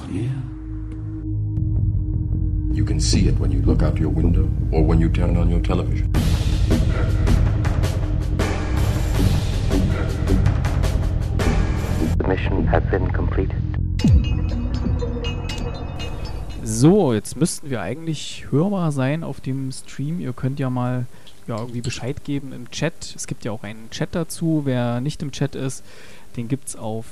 clear. You can see it when you look out your window or when you turn on your television. The mission has been completed. So, jetzt müssten wir eigentlich hörbar sein auf dem Stream. Ihr könnt ja mal irgendwie Bescheid geben im Chat. Es gibt ja auch einen Chat dazu. Wer nicht im Chat ist, den gibt es auf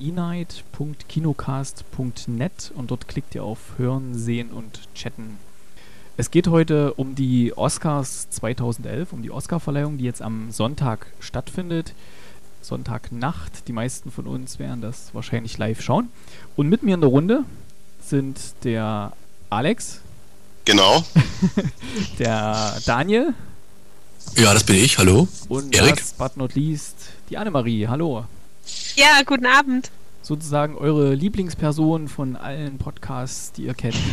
enight.kinocast.net und dort klickt ihr auf Hören, Sehen und Chatten. Es geht heute um die Oscars 2011, um die Oscarverleihung, die jetzt am Sonntag stattfindet. Sonntagnacht. Die meisten von uns werden das wahrscheinlich live schauen. Und mit mir in der Runde sind der Alex. Genau. Der Daniel. Ja, das bin ich. Hallo. Und Erik. last but not least die Annemarie. Hallo. Ja, guten Abend. Sozusagen eure Lieblingsperson von allen Podcasts, die ihr kennt.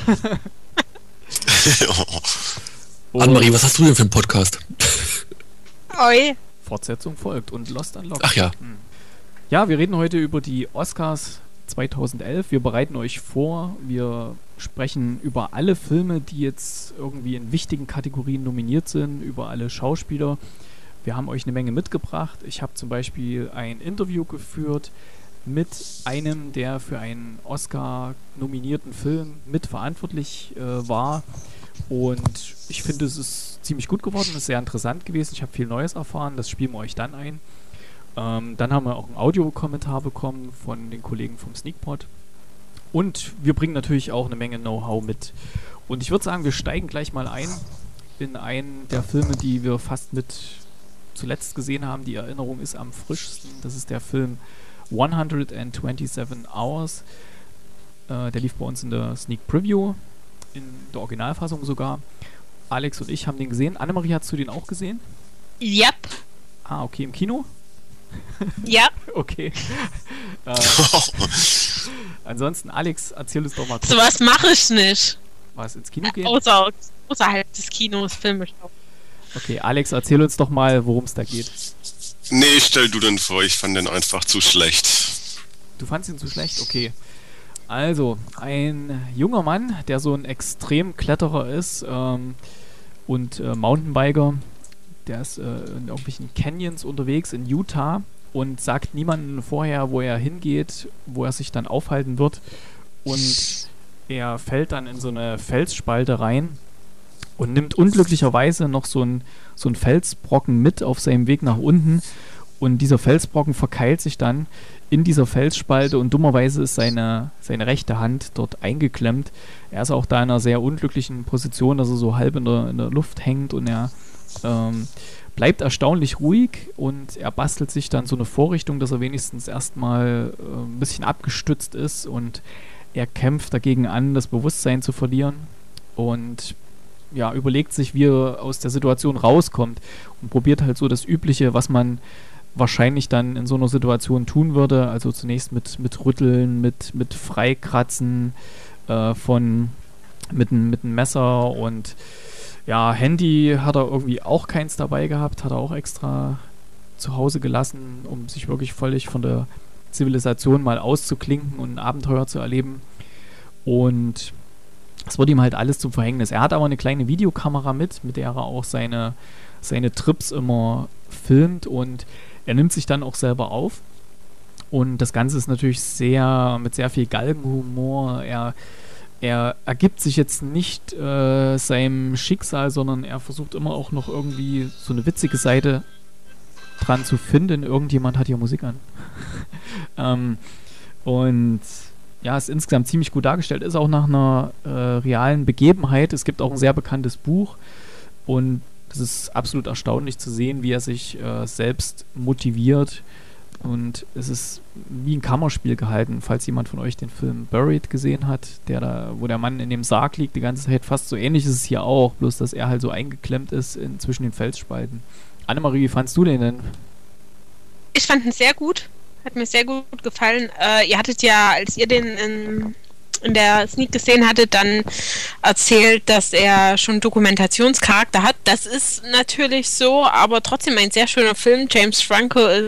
Annemarie, was hast du denn für einen Podcast? Oi. Fortsetzung folgt und Lost Unlocked. Ach ja. Ja, wir reden heute über die Oscars 2011. Wir bereiten euch vor. Wir sprechen über alle Filme, die jetzt irgendwie in wichtigen Kategorien nominiert sind, über alle Schauspieler. Wir haben euch eine Menge mitgebracht. Ich habe zum Beispiel ein Interview geführt mit einem, der für einen Oscar-nominierten Film mitverantwortlich war. Und ich finde, es ist ziemlich gut geworden, es ist sehr interessant gewesen. Ich habe viel Neues erfahren, das spielen wir euch dann ein. Dann haben wir auch einen Audiokommentar bekommen von den Kollegen vom Sneakpot. Und wir bringen natürlich auch eine Menge Know-how mit. Und ich würde sagen, wir steigen gleich mal ein in einen der Filme, die wir fast mit zuletzt gesehen haben. Die Erinnerung ist am frischsten. Das ist der Film 127 Hours. Der lief bei uns in der Sneak Preview, in der Originalfassung sogar. Alex und ich haben den gesehen. Annemarie, hast du den auch gesehen? Yep. Ah, okay, im Kino? Ja. Okay. Ansonsten, Alex, erzähl uns doch mal kurz. Sowas mache ich nicht. Was, ins Kino gehen? Außerhalb des Kinos Filme schauen. Okay, Alex, erzähl uns doch mal, worum es da geht. Nee, stell du den vor, ich fand den einfach zu schlecht. Du fandst ihn zu schlecht? Okay. Also, ein junger Mann, der so ein Extremkletterer ist und Mountainbiker, der ist in irgendwelchen Canyons unterwegs in Utah und sagt niemandem vorher, wo er hingeht, wo er sich dann aufhalten wird. Und er fällt dann in so eine Felsspalte rein und nimmt unglücklicherweise noch so einen Felsbrocken mit auf seinem Weg nach unten. Und dieser Felsbrocken verkeilt sich dann in dieser Felsspalte und dummerweise ist seine rechte Hand dort eingeklemmt. Er ist auch da in einer sehr unglücklichen Position, dass er so halb in der Luft hängt und er bleibt erstaunlich ruhig und er bastelt sich dann so eine Vorrichtung, dass er wenigstens erstmal ein bisschen abgestützt ist und er kämpft dagegen an, das Bewusstsein zu verlieren und ja, überlegt sich, wie er aus der Situation rauskommt und probiert halt so das Übliche, was man wahrscheinlich dann in so einer Situation tun würde, also zunächst mit Rütteln, mit Freikratzen mit einem Messer und ja, Handy hat er irgendwie auch keins dabei gehabt, hat er auch extra zu Hause gelassen, um sich wirklich völlig von der Zivilisation mal auszuklinken und ein Abenteuer zu erleben. Und es wird ihm halt alles zum Verhängnis. Er hat aber eine kleine Videokamera mit der er auch seine Trips immer filmt und er nimmt sich dann auch selber auf. Und das Ganze ist natürlich mit sehr viel Galgenhumor. Er ergibt sich jetzt nicht seinem Schicksal, sondern er versucht immer auch noch irgendwie so eine witzige Seite dran zu finden. Irgendjemand hat hier Musik an. Und ja, ist insgesamt ziemlich gut dargestellt. Ist auch nach einer realen Begebenheit. Es gibt auch ein sehr bekanntes Buch. Und es ist absolut erstaunlich zu sehen, wie er sich selbst motiviert. Und es ist wie ein Kammerspiel gehalten, falls jemand von euch den Film Buried gesehen hat, wo der Mann in dem Sarg liegt die ganze Zeit. Fast so ähnlich ist es hier auch, bloß dass er halt so eingeklemmt ist zwischen den Felsspalten. Annemarie, wie fandst du den denn? Ich fand ihn sehr gut. Hat mir sehr gut gefallen. Ihr hattet ja, als ihr den in der Sneak gesehen hattet, dann erzählt, dass er schon Dokumentationscharakter hat. Das ist natürlich so, aber trotzdem ein sehr schöner Film. James Franco ist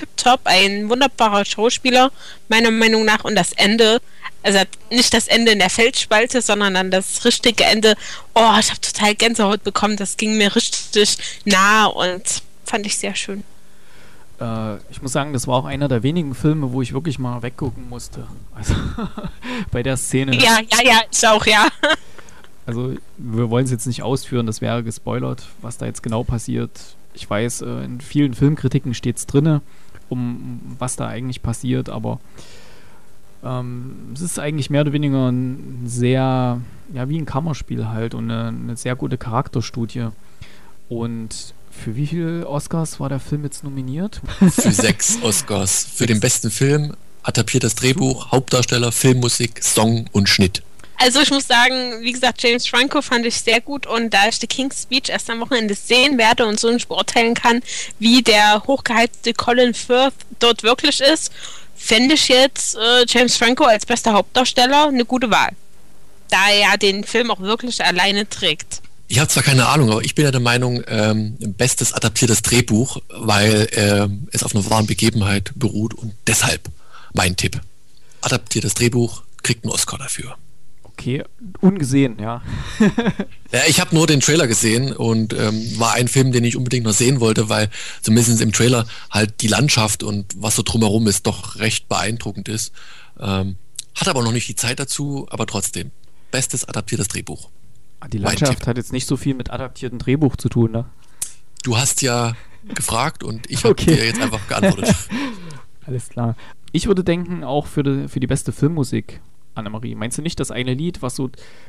tipptopp, ein wunderbarer Schauspieler, meiner Meinung nach. Und das Ende, also nicht das Ende in der Felsspalte, sondern dann das richtige Ende. Oh, ich habe total Gänsehaut bekommen. Das ging mir richtig nah und fand ich sehr schön. Ich muss sagen, das war auch einer der wenigen Filme, wo ich wirklich mal weggucken musste. Also bei der Szene. Ja, ich auch, ja. Also wir wollen es jetzt nicht ausführen, das wäre gespoilert, was da jetzt genau passiert. Ich weiß, in vielen Filmkritiken steht es drinne, was da eigentlich passiert, aber es ist eigentlich mehr oder weniger ein sehr, ja, wie ein Kammerspiel halt und eine sehr gute Charakterstudie. Und für wie viele Oscars war der Film jetzt nominiert? Für 6 Oscars. Für den besten Film, adaptiertes Drehbuch, Hauptdarsteller, Filmmusik, Song und Schnitt. Also ich muss sagen, wie gesagt, James Franco fand ich sehr gut und da ich The King's Speech erst am Wochenende sehen werde und so nicht beurteilen kann, wie der hochgehypte Colin Firth dort wirklich ist, fände ich jetzt James Franco als bester Hauptdarsteller eine gute Wahl. Da er den Film auch wirklich alleine trägt. Ich habe zwar keine Ahnung, aber ich bin ja der Meinung, bestes adaptiertes Drehbuch, weil es auf einer wahren Begebenheit beruht und deshalb mein Tipp. Adaptiertes Drehbuch, kriegt einen Oscar dafür. Okay, ungesehen, ja. Ja, ich habe nur den Trailer gesehen und war ein Film, den ich unbedingt noch sehen wollte, weil zumindest im Trailer halt die Landschaft und was so drumherum ist, doch recht beeindruckend ist. Hat aber noch nicht die Zeit dazu, aber trotzdem. Bestes adaptiertes Drehbuch. Die Landschaft hat jetzt nicht so viel mit adaptiertem Drehbuch zu tun, ne? Du hast ja gefragt und ich habe dir jetzt einfach geantwortet. Alles klar. Ich würde denken, auch für die beste Filmmusik, Annemarie. Meinst du nicht das eine Lied, was so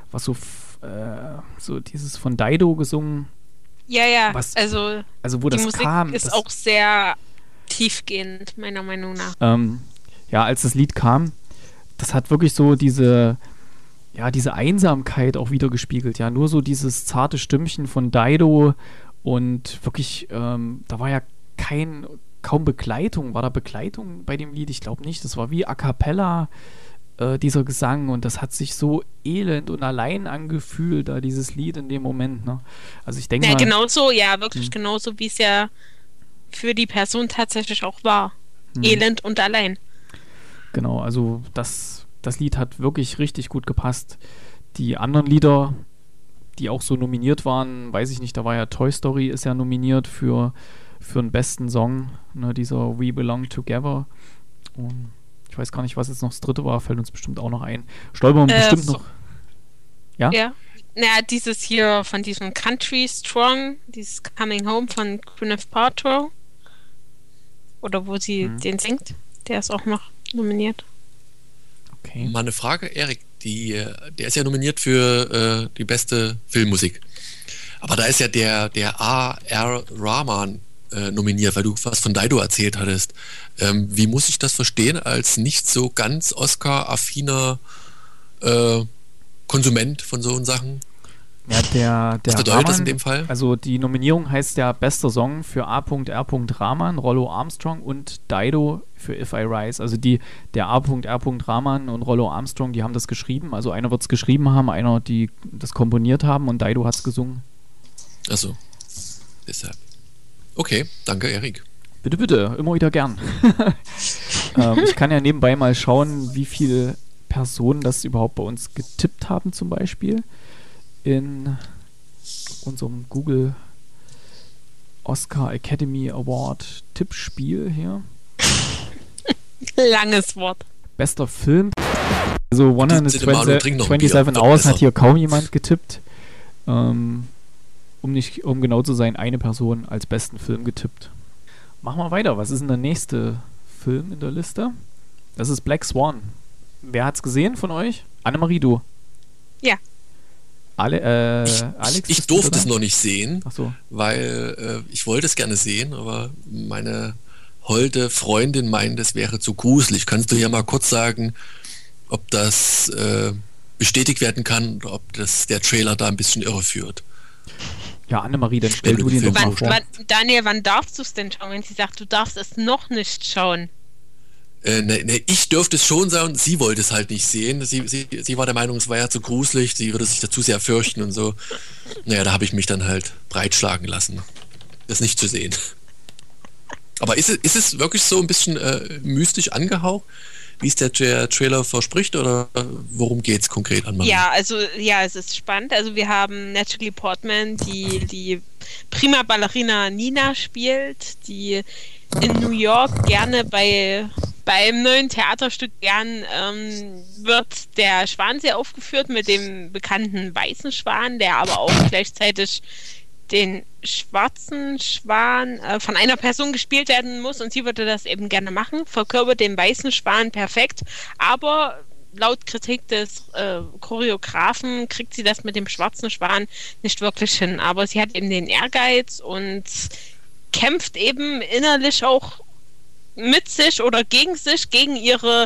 dieses von Dido gesungen? Ja, also wo die das Musik kam, ist auch sehr tiefgehend, meiner Meinung nach. Ja, als das Lied kam, das hat wirklich so diese Einsamkeit auch wieder gespiegelt, ja, nur so dieses zarte Stimmchen von Dido und wirklich, da war ja kaum Begleitung. War da Begleitung bei dem Lied? Ich glaube nicht. Das war wie A Cappella, dieser Gesang und das hat sich so elend und allein angefühlt, da dieses Lied in dem Moment, ne? Also ich denke mal... genauso, wirklich genauso, wie es ja für die Person tatsächlich auch war. Elend und allein. Genau, also das Lied hat wirklich richtig gut gepasst. Die anderen Lieder, die auch so nominiert waren, weiß ich nicht, da war ja Toy Story ist ja nominiert für den besten Song, ne, dieser We Belong Together. Und ich weiß gar nicht, was jetzt noch das dritte war, fällt uns bestimmt auch noch ein. Stolpern bestimmt noch. Ja? Ja. Naja, dieses hier von diesem Country Strong, dieses Coming Home von Gwyneth Paltrow. Oder wo sie den singt. Der ist auch noch nominiert. Okay. Mal eine Frage, Erik. Der ist ja nominiert für die beste Filmmusik. Aber da ist ja der A.R. Rahman nominiert, weil du was von Dido erzählt hattest. Wie muss ich das verstehen als nicht so ganz Oscar-affiner Konsument von so Sachen? Ja, was bedeutet Rahman, das in dem Fall? Also die Nominierung heißt ja bester Song für A.R. Rahman, Rollo Armstrong und Dido für If I Rise. Also der A.R. Rahman und Rollo Armstrong, die haben das geschrieben. Also einer wird es geschrieben haben, einer die das komponiert haben und Dido hat es gesungen. Achso, deshalb. Okay, danke Erik. Bitte, immer wieder gern. Ich kann ja nebenbei mal schauen, wie viele Personen das überhaupt bei uns getippt haben zum Beispiel in unserem Google Oscar Academy Award Tippspiel hier. Langes Wort. Bester Film. Also 127 Hours hat hier kaum jemand getippt. Um genau zu sein, eine Person als besten Film getippt. Machen wir weiter. Was ist denn der nächste Film in der Liste? Das ist Black Swan. Wer hat's gesehen von euch? Annemarie, du? Ja. Alex? Ich durfte es noch nicht sehen, Ach so. weil ich wollte es gerne sehen, aber meine holde Freundin meint, es wäre zu gruselig. Kannst du ja mal kurz sagen, ob das bestätigt werden kann oder ob der Trailer da ein bisschen irreführt? Ja, Annemarie, dann stell du den doch mal vor. Daniel, wann darfst du es denn schauen, wenn sie sagt, du darfst es noch nicht schauen? Ich dürfte es schon sagen, sie wollte es halt nicht sehen. Sie war der Meinung, es war ja zu gruselig, sie würde sich dazu sehr fürchten und so. Naja, da habe ich mich dann halt breitschlagen lassen, das nicht zu sehen. Aber ist es wirklich so ein bisschen mystisch angehaucht, wie es der Trailer verspricht, oder worum geht es konkret an? Ja, also es ist spannend. Also wir haben Natalie Portman, die prima Ballerina Nina spielt, die in New York gerne beim neuen Theaterstück wird der Schwansee aufgeführt mit dem bekannten weißen Schwan, der aber auch gleichzeitig den schwarzen Schwan von einer Person gespielt werden muss, und sie würde das eben gerne machen, verkörpert den weißen Schwan perfekt, aber laut Kritik des Choreografen kriegt sie das mit dem schwarzen Schwan nicht wirklich hin, aber sie hat eben den Ehrgeiz und kämpft eben innerlich auch mit sich oder gegen sich, gegen ihre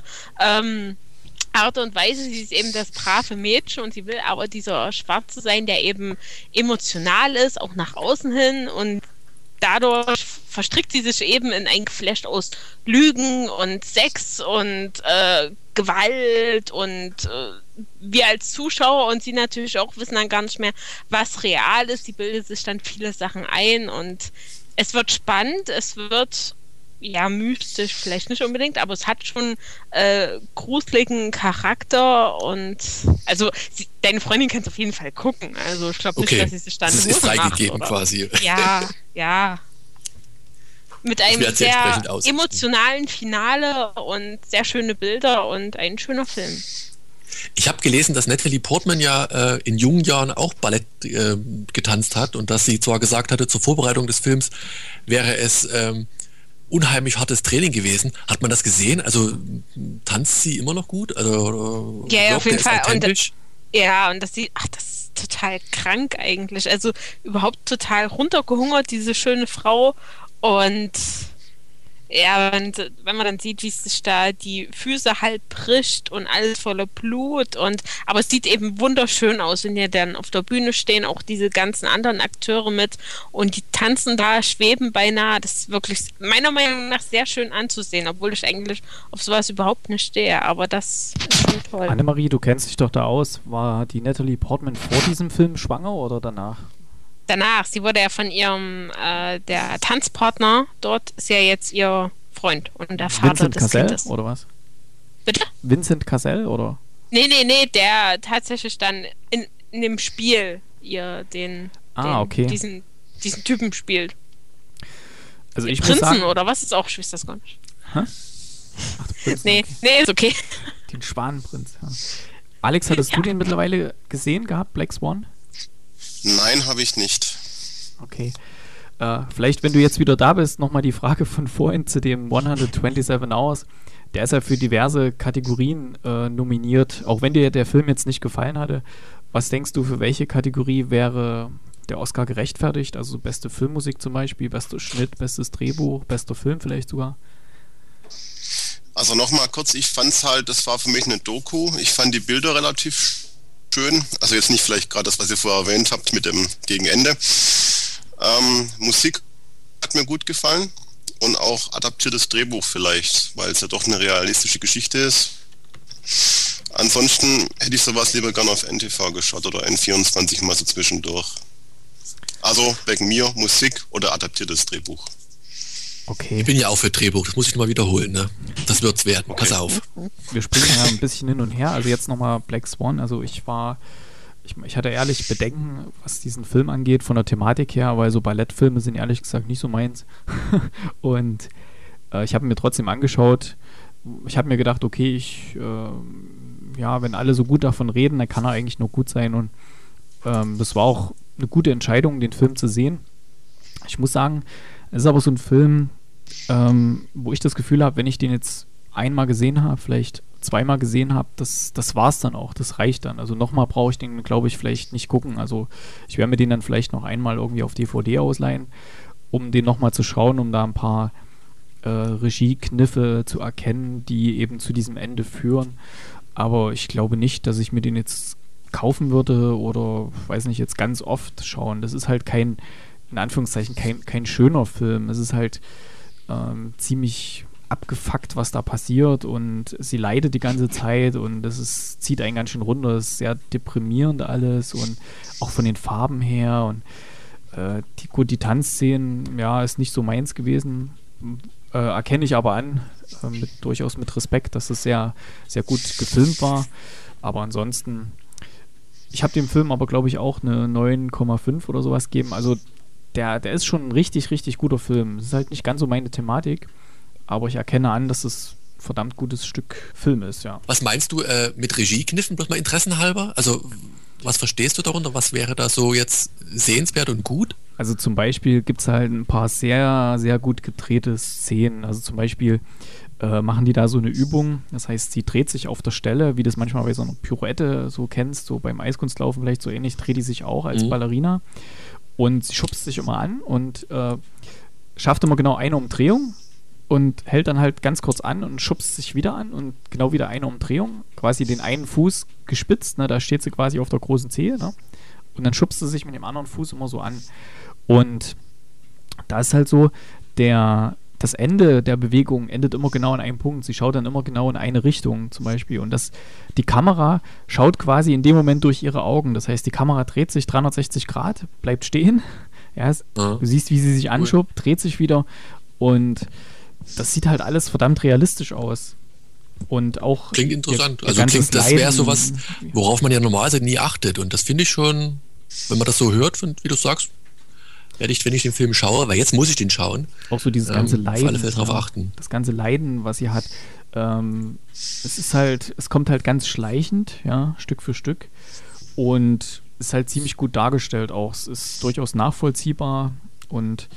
Art und Weise. Sie ist eben das brave Mädchen und sie will aber dieser Schwarze sein, der eben emotional ist, auch nach außen hin, und dadurch verstrickt sie sich eben in ein Geflecht aus Lügen und Sex und Gewalt, und wir als Zuschauer und sie natürlich auch wissen dann gar nicht mehr, was real ist. Sie bildet sich dann viele Sachen ein und es wird spannend, es wird mystisch vielleicht nicht unbedingt, aber es hat schon gruseligen Charakter, und also deine Freundin kann es auf jeden Fall gucken. Also ich glaube nicht, dass sie sich dann das ist freigegeben quasi. Ja. Mit einem sehr emotionalen Finale und sehr schöne Bilder und ein schöner Film. Ich habe gelesen, dass Natalie Portman ja in jungen Jahren auch Ballett getanzt hat und dass sie zwar gesagt hatte, zur Vorbereitung des Films wäre es unheimlich hartes Training gewesen. Hat man das gesehen? Also tanzt sie immer noch gut? Also, ja, auf jeden Fall. Und das ist total krank eigentlich. Also überhaupt total runtergehungert, diese schöne Frau. Und ja, wenn man dann sieht, wie sich da die Füße halb bricht und alles voller Blut, aber es sieht eben wunderschön aus, wenn die dann auf der Bühne stehen, auch diese ganzen anderen Akteure mit, und die tanzen da, schweben beinahe. Das ist wirklich meiner Meinung nach sehr schön anzusehen, obwohl ich eigentlich auf sowas überhaupt nicht stehe, aber das ist schon toll. Annemarie, du kennst dich doch da aus. War die Natalie Portman vor diesem Film schwanger oder danach? Danach. Sie wurde ja von ihrem der Tanzpartner, dort ist ja jetzt ihr Freund und der Vater Vincent des Cassel, Kindes. Oder was? Bitte? Vincent Cassel, oder? Nee, der tatsächlich dann in dem Spiel diesen Typen spielt. Also ich Prinzen muss sagen, oder was? Ist auch, ich weiß das gar nicht. Hä? Ach, Prinzen, nee, ist okay. Den Schwanenprinz, ja. Alex, hattest du den mittlerweile gesehen gehabt, Black Swan? Nein, habe ich nicht. Okay. Vielleicht, wenn du jetzt wieder da bist, nochmal die Frage von vorhin zu dem 127 Hours. Der ist ja für diverse Kategorien nominiert, auch wenn dir der Film jetzt nicht gefallen hatte. Was denkst du, für welche Kategorie wäre der Oscar gerechtfertigt? Also beste Filmmusik zum Beispiel, bester Schnitt, bestes Drehbuch, bester Film vielleicht sogar? Also nochmal kurz, ich fand's halt, das war für mich eine Doku. Ich fand die Bilder relativ schön. Also jetzt nicht vielleicht gerade das, was ihr vorher erwähnt habt mit dem Gegenende. Musik hat mir gut gefallen und auch adaptiertes Drehbuch vielleicht, weil es ja doch eine realistische Geschichte ist. Ansonsten hätte ich sowas lieber gerne auf NTV geschaut oder N24 mal so zwischendurch. Also wegen mir Musik oder adaptiertes Drehbuch. Okay. Ich bin ja auch für Drehbuch, das muss ich nochmal wiederholen, ne? Das wird's werden, okay. Pass auf. Wir springen ja ein bisschen hin und her, also jetzt nochmal Black Swan, also ich hatte ehrlich Bedenken, was diesen Film angeht, von der Thematik her, weil so Ballettfilme sind ehrlich gesagt nicht so meins. Und ich habe mir trotzdem angeschaut, ich habe mir gedacht, okay, wenn alle so gut davon reden, dann kann er eigentlich nur gut sein, und das war auch eine gute Entscheidung, den Film zu sehen. Ich muss sagen, es ist aber so ein Film, wo ich das Gefühl habe, wenn ich den jetzt einmal gesehen habe, vielleicht zweimal gesehen habe, das war's dann auch, das reicht dann. Also nochmal brauche ich den, glaube ich, vielleicht nicht gucken. Also ich werde mir den dann vielleicht noch einmal irgendwie auf DVD ausleihen, um den nochmal zu schauen, um da ein paar Regiekniffe zu erkennen, die eben zu diesem Ende führen. Aber ich glaube nicht, dass ich mir den jetzt kaufen würde oder, weiß nicht, jetzt ganz oft schauen. Das ist halt kein, in Anführungszeichen, kein schöner Film. Es ist halt ziemlich abgefuckt, was da passiert, und sie leidet die ganze Zeit und zieht einen ganz schön runter. Das ist sehr deprimierend alles und auch von den Farben her, und die Tanzszenen, ja, ist nicht so meins gewesen. erkenne ich aber an, durchaus mit Respekt, dass es sehr, sehr gut gefilmt war. Aber ansonsten, ich habe dem Film aber, glaube ich, auch eine 9,5 oder sowas gegeben. Also der ist schon ein richtig, richtig guter Film. Es ist halt nicht ganz so meine Thematik, aber ich erkenne an, dass es ein verdammt gutes Stück Film ist, ja. Was meinst du mit Regiekniffen, bloß mal interessenhalber? Also was verstehst du darunter? Was wäre da so jetzt sehenswert und gut? Also zum Beispiel gibt es halt ein paar sehr, sehr gut gedrehte Szenen. Also zum Beispiel machen die da so eine Übung. Das heißt, sie dreht sich auf der Stelle, wie das manchmal bei so einer Pirouette so kennst, so beim Eiskunstlaufen vielleicht so ähnlich, dreht die sich auch als Ballerina. Und sie schubst sich immer an und schafft immer genau eine Umdrehung und hält dann halt ganz kurz an und schubst sich wieder an und genau wieder eine Umdrehung. Quasi den einen Fuß gespitzt, ne? Da steht sie quasi auf der großen Zehe, ne? Und dann schubst sie sich mit dem anderen Fuß immer so an. Und da ist halt so, das Ende der Bewegung endet immer genau an einem Punkt. Sie schaut dann immer genau in eine Richtung zum Beispiel. Und die Kamera schaut quasi in dem Moment durch ihre Augen. Das heißt, die Kamera dreht sich 360 Grad, bleibt stehen. Ja, du siehst, wie sie sich anschobt, dreht sich wieder. Und das sieht halt alles verdammt realistisch aus. Und auch klingt interessant. Also klingt, das wäre sowas, worauf man ja normalerweise nie achtet. Und das finde ich schon, wenn man das so hört, wie du sagst, werde ich, wenn ich den Film schaue, weil jetzt muss ich den schauen. Auch so dieses ganze Leiden. Auf alle Fälle drauf achten. Das ganze Leiden, was sie hat. Es kommt halt ganz schleichend, ja, Stück für Stück. Und ist halt ziemlich gut dargestellt auch. Es ist durchaus nachvollziehbar und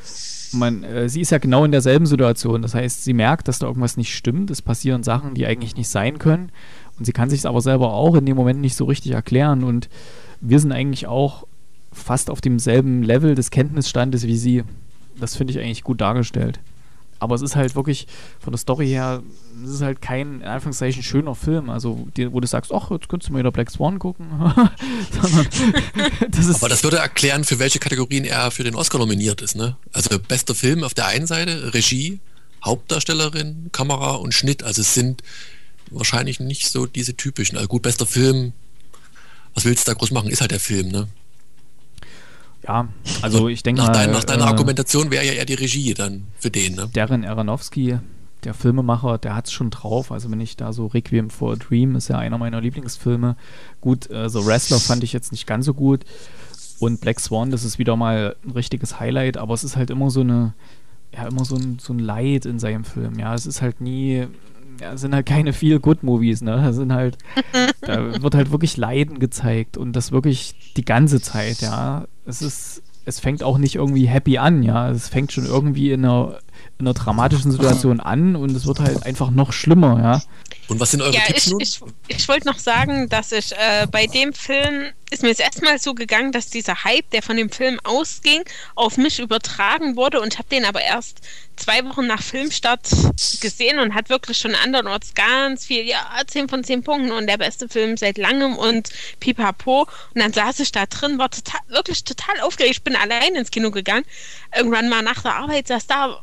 sie ist ja genau in derselben Situation. Das heißt, sie merkt, dass da irgendwas nicht stimmt. Es passieren Sachen, die eigentlich nicht sein können. Und sie kann sich es aber selber auch in dem Moment nicht so richtig erklären. Und wir sind eigentlich auch fast auf demselben Level des Kenntnisstandes wie sie. Das finde ich eigentlich gut dargestellt. Aber es ist halt wirklich von der Story her, es ist halt kein, in Anführungszeichen, schöner Film. Also, wo du sagst, ach, jetzt könntest du mal wieder Black Swan gucken. Sondern, aber das würde erklären, für welche Kategorien er für den Oscar nominiert ist, ne? Also bester Film auf der einen Seite, Regie, Hauptdarstellerin, Kamera und Schnitt. Also es sind wahrscheinlich nicht so diese typischen. Also gut, bester Film, was willst du da groß machen, ist halt der Film, ne? Ja, also ich denke mal... Nach deiner Argumentation wäre ja eher die Regie dann für den, ne? Darren Aronofsky, der Filmemacher, der hat es schon drauf. Also wenn ich da so Requiem for a Dream, ist ja einer meiner Lieblingsfilme. Gut, The Wrestler fand ich jetzt nicht ganz so gut. Und Black Swan, das ist wieder mal ein richtiges Highlight. Aber es ist halt immer so ein Leid in seinem Film. Ja, es ist halt nie... Ja, es sind halt keine Feel-Good-Movies, ne? Da wird halt wirklich Leiden gezeigt und das wirklich die ganze Zeit, ja. Es fängt auch nicht irgendwie happy an, ja. Es fängt schon irgendwie in einer dramatischen Situation an und es wird halt einfach noch schlimmer, ja. Und was sind eure Tipps nun? Ich wollte noch sagen, dass ich bei dem Film ist mir jetzt erstmal so gegangen, dass dieser Hype, der von dem Film ausging, auf mich übertragen wurde und habe den aber erst 2 Wochen nach Filmstart gesehen und hat wirklich schon andernorts ganz viel, ja, 10 von 10 Punkten und der beste Film seit langem und pipapo. Und dann saß ich da drin, war wirklich total aufgeregt. Ich bin allein ins Kino gegangen. Irgendwann mal nach der Arbeit saß da,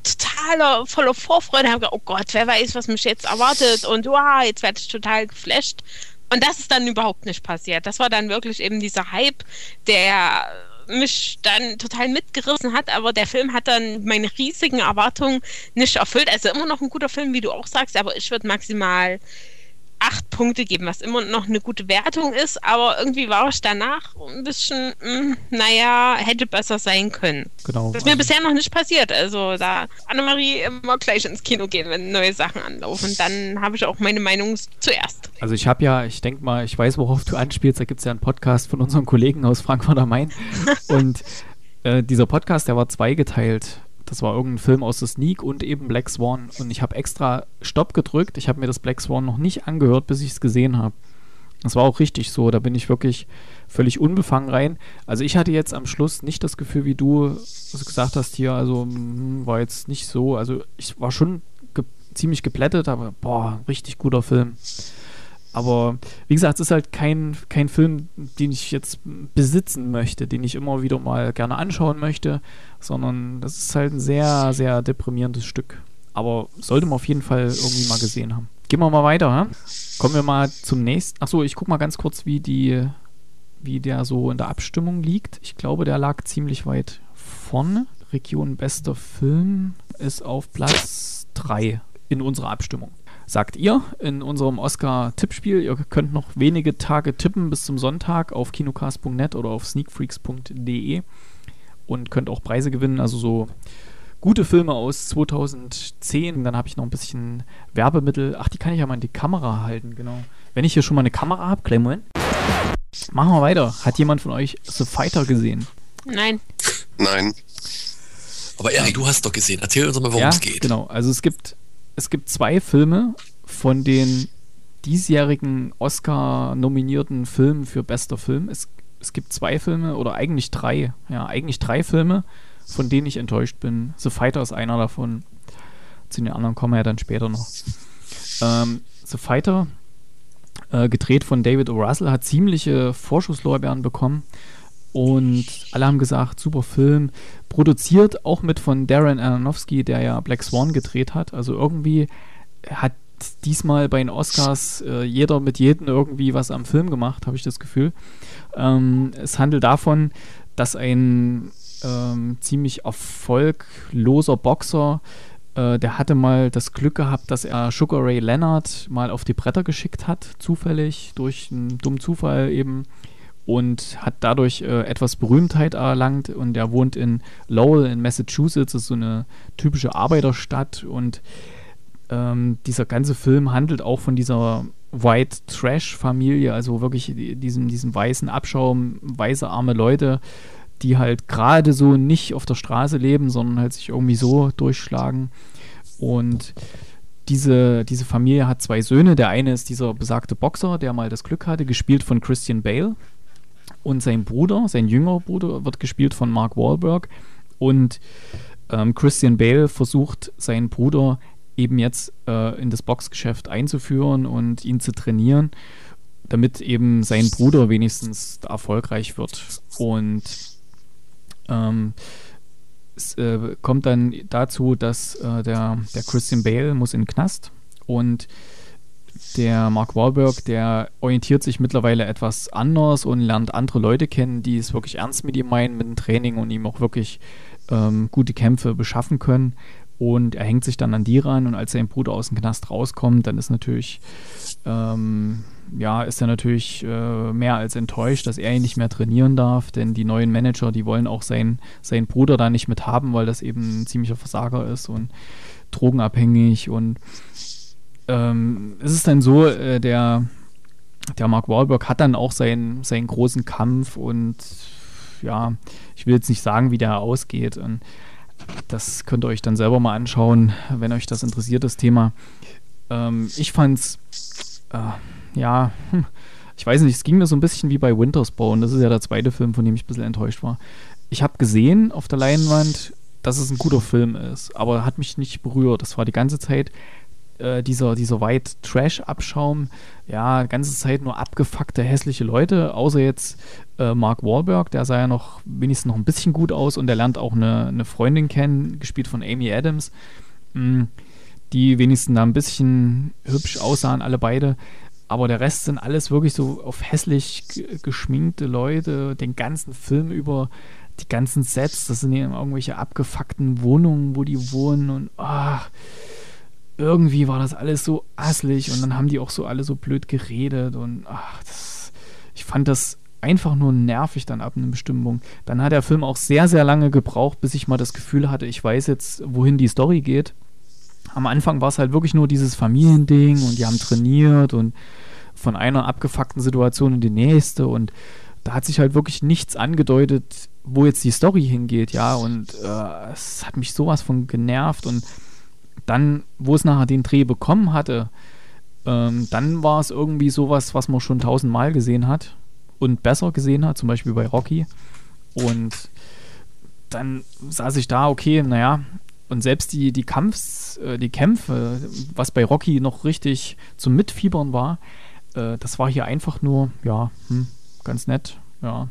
voller Vorfreude. Habe gedacht, oh Gott, wer weiß, was mich jetzt erwartet und wow, jetzt werde ich total geflasht. Und das ist dann überhaupt nicht passiert. Das war dann wirklich eben dieser Hype, der mich dann total mitgerissen hat, aber der Film hat dann meine riesigen Erwartungen nicht erfüllt. Also immer noch ein guter Film, wie du auch sagst, aber ich würde maximal 8 Punkte geben, was immer noch eine gute Wertung ist, aber irgendwie war ich danach ein bisschen, hätte besser sein können. Genau. Das ist mir bisher noch nicht passiert. Also da Annemarie immer gleich ins Kino gehen, wenn neue Sachen anlaufen. Dann habe ich auch meine Meinung zuerst. Also ich denke mal, ich weiß, worauf du anspielst. Da gibt es ja einen Podcast von unseren Kollegen aus Frankfurt am Main. Und dieser Podcast, der war zweigeteilt. Das war irgendein Film aus The Sneak und eben Black Swan. Und ich habe extra Stopp gedrückt. Ich habe mir das Black Swan noch nicht angehört, bis ich es gesehen habe. Das war auch richtig so. Da bin ich wirklich völlig unbefangen rein. Also ich hatte jetzt am Schluss nicht das Gefühl, wie du gesagt hast hier, also war jetzt nicht so. Also ich war schon ziemlich geplättet, aber richtig guter Film. Aber wie gesagt, es ist halt kein Film, den ich jetzt besitzen möchte, den ich immer wieder mal gerne anschauen möchte, sondern das ist halt ein sehr, sehr deprimierendes Stück. Aber sollte man auf jeden Fall irgendwie mal gesehen haben. Gehen wir mal weiter, ja? Kommen wir mal zum nächsten. Achso, ich gucke mal ganz kurz, wie der so in der Abstimmung liegt. Ich glaube, der lag ziemlich weit vorne. Region bester Film. ist auf Platz 3 in unserer Abstimmung. Sagt ihr in unserem Oscar-Tippspiel. Ihr könnt noch wenige Tage tippen bis zum Sonntag auf kinocast.net oder auf sneakfreaks.de und könnt auch Preise gewinnen, also so gute Filme aus 2010. Dann habe ich noch ein bisschen Werbemittel. Ach, die kann ich ja mal in die Kamera halten, genau. Wenn ich hier schon mal eine Kamera habe, kleinen Moment. Machen wir weiter. Hat jemand von euch The Fighter gesehen? Nein. Nein. Aber Erik, du hast doch gesehen. Erzähl uns mal, worum es geht. Genau. Also es gibt 2 Filme von den diesjährigen Oscar-nominierten Filmen für bester Film. Es gibt 2 Filme oder eigentlich 3. Ja, eigentlich 3 Filme, von denen ich enttäuscht bin. The Fighter ist einer davon. Zu den anderen kommen wir ja dann später noch. The Fighter, gedreht von David O. Russell, hat ziemliche Vorschusslorbeeren bekommen. Und alle haben gesagt, super Film. Produziert auch mit von Darren Aronofsky, der ja Black Swan gedreht hat. Also irgendwie hat diesmal bei den Oscars jeder mit jedem irgendwie was am Film gemacht, habe ich das Gefühl. Es handelt davon, dass ein ziemlich erfolgloser Boxer, der hatte mal das Glück gehabt, dass er Sugar Ray Leonard mal auf die Bretter geschickt hat, zufällig, durch einen dummen Zufall eben, und hat dadurch etwas Berühmtheit erlangt, und er wohnt in Lowell in Massachusetts, das ist so eine typische Arbeiterstadt, und dieser ganze Film handelt auch von dieser White Trash Familie, also wirklich diesem weißen Abschaum, weiße arme Leute, die halt gerade so nicht auf der Straße leben, sondern halt sich irgendwie so durchschlagen. Und diese Familie hat 2 Söhne. Der eine ist dieser besagte Boxer, der mal das Glück hatte, gespielt von Christian Bale. Und sein Bruder, sein jüngerer Bruder, wird gespielt von Mark Wahlberg. Und Christian Bale versucht, seinen Bruder eben jetzt in das Boxgeschäft einzuführen und ihn zu trainieren, damit eben sein Bruder wenigstens erfolgreich wird. Und es kommt dann dazu, dass der Christian Bale muss in den Knast, und der Mark Wahlberg, der orientiert sich mittlerweile etwas anders und lernt andere Leute kennen, die es wirklich ernst mit ihm meinen, mit dem Training, und ihm auch wirklich gute Kämpfe beschaffen können. Und er hängt sich dann an die ran, und als sein Bruder aus dem Knast rauskommt, dann ist natürlich ist er natürlich mehr als enttäuscht, dass er ihn nicht mehr trainieren darf, denn die neuen Manager, die wollen auch seinen Bruder da nicht mit haben, weil das eben ein ziemlicher Versager ist und drogenabhängig. Und es ist dann so, der Mark Wahlberg hat dann auch seinen großen Kampf, und ja, ich will jetzt nicht sagen, wie der ausgeht, und das könnt ihr euch dann selber mal anschauen, wenn euch das interessiert, das Thema. Ich fand's ich weiß nicht, es ging mir so ein bisschen wie bei Winter's Bone. Das ist ja der zweite Film, von dem ich ein bisschen enttäuscht war. Ich habe gesehen auf der Leinwand, dass es ein guter Film ist, aber hat mich nicht berührt. Das war die ganze Zeit dieser White Trash Abschaum, ja, die ganze Zeit nur abgefuckte, hässliche Leute, außer jetzt Mark Wahlberg, der sah ja noch wenigstens noch ein bisschen gut aus, und der lernt auch eine Freundin kennen, gespielt von Amy Adams, die wenigstens da ein bisschen hübsch aussahen, alle beide. Aber der Rest sind alles wirklich so auf hässlich geschminkte Leute, den ganzen Film über, die ganzen Sets, das sind ja irgendwelche abgefuckten Wohnungen, wo die wohnen, und irgendwie war das alles so asselig, und dann haben die auch so alle so blöd geredet, und ich fand das einfach nur nervig dann ab einem bestimmten Punkt. Dann hat der Film auch sehr, sehr lange gebraucht, bis ich mal das Gefühl hatte, ich weiß jetzt, wohin die Story geht. Am Anfang war es halt wirklich nur dieses Familiending, und die haben trainiert und von einer abgefuckten Situation in die nächste, und da hat sich halt wirklich nichts angedeutet, wo jetzt die Story hingeht, ja, und es hat mich sowas von genervt. Und dann, wo es nachher den Dreh bekommen hatte, dann war es irgendwie sowas, was man schon 1000-mal gesehen hat und besser gesehen hat, zum Beispiel bei Rocky. Und dann saß ich da, okay, naja, und selbst die Kämpfe, was bei Rocky noch richtig zum Mitfiebern war, das war hier einfach nur, ja, ganz nett, ja.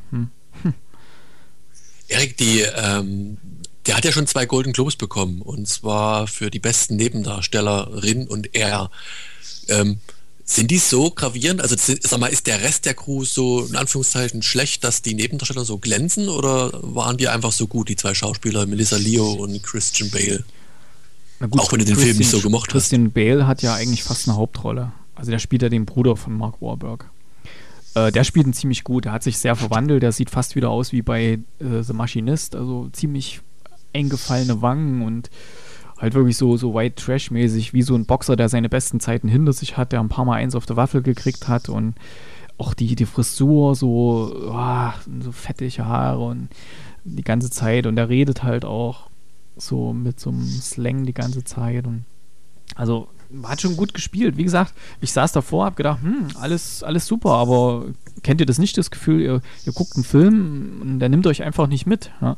Erik, der hat ja schon 2 Golden Globes bekommen, und zwar für die besten Nebendarstellerin und er. Sind die so gravierend? Also sag mal, ist der Rest der Crew so in Anführungszeichen schlecht, dass die Nebendarsteller so glänzen, oder waren die einfach so gut, die 2 Schauspieler, Melissa Leo und Christian Bale? Na gut, auch wenn du den Film nicht so gemocht hast. Christian Bale hat ja eigentlich fast eine Hauptrolle. Also der spielt ja den Bruder von Mark Wahlberg. Der spielt ihn ziemlich gut. Der hat sich sehr verwandelt. Der sieht fast wieder aus wie bei The Machinist. Also ziemlich eingefallene Wangen und halt wirklich so White Trash-mäßig, wie so ein Boxer, der seine besten Zeiten hinter sich hat, der ein paar Mal eins auf der Waffel gekriegt hat und auch die Frisur, so fettige Haare und die ganze Zeit und der redet halt auch so mit so einem Slang die ganze Zeit und also hat schon gut gespielt. Wie gesagt, ich saß davor, hab gedacht, alles super, aber kennt ihr das nicht, das Gefühl, ihr guckt einen Film und der nimmt euch einfach nicht mit, ja?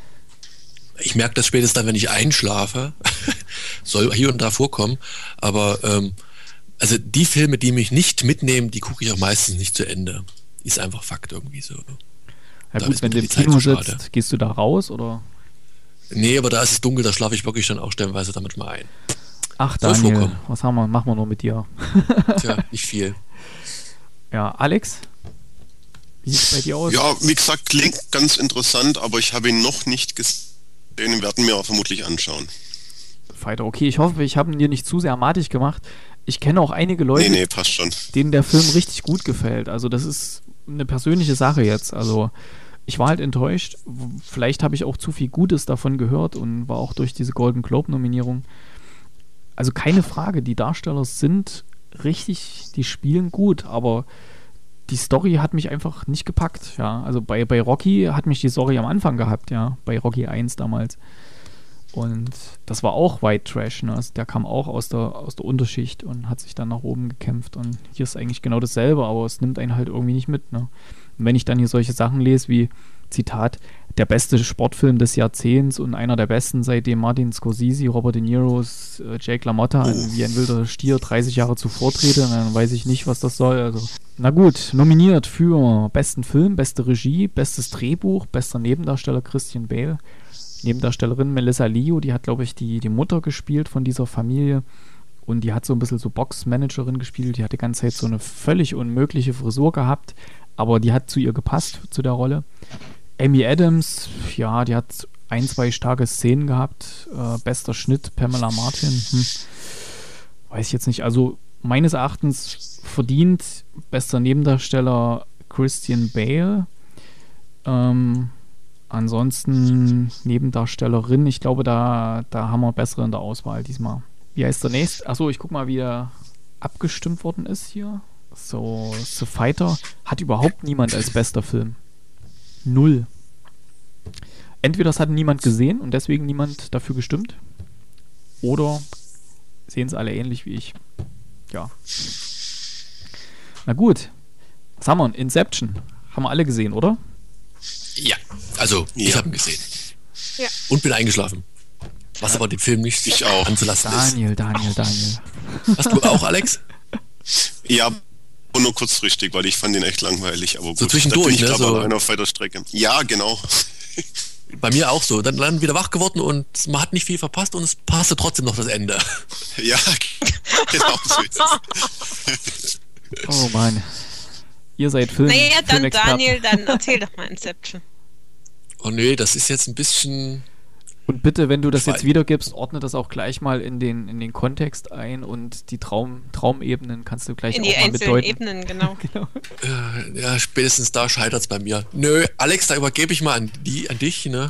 Ich merke das spätestens dann, wenn ich einschlafe. Soll hier und da vorkommen. Aber also die Filme, die mich nicht mitnehmen, die gucke ich auch meistens nicht zu Ende. Ist einfach Fakt irgendwie so. Ja gut, wenn du im Kino sitzt, gehst du da raus, oder? Nee, aber da ist es dunkel, da schlafe ich wirklich dann auch stellenweise damit mal ein. Ach Daniel, was machen wir nur mit dir? Tja, nicht viel. Ja, Alex? Wie sieht es bei dir aus? Ja, wie gesagt, klingt ganz interessant, aber ich habe ihn noch nicht gesehen. Den werden wir auch vermutlich anschauen. Fighter, okay, ich hoffe, ich habe ihn dir nicht zu sehr matig gemacht. Ich kenne auch einige Leute, passt schon, denen der Film richtig gut gefällt. Also das ist eine persönliche Sache jetzt. Also ich war halt enttäuscht. Vielleicht habe ich auch zu viel Gutes davon gehört und war auch durch diese Golden Globe-Nominierung. Also keine Frage, die Darsteller sind richtig, die spielen gut, aber die Story hat mich einfach nicht gepackt, ja. Also bei Rocky hat mich die Story am Anfang gehabt, ja, bei Rocky 1 damals. Und das war auch White Trash, ne? Also der kam auch aus der Unterschicht und hat sich dann nach oben gekämpft. Und hier ist eigentlich genau dasselbe, aber es nimmt einen halt irgendwie nicht mit, ne? Und wenn ich dann hier solche Sachen lese wie, Zitat, der beste Sportfilm des Jahrzehnts und einer der besten, seitdem Martin Scorsese, Robert De Niro, Jake LaMotta wie ein wilder Stier 30 Jahre zuvor drehte, dann weiß ich nicht, was das soll. Also, na gut, nominiert für besten Film, beste Regie, bestes Drehbuch, bester Nebendarsteller Christian Bale, Nebendarstellerin Melissa Leo, die hat, glaube ich, die Mutter gespielt von dieser Familie und die hat so ein bisschen so Boxmanagerin gespielt, die hat die ganze Zeit so eine völlig unmögliche Frisur gehabt, aber die hat zu ihr gepasst, zu der Rolle. Amy Adams, ja, die hat 1-2 starke Szenen gehabt. Bester Schnitt, Pamela Martin. Weiß ich jetzt nicht. Also meines Erachtens verdient bester Nebendarsteller Christian Bale. Ansonsten Nebendarstellerin. Ich glaube, da haben wir bessere in der Auswahl diesmal. Wie heißt der nächste? Achso, ich guck mal, wie er abgestimmt worden ist hier. So, The Fighter hat überhaupt niemand als bester Film. 0. Entweder das hat niemand gesehen und deswegen niemand dafür gestimmt, oder sehen es alle ähnlich wie ich. Ja. Na gut. Was haben wir? Inception. Haben wir alle gesehen, oder? Ja, also ich habe ihn gesehen. Ja. Und bin eingeschlafen. Was aber den Film nicht anzulassen ist. Daniel. Hast du auch, Alex? Ja, und nur kurzfristig, weil ich fand ihn echt langweilig. Aber so zwischendurch, ne? So einer auf weiter Strecke. Ja, genau. Bei mir auch so. Dann wieder wach geworden und man hat nicht viel verpasst und es passte trotzdem noch das Ende. Ja, genau so ist es. Oh Mann. Ihr seid Naja, dann Filmexperten. Daniel, dann erzähl doch mal Inception. Oh nee, das ist jetzt ein bisschen... Und bitte, wenn du das jetzt wiedergibst, ordne das auch gleich mal in den Kontext ein und die Traumebenen kannst du gleich auch mal mitdeuten. In die einzelnen Ebenen, genau. Ja, spätestens da scheitert es bei mir. Nö, Alex, da übergebe ich mal an dich, ne?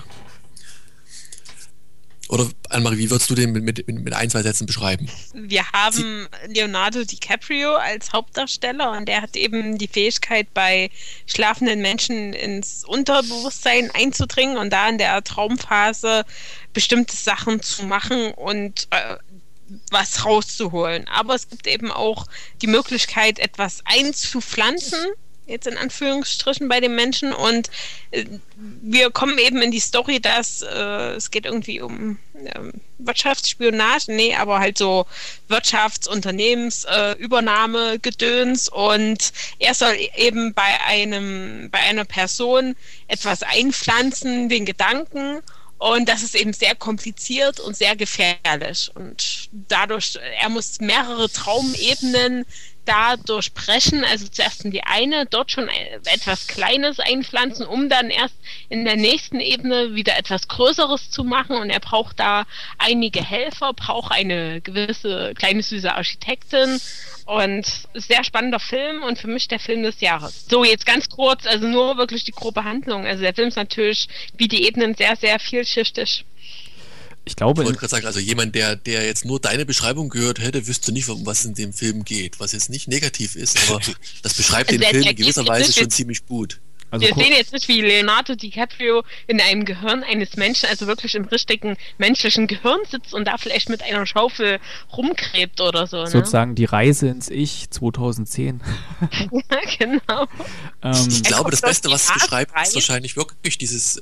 Oder Annemarie, wie würdest du den mit 1-2 Sätzen beschreiben? Wir haben Leonardo DiCaprio als Hauptdarsteller und der hat eben die Fähigkeit, bei schlafenden Menschen ins Unterbewusstsein einzudringen und da in der Traumphase bestimmte Sachen zu machen und was rauszuholen. Aber es gibt eben auch die Möglichkeit, etwas einzupflanzen, jetzt in Anführungsstrichen bei den Menschen, und wir kommen eben in die Story, dass es geht irgendwie um Wirtschaftsspionage, aber halt so Wirtschaftsunternehmensübernahme Gedöns, und er soll eben bei einer Person etwas einpflanzen, den Gedanken, und das ist eben sehr kompliziert und sehr gefährlich, und dadurch, er muss mehrere Traumebenen da durchbrechen, also zuerst in die eine, dort schon etwas Kleines einpflanzen, um dann erst in der nächsten Ebene wieder etwas Größeres zu machen, und er braucht da einige Helfer, braucht eine gewisse kleine süße Architektin, und sehr spannender Film und für mich der Film des Jahres. So, jetzt ganz kurz, also nur wirklich die grobe Handlung, also der Film ist natürlich wie die Ebenen sehr, sehr vielschichtig. Ich glaube, Ich wollte gerade sagen, also jemand, der jetzt nur deine Beschreibung gehört hätte, wüsste nicht, um was in dem Film geht. Was jetzt nicht negativ ist, aber das beschreibt den Film in gewisser Weise schon ziemlich gut. also Wir sehen jetzt nicht, wie Leonardo DiCaprio in einem Gehirn eines Menschen, also wirklich im richtigen menschlichen Gehirn sitzt und da vielleicht mit einer Schaufel rumgräbt oder so. Ne? sozusagen die Reise ins Ich 2010. Ja, genau. Ich glaube, das kommt Beste, aus was es die beschreibt, ist Aasreihe. wahrscheinlich wirklich dieses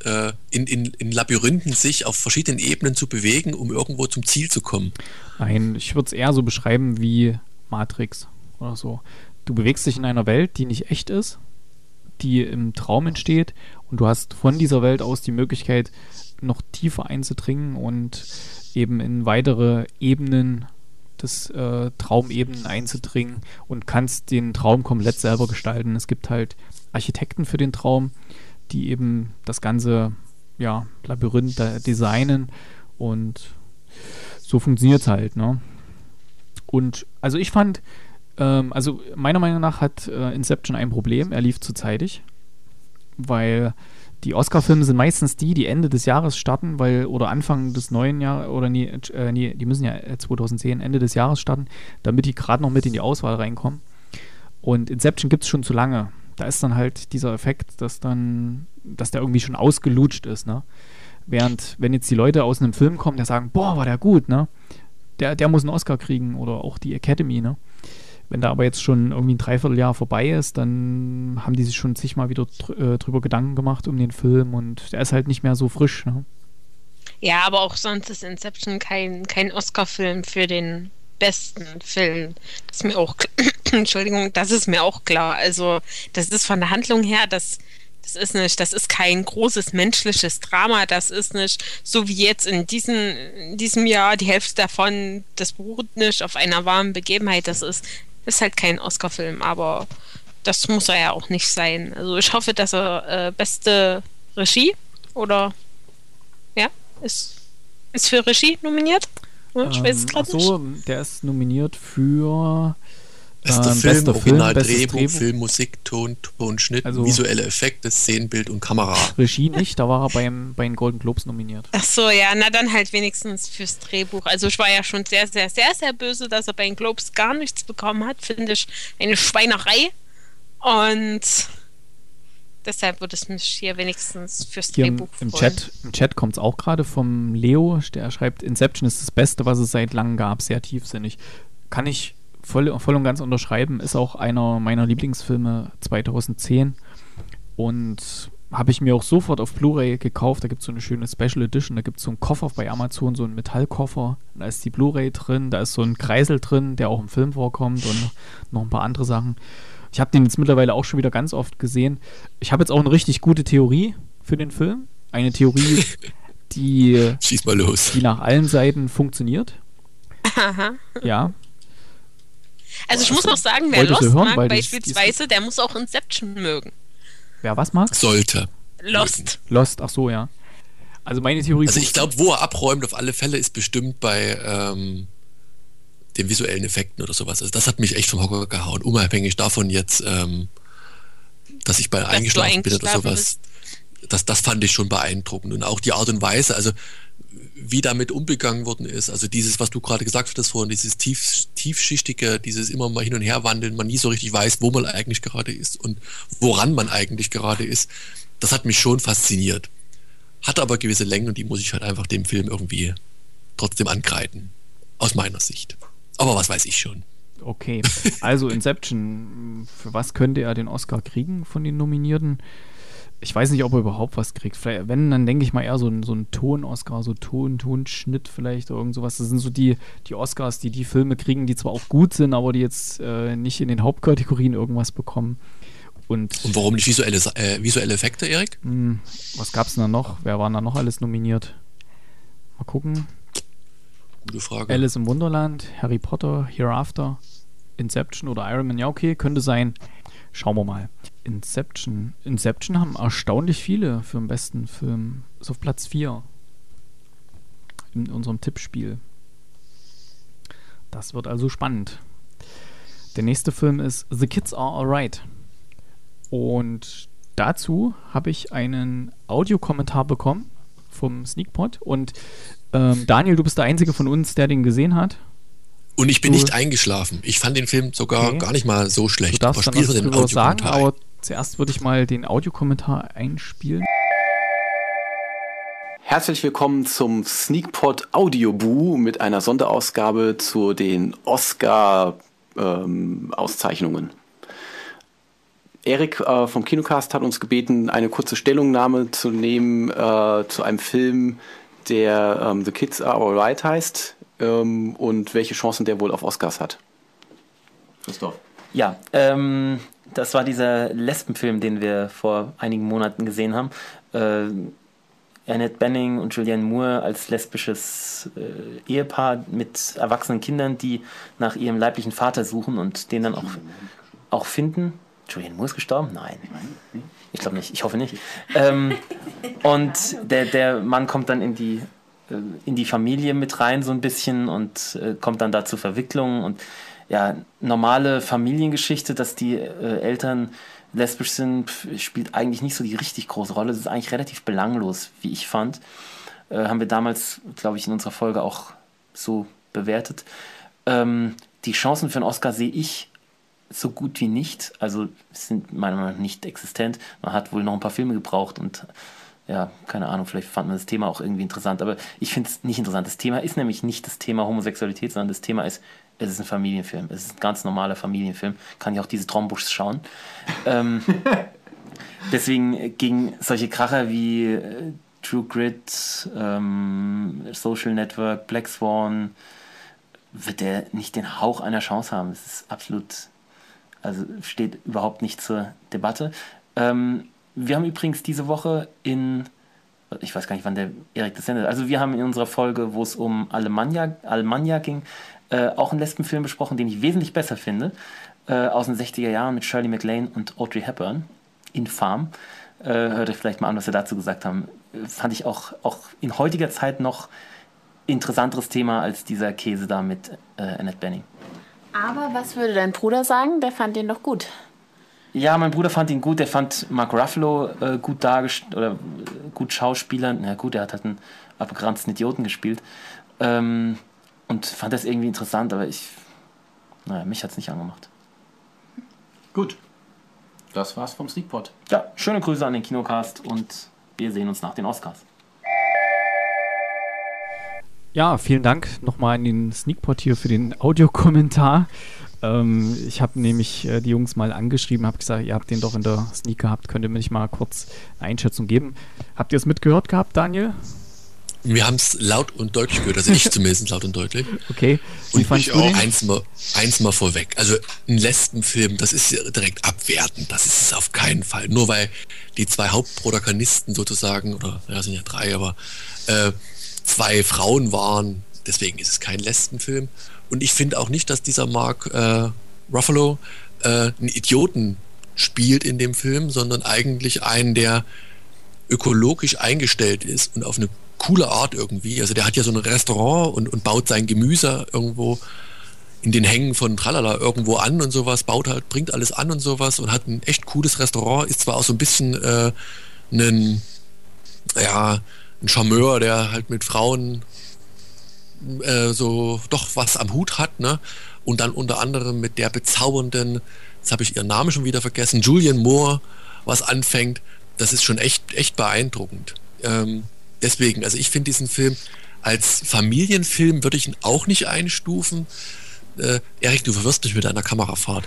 in Labyrinthen sich auf verschiedenen Ebenen zu bewegen, um irgendwo zum Ziel zu kommen. Nein, ich würde es eher so beschreiben wie Matrix oder so. Du bewegst dich in einer Welt, die nicht echt ist, die im Traum entsteht, und du hast von dieser Welt aus die Möglichkeit, noch tiefer einzudringen und eben in weitere Ebenen des Traumebenen einzudringen und kannst den Traum komplett selber gestalten. Es gibt halt Architekten für den Traum, die eben das ganze Labyrinth designen, und so funktioniert es halt, ne? Und also ich fand, also meiner Meinung nach hat Inception ein Problem. Er lief zu zeitig, weil die Oscar-Filme sind meistens die Ende des Jahres starten, oder Anfang des neuen Jahres, oder die müssen ja 2010 Ende des Jahres starten, damit die gerade noch mit in die Auswahl reinkommen. Und Inception gibt es schon zu lange. Da ist dann halt dieser Effekt, dass der irgendwie schon ausgelutscht ist, ne? Während, wenn jetzt die Leute aus einem Film kommen, der sagen, boah, war der gut, ne? Der muss einen Oscar kriegen, oder auch die Academy, ne? Wenn da aber jetzt schon irgendwie ein Dreivierteljahr vorbei ist, dann haben die sich schon zigmal wieder drüber Gedanken gemacht um den Film, und der ist halt nicht mehr so frisch, ne? Ja, aber auch sonst ist Inception kein Oscar-Film für den besten Film. Das ist mir auch Entschuldigung, das ist mir auch klar. Also, das ist von der Handlung her, das ist kein großes menschliches Drama, das ist nicht so wie jetzt in diesem Jahr, die Hälfte davon, das beruht nicht auf einer wahren Begebenheit, das ist halt kein Oscar-Film, aber das muss er ja auch nicht sein. Also ich hoffe, dass er beste Regie ist für Regie nominiert. Ja, ich weiß es gerade nicht. Der ist nominiert für Bester Film, Original, bestes Drehbuch, Filmmusik, Tonschnitt, Also- visuelle Effekte, Szenenbild und Kamera. Regie nicht, da war er bei den Golden Globes nominiert. Ach so, ja, na dann halt wenigstens fürs Drehbuch. Also ich war ja schon sehr, sehr, sehr, sehr böse, dass er bei den Globes gar nichts bekommen hat. Finde ich eine Schweinerei. Und deshalb würde es mich hier wenigstens fürs Hier Drehbuch im freuen. Chat kommt es auch gerade vom Leo, der schreibt, Inception ist das Beste, was es seit langem gab, sehr tiefsinnig. Kann ich voll und ganz unterschreiben, ist auch einer meiner Lieblingsfilme 2010, und habe ich mir auch sofort auf Blu-ray gekauft. Da gibt es so eine schöne Special Edition, da gibt es so einen Koffer bei Amazon, so einen Metallkoffer, da ist die Blu-ray drin, da ist so ein Kreisel drin, der auch im Film vorkommt, und noch ein paar andere Sachen. Ich habe den jetzt mittlerweile auch schon wieder ganz oft gesehen. Ich habe jetzt auch eine richtig gute Theorie für den Film. Eine Theorie, die Schieß mal los. nach allen Seiten funktioniert. Aha. Ja. Also ich muss auch sagen, wer wolltest du Lost hören, mag weil beispielsweise, der muss auch Inception mögen. Wer was mag? Sollte. Lost. Lost, ach so, ja. Also meine Theorie... Also ich glaube, wo er abräumt auf alle Fälle, ist bestimmt bei den visuellen Effekten oder sowas. Also das hat mich echt vom Hocker gehauen. Unabhängig davon jetzt, dass ich bei eingeschlafen bin oder sowas. Das fand ich schon beeindruckend. Und auch die Art und Weise, also wie damit umgegangen worden ist. Also dieses, was du gerade gesagt hattest vorhin, dieses tiefschichtige, dieses immer mal hin und her wandeln, man nie so richtig weiß, wo man eigentlich gerade ist und woran man eigentlich gerade ist. Das hat mich schon fasziniert. Hat aber gewisse Längen, und die muss ich halt einfach dem Film irgendwie trotzdem ankreiden. Aus meiner Sicht. Aber was weiß ich schon. Okay, also Inception, für was könnte er den Oscar kriegen von den Nominierten? Ich weiß nicht, ob er überhaupt was kriegt. Vielleicht, wenn, dann denke ich mal eher so ein Ton-Oscar, so Tonschnitt vielleicht oder irgend sowas. Das sind so die Oscars, die Filme kriegen, die zwar auch gut sind, aber die jetzt nicht in den Hauptkategorien irgendwas bekommen. Und warum nicht visuelle Effekte, Erik? Was gab's denn da noch? Wer war da noch alles nominiert? Mal gucken. Gute Frage. Alice im Wunderland, Harry Potter, Hereafter. Inception oder Iron Man, ja okay, könnte sein. Schauen wir mal. Inception haben erstaunlich viele für den besten Film. Ist auf Platz 4 in unserem Tippspiel. Das wird also spannend. Der nächste Film ist The Kids Are Alright. Und dazu habe ich einen Audiokommentar bekommen vom Sneakpot. Und Daniel, du bist der Einzige von uns, der den gesehen hat. Und ich bin nicht eingeschlafen. Ich fand den Film sogar gar nicht mal so schlecht. Du darfst dann was drüber sagen, aber zuerst würde ich mal den Audiokommentar einspielen. Herzlich willkommen zum Sneakpot Audioboo mit einer Sonderausgabe zu den Oscar-Auszeichnungen. Erik vom Kinocast hat uns gebeten, eine kurze Stellungnahme zu nehmen zu einem Film, der The Kids Are Alright heißt und welche Chancen der wohl auf Oscars hat. Christoph. Ja, das war dieser Lesbenfilm, den wir vor einigen Monaten gesehen haben. Annette Bening und Julianne Moore als lesbisches Ehepaar mit erwachsenen Kindern, die nach ihrem leiblichen Vater suchen und den dann auch finden. Julianne Moore ist gestorben? Nein. Ich glaube nicht. Ich hoffe nicht. Und der Mann kommt dann in die Familie mit rein so ein bisschen und kommt dann da zu Verwicklungen und ja, normale Familiengeschichte, dass die Eltern lesbisch sind, spielt eigentlich nicht so die richtig große Rolle. Es ist eigentlich relativ belanglos, wie ich fand. Haben wir damals, glaube ich, in unserer Folge auch so bewertet. Die Chancen für einen Oscar sehe ich so gut wie nicht. Also sind meiner Meinung nach nicht existent. Man hat wohl noch ein paar Filme gebraucht und ja, keine Ahnung, vielleicht fand man das Thema auch irgendwie interessant. Aber ich finde es nicht interessant. Das Thema ist nämlich nicht das Thema Homosexualität, sondern das Thema ist, es ist ein Familienfilm. Es ist ein ganz normaler Familienfilm. Kann ich auch diese Trombuschs schauen. Deswegen gegen solche Kracher wie True Grit, Social Network, Black Swan wird der nicht den Hauch einer Chance haben. Es ist absolut, also steht überhaupt nicht zur Debatte. Wir haben übrigens diese Woche ich weiß gar nicht, wann der Erik das sendet. Also wir haben in unserer Folge, wo es um Alemannia ging, auch einen Lesbenfilm besprochen, den ich wesentlich besser finde, aus den 60er Jahren mit Shirley MacLaine und Audrey Hepburn, Infam. Hört euch vielleicht mal an, was wir dazu gesagt haben. Fand ich auch in heutiger Zeit noch interessanteres Thema als dieser Käse da mit Annette Bening. Aber was würde dein Bruder sagen? Der fand den doch gut. Ja, mein Bruder fand ihn gut. Der fand Mark Ruffalo gut dargestellt oder gut schauspielern. Na gut, er hat halt einen abgeranzten Idioten gespielt. Und fand das irgendwie interessant, aber mich hat es nicht angemacht. Gut. Das war's vom Sneakpot. Ja, schöne Grüße an den Kinocast und wir sehen uns nach den Oscars. Ja, vielen Dank nochmal an den Sneakpot hier für den Audiokommentar. Ich habe nämlich die Jungs mal angeschrieben, habe gesagt, ihr habt den doch in der Sneak gehabt, könnt ihr mir nicht mal kurz eine Einschätzung geben. Habt ihr es mitgehört gehabt, Daniel? Wir haben es laut und deutlich gehört, also ich zumindest laut und deutlich. Okay. Und ich auch eins mal vorweg. Also ein Lesbenfilm, das ist direkt abwertend. Das ist es auf keinen Fall. Nur weil die zwei Hauptprotagonisten sozusagen, oder ja, sind ja drei, aber zwei Frauen waren, deswegen ist es kein Lesbenfilm. Und ich finde auch nicht, dass dieser Mark Ruffalo einen Idioten spielt in dem Film, sondern eigentlich einen, der ökologisch eingestellt ist und auf eine coole Art irgendwie. Also der hat ja so ein Restaurant und baut sein Gemüse irgendwo in den Hängen von Tralala irgendwo an und sowas, bringt alles an und sowas und hat ein echt cooles Restaurant, ist zwar auch so ein bisschen ein Charmeur, der halt mit Frauen so doch was am Hut hat, ne? Und dann unter anderem mit der bezaubernden, jetzt habe ich ihren Namen schon wieder vergessen, Julianne Moore, was anfängt. Das ist schon echt beeindruckend. Deswegen, also ich finde diesen Film als Familienfilm würde ich ihn auch nicht einstufen. Erik, du verwirrst mich mit deiner Kamerafahrt.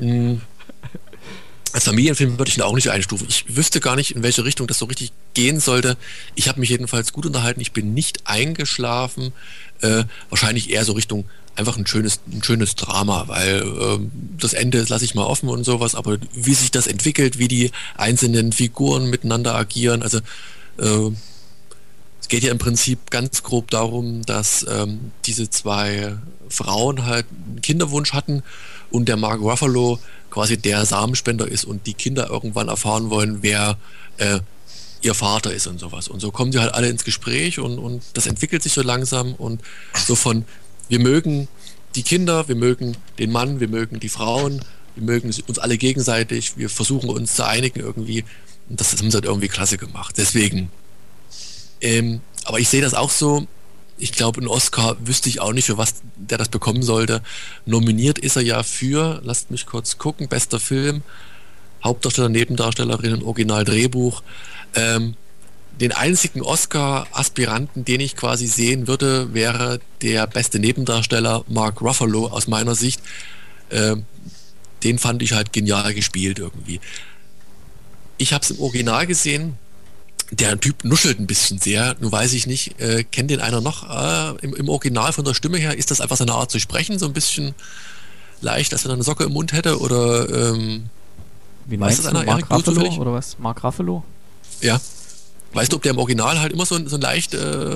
Als Familienfilm würde ich ihn auch nicht einstufen. Ich wüsste gar nicht, in welche Richtung das so richtig gehen sollte. Ich habe mich jedenfalls gut unterhalten. Ich bin nicht eingeschlafen. Wahrscheinlich eher so Richtung einfach ein schönes Drama, weil das Ende lasse ich mal offen und sowas, aber wie sich das entwickelt, wie die einzelnen Figuren miteinander agieren, also es geht ja im Prinzip ganz grob darum, dass diese zwei Frauen halt einen Kinderwunsch hatten und der Mark Ruffalo quasi der Samenspender ist und die Kinder irgendwann erfahren wollen, wer ihr Vater ist und sowas. Und so kommen sie halt alle ins Gespräch und das entwickelt sich so langsam und so von, wir mögen die Kinder, wir mögen den Mann, wir mögen die Frauen, wir mögen uns alle gegenseitig, wir versuchen uns zu einigen irgendwie. Und das haben sie halt irgendwie klasse gemacht. Deswegen. Aber ich sehe das auch so, ich glaube, einen Oscar wüsste ich auch nicht, für was der das bekommen sollte. Nominiert ist er ja für, lasst mich kurz gucken, bester Film, Hauptdarsteller, Nebendarstellerin, Originaldrehbuch. Den einzigen Oscar-Aspiranten, den ich quasi sehen würde, wäre der beste Nebendarsteller Mark Ruffalo aus meiner Sicht. Den fand ich halt genial gespielt irgendwie. Ich habe es im Original gesehen. Der Typ nuschelt ein bisschen sehr. Nun weiß ich nicht, kennt den einer noch im Original von der Stimme her? Ist das einfach seine Art zu sprechen? So ein bisschen leicht, als wenn er eine Socke im Mund hätte? Oder wie meinst du, Mark Ruffalo oder was? Mark Ruffalo? Ja. Weißt du, ob der im Original halt immer so ein leicht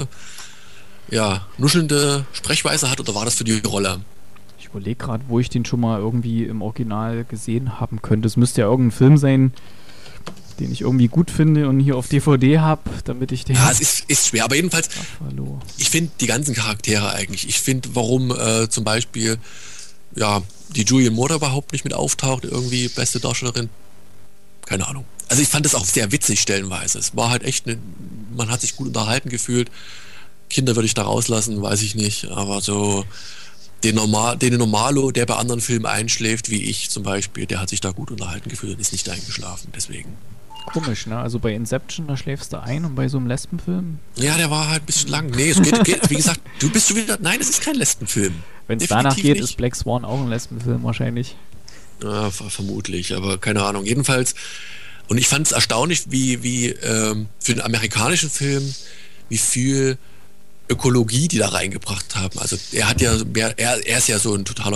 nuschelnde Sprechweise hat oder war das für die Rolle? Ich überlege gerade, wo ich den schon mal irgendwie im Original gesehen haben könnte. Es müsste ja irgendein Film sein, den ich irgendwie gut finde und hier auf DVD habe, damit ich den... Ja, es ist schwer, aber jedenfalls, ich finde die ganzen Charaktere eigentlich. Ich finde, warum zum Beispiel die Julianne Moore überhaupt nicht mit auftaucht, irgendwie beste Darstellerin, keine Ahnung. Also ich fand es auch sehr witzig stellenweise. Es war halt echt, man hat sich gut unterhalten gefühlt. Kinder würde ich da rauslassen, weiß ich nicht, aber so den Normalo, der bei anderen Filmen einschläft, wie ich zum Beispiel, der hat sich da gut unterhalten gefühlt und ist nicht eingeschlafen, deswegen. Komisch, ne? Also bei Inception, da schläfst du ein und bei so einem Lesbenfilm? Ja, der war halt ein bisschen lang. Nee, es geht wie gesagt, du bist schon wieder, nein, es ist kein Lesbenfilm. Wenn es danach geht, nicht. Ist Black Swan auch ein Lesbenfilm wahrscheinlich. Ja, vermutlich, aber keine Ahnung. Jedenfalls, und ich fand es erstaunlich, wie für den amerikanischen Film, wie viel Ökologie die da reingebracht haben. Also er ist ja so ein totaler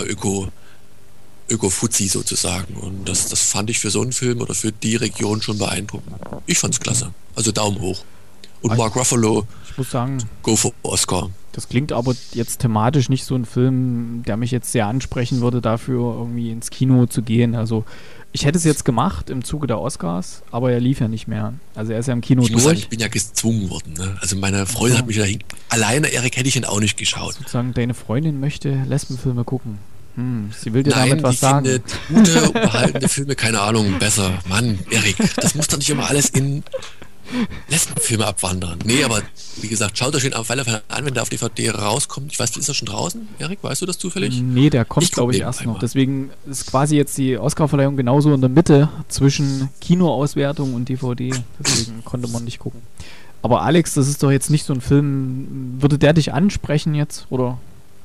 Öko-Fuzzi sozusagen. Und das fand ich für so einen Film oder für die Region schon beeindruckend. Ich fand's klasse. Also Daumen hoch. Und Mark Ruffalo, ich muss sagen, go for Oscar. Das klingt aber jetzt thematisch nicht so ein Film, der mich jetzt sehr ansprechen würde, dafür irgendwie ins Kino zu gehen. Also ich hätte es jetzt gemacht im Zuge der Oscars, aber er lief ja nicht mehr. Also er ist ja im Kino durch. Sagen, ich bin ja gezwungen worden. Ne? Also meine Freundin hat mich dahin... Alleine, Erik, hätte ich ihn auch nicht geschaut. Sozusagen, deine Freundin möchte Lesbenfilme gucken. Sie will dir damit was sagen. Nein, die findet gute, unterhaltende Filme, keine Ahnung, besser. Mann, Erik, das muss doch nicht immer alles in Lesbenfilme abwandern. Nee, aber wie gesagt, schaut euch den auf alle Fälle an, wenn der auf DVD rauskommt. Ich weiß, ist er schon draußen? Erik, weißt du das zufällig? Nee, der kommt, glaube ich, erst noch. Deswegen ist quasi jetzt die Oscarverleihung genauso in der Mitte zwischen Kinoauswertung und DVD. Deswegen konnte man nicht gucken. Aber Alex, das ist doch jetzt nicht so ein Film. Würde der dich ansprechen jetzt, oder?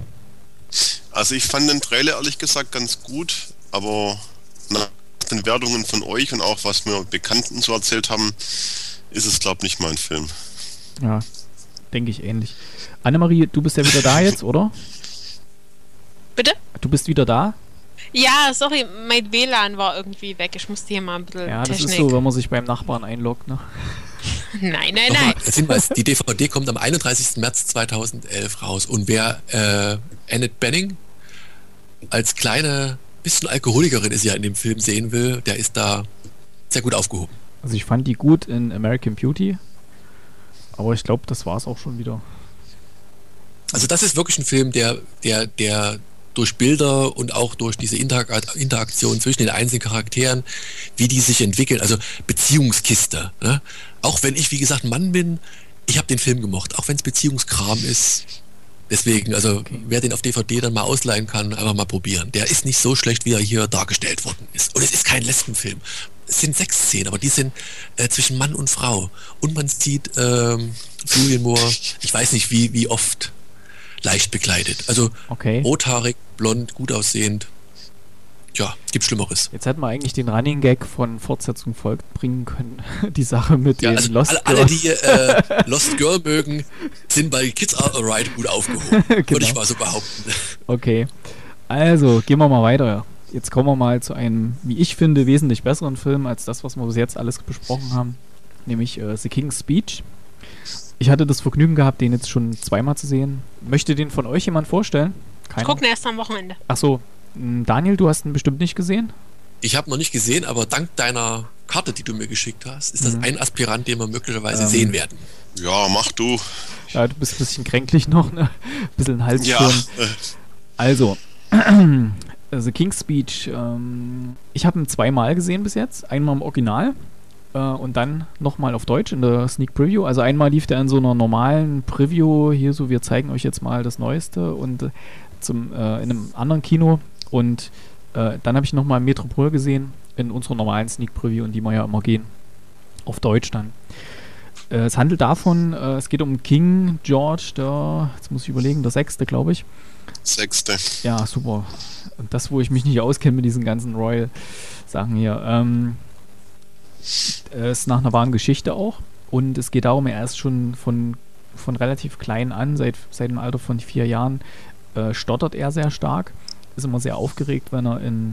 Also ich fand den Trailer ehrlich gesagt ganz gut, aber nach den Wertungen von euch und auch was mir Bekannten so erzählt haben, ist es, glaube ich, nicht mein Film. Ja, denke ich ähnlich. Annemarie, du bist ja wieder da jetzt, oder? Bitte? Du bist wieder da? Ja, sorry, mein WLAN war irgendwie weg. Ich musste hier mal ein bisschen Ja, das Technik. ist so, wenn man sich beim Nachbarn einloggt, ne? Nein. Die DVD kommt am 31. März 2011 raus. Und wer Annette Bening als kleine, bisschen Alkoholikerin ist ja in dem Film sehen will, der ist da sehr gut aufgehoben. Also ich fand die gut in American Beauty, aber ich glaube, das war es auch schon wieder. Also das ist wirklich ein Film, der durch Bilder und auch durch diese Interaktion zwischen den einzelnen Charakteren, wie die sich entwickeln, also Beziehungskiste. Ne? Auch wenn ich, wie gesagt, Mann bin, ich habe den Film gemocht, auch wenn es Beziehungskram ist. Deswegen, also wer den auf DVD dann mal ausleihen kann, einfach mal probieren. Der ist nicht so schlecht, wie er hier dargestellt worden ist. Und es ist kein Lesbenfilm. Es sind 6 Szenen, aber die sind zwischen Mann und Frau. Und man sieht Julianne Moore, ich weiß nicht wie oft, leicht bekleidet. Also rothaarig, blond, gut aussehend. Ja, gibt Schlimmeres. Jetzt hätten wir eigentlich den Running Gag von Fortsetzung folgt bringen können. Die Sache mit den also Lost alle, Girls. die Lost Girl mögen, sind bei Kids Are Alright gut aufgehoben. Würde ich mal so behaupten. Okay. Also, gehen wir mal weiter. Jetzt kommen wir mal zu einem, wie ich finde, wesentlich besseren Film als das, was wir bis jetzt alles besprochen haben. Nämlich The King's Speech. Ich hatte das Vergnügen gehabt, den jetzt schon zweimal zu sehen. Möchte den von euch jemand vorstellen? Keiner? Gucken erst am Wochenende. Ach so. Daniel, du hast ihn bestimmt nicht gesehen? Ich habe noch nicht gesehen, aber dank deiner Karte, die du mir geschickt hast, ist das ein Aspirant, den wir möglicherweise sehen werden. Ja, mach du. Ja, du bist ein bisschen kränklich noch, ne? Ein bisschen Hals Ja. schon. Also, The King's Speech. Ich habe ihn zweimal gesehen bis jetzt. Einmal im Original und dann nochmal auf Deutsch in der Sneak Preview. Also einmal lief der in so einer normalen Preview, hier so, wir zeigen euch jetzt mal das Neueste und in einem anderen Kino. Und dann habe ich nochmal Metropol gesehen in unserer normalen Sneak Preview, in die wir ja immer gehen. Auf Deutsch dann. Es handelt davon, es geht um King George, jetzt muss ich überlegen, der 6., glaube ich. 6. Ja, super. Und das, wo ich mich nicht auskenne mit diesen ganzen Royal-Sachen hier. Ist nach einer wahren Geschichte auch. Und es geht darum, er ist schon von relativ klein an, seit dem Alter von 4 Jahren, stottert er sehr stark. Ist immer sehr aufgeregt, wenn er in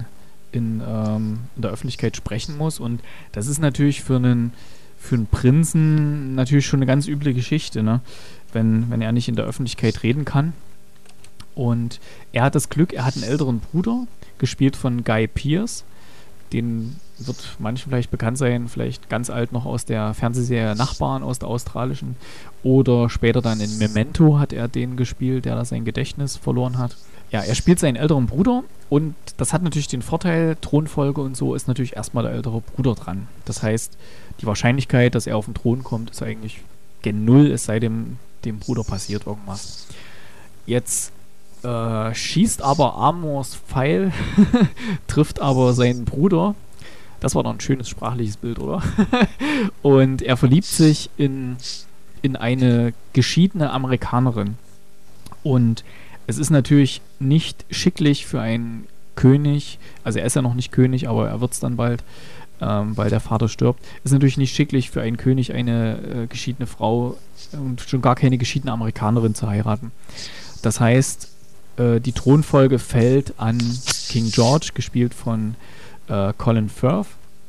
der Öffentlichkeit sprechen muss. Und das ist natürlich für einen Prinzen natürlich schon eine ganz üble Geschichte, ne? Wenn er nicht in der Öffentlichkeit reden kann. Und er hat das Glück, er hat einen älteren Bruder, gespielt von Guy Pearce. Den wird manchen vielleicht bekannt sein, vielleicht ganz alt noch aus der Fernsehserie Nachbarn, aus der australischen. Oder später dann in Memento hat er den gespielt, der da sein Gedächtnis verloren hat. Ja, er spielt seinen älteren Bruder und das hat natürlich den Vorteil, Thronfolge und so ist natürlich erstmal der ältere Bruder dran. Das heißt, die Wahrscheinlichkeit, dass er auf den Thron kommt, ist eigentlich gen Null, es sei dem Bruder passiert irgendwas. Jetzt schießt aber Amors Pfeil, trifft aber seinen Bruder. Das war doch ein schönes sprachliches Bild, oder? Und er verliebt sich in eine geschiedene Amerikanerin. Und es ist natürlich nicht schicklich für einen König, also er ist ja noch nicht König, aber er wird es dann bald, weil der Vater stirbt, ist natürlich nicht schicklich für einen König, eine geschiedene Frau und schon gar keine geschiedene Amerikanerin zu heiraten. Das heißt, die Thronfolge fällt an King George, gespielt von Colin Firth.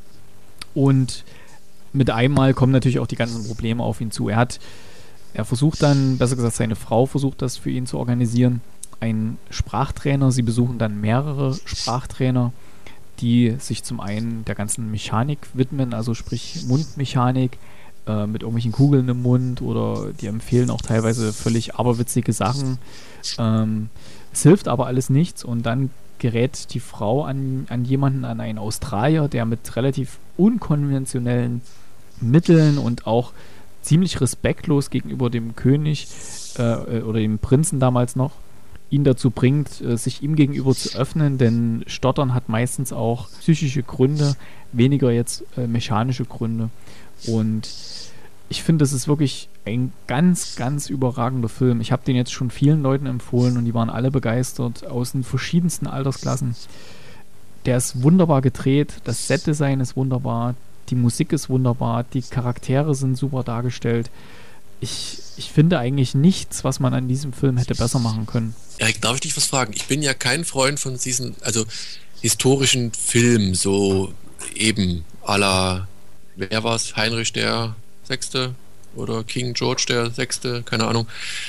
Und mit einmal kommen natürlich auch die ganzen Probleme auf ihn zu. Er versucht dann, besser gesagt seine Frau versucht das für ihn zu organisieren, einen Sprachtrainer. Sie besuchen dann mehrere Sprachtrainer, die sich zum einen der ganzen Mechanik widmen, also sprich Mundmechanik, mit irgendwelchen Kugeln im Mund, oder die empfehlen auch teilweise völlig aberwitzige Sachen. Es hilft aber alles nichts und dann gerät die Frau an jemanden, an einen Australier, der mit relativ unkonventionellen Mitteln und auch ziemlich respektlos gegenüber dem König oder dem Prinzen damals noch, ihn dazu bringt, sich ihm gegenüber zu öffnen, denn Stottern hat meistens auch psychische Gründe, weniger jetzt mechanische Gründe. Und ich finde, das ist wirklich ein ganz, ganz überragender Film. Ich habe den jetzt schon vielen Leuten empfohlen und die waren alle begeistert, aus den verschiedensten Altersklassen. Der ist wunderbar gedreht, das Setdesign ist wunderbar, die Musik ist wunderbar, die Charaktere sind super dargestellt. Ich finde eigentlich nichts, was man an diesem Film hätte besser machen können. Erik, darf ich dich was fragen? Ich bin ja kein Freund von diesen, also historischen Filmen, so eben à la, wer war es, Heinrich der Sechste oder King George der Sechste, keine Ahnung.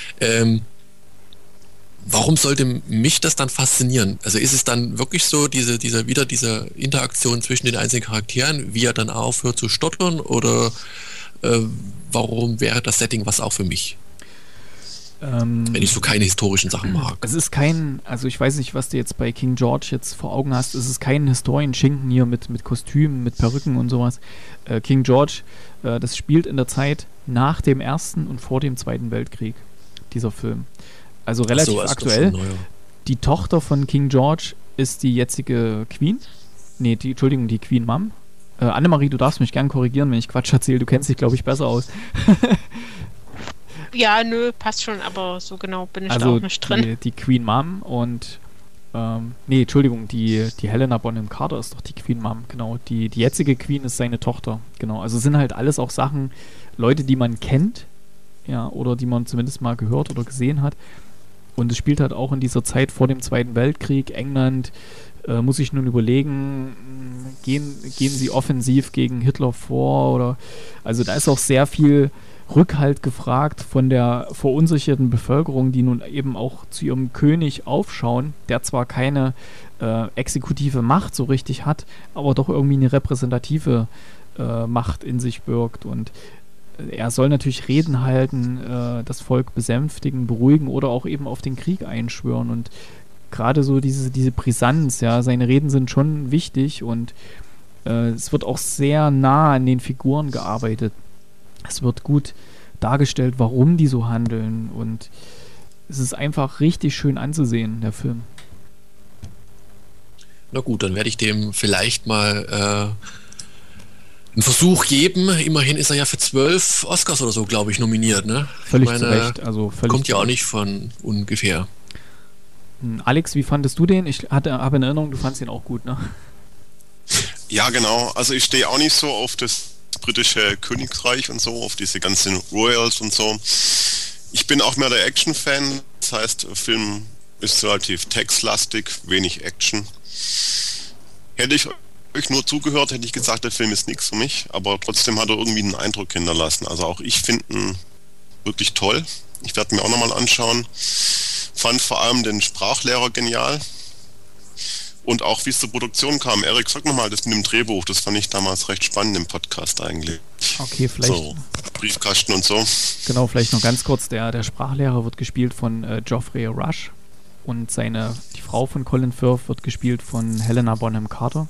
Warum sollte mich das dann faszinieren? Also ist es dann wirklich so, diese Interaktion zwischen den einzelnen Charakteren, wie er dann aufhört zu stottern, oder warum wäre das Setting was auch für mich? Wenn ich so keine historischen Sachen mag. Es ist also ich weiß nicht, was du jetzt bei King George jetzt vor Augen hast, es ist kein Historienschinken hier mit Kostümen, mit Perücken und sowas. King George, das spielt in der Zeit nach dem Ersten und vor dem Zweiten Weltkrieg, dieser Film. Also relativ aktuell. Die Tochter von King George ist die jetzige Queen. Nee, die Queen Mom. Annemarie, du darfst mich gern korrigieren, wenn ich Quatsch erzähle. Du kennst dich, glaube ich, besser aus. Ja, nö, passt schon, aber so genau bin ich da auch nicht drin. Die Queen Mom und die Helena Bonham Carter ist doch die Queen Mom, genau. Die jetzige Queen ist seine Tochter, genau. Also sind halt alles auch Sachen, Leute, die man kennt, ja, oder die man zumindest mal gehört oder gesehen hat. Und es spielt halt auch in dieser Zeit vor dem Zweiten Weltkrieg. England muss sich nun überlegen, gehen sie offensiv gegen Hitler vor, oder, also da ist auch sehr viel Rückhalt gefragt von der verunsicherten Bevölkerung, die nun eben auch zu ihrem König aufschauen, der zwar keine exekutive Macht so richtig hat, aber doch irgendwie eine repräsentative Macht in sich birgt. Und er soll natürlich Reden halten, das Volk besänftigen, beruhigen oder auch eben auf den Krieg einschwören. Und gerade so diese Brisanz, ja, seine Reden sind schon wichtig und es wird auch sehr nah an den Figuren gearbeitet. Es wird gut dargestellt, warum die so handeln, und es ist einfach richtig schön anzusehen, der Film. Na gut, dann werde ich dem vielleicht mal einen Versuch geben. Immerhin ist er ja für 12 Oscars oder so, glaube ich, nominiert, ne? Völlig zu Recht. Also völlig kommt ja auch nicht von ungefähr. Alex, wie fandest du den? Ich habe in Erinnerung, du fandest ihn auch gut, ne? Ja, genau. Also ich stehe auch nicht so auf das britische Königreich und so, auf diese ganzen Royals und so. Ich bin auch mehr der Action-Fan. Das heißt, der Film ist relativ textlastig, wenig Action. Hätte ich euch nur zugehört, hätte ich gesagt, der Film ist nichts für mich. Aber trotzdem hat er irgendwie einen Eindruck hinterlassen. Also auch ich finde ihn wirklich toll. Ich werde mir auch nochmal anschauen. Fand vor allem den Sprachlehrer genial. Und auch wie es zur Produktion kam. Erik, sag nochmal das mit dem Drehbuch. Das fand ich damals recht spannend im Podcast eigentlich. Okay, vielleicht. So, Briefkasten und so. Genau, vielleicht noch ganz kurz. Der Sprachlehrer wird gespielt von Geoffrey Rush. Und die Frau von Colin Firth wird gespielt von Helena Bonham Carter.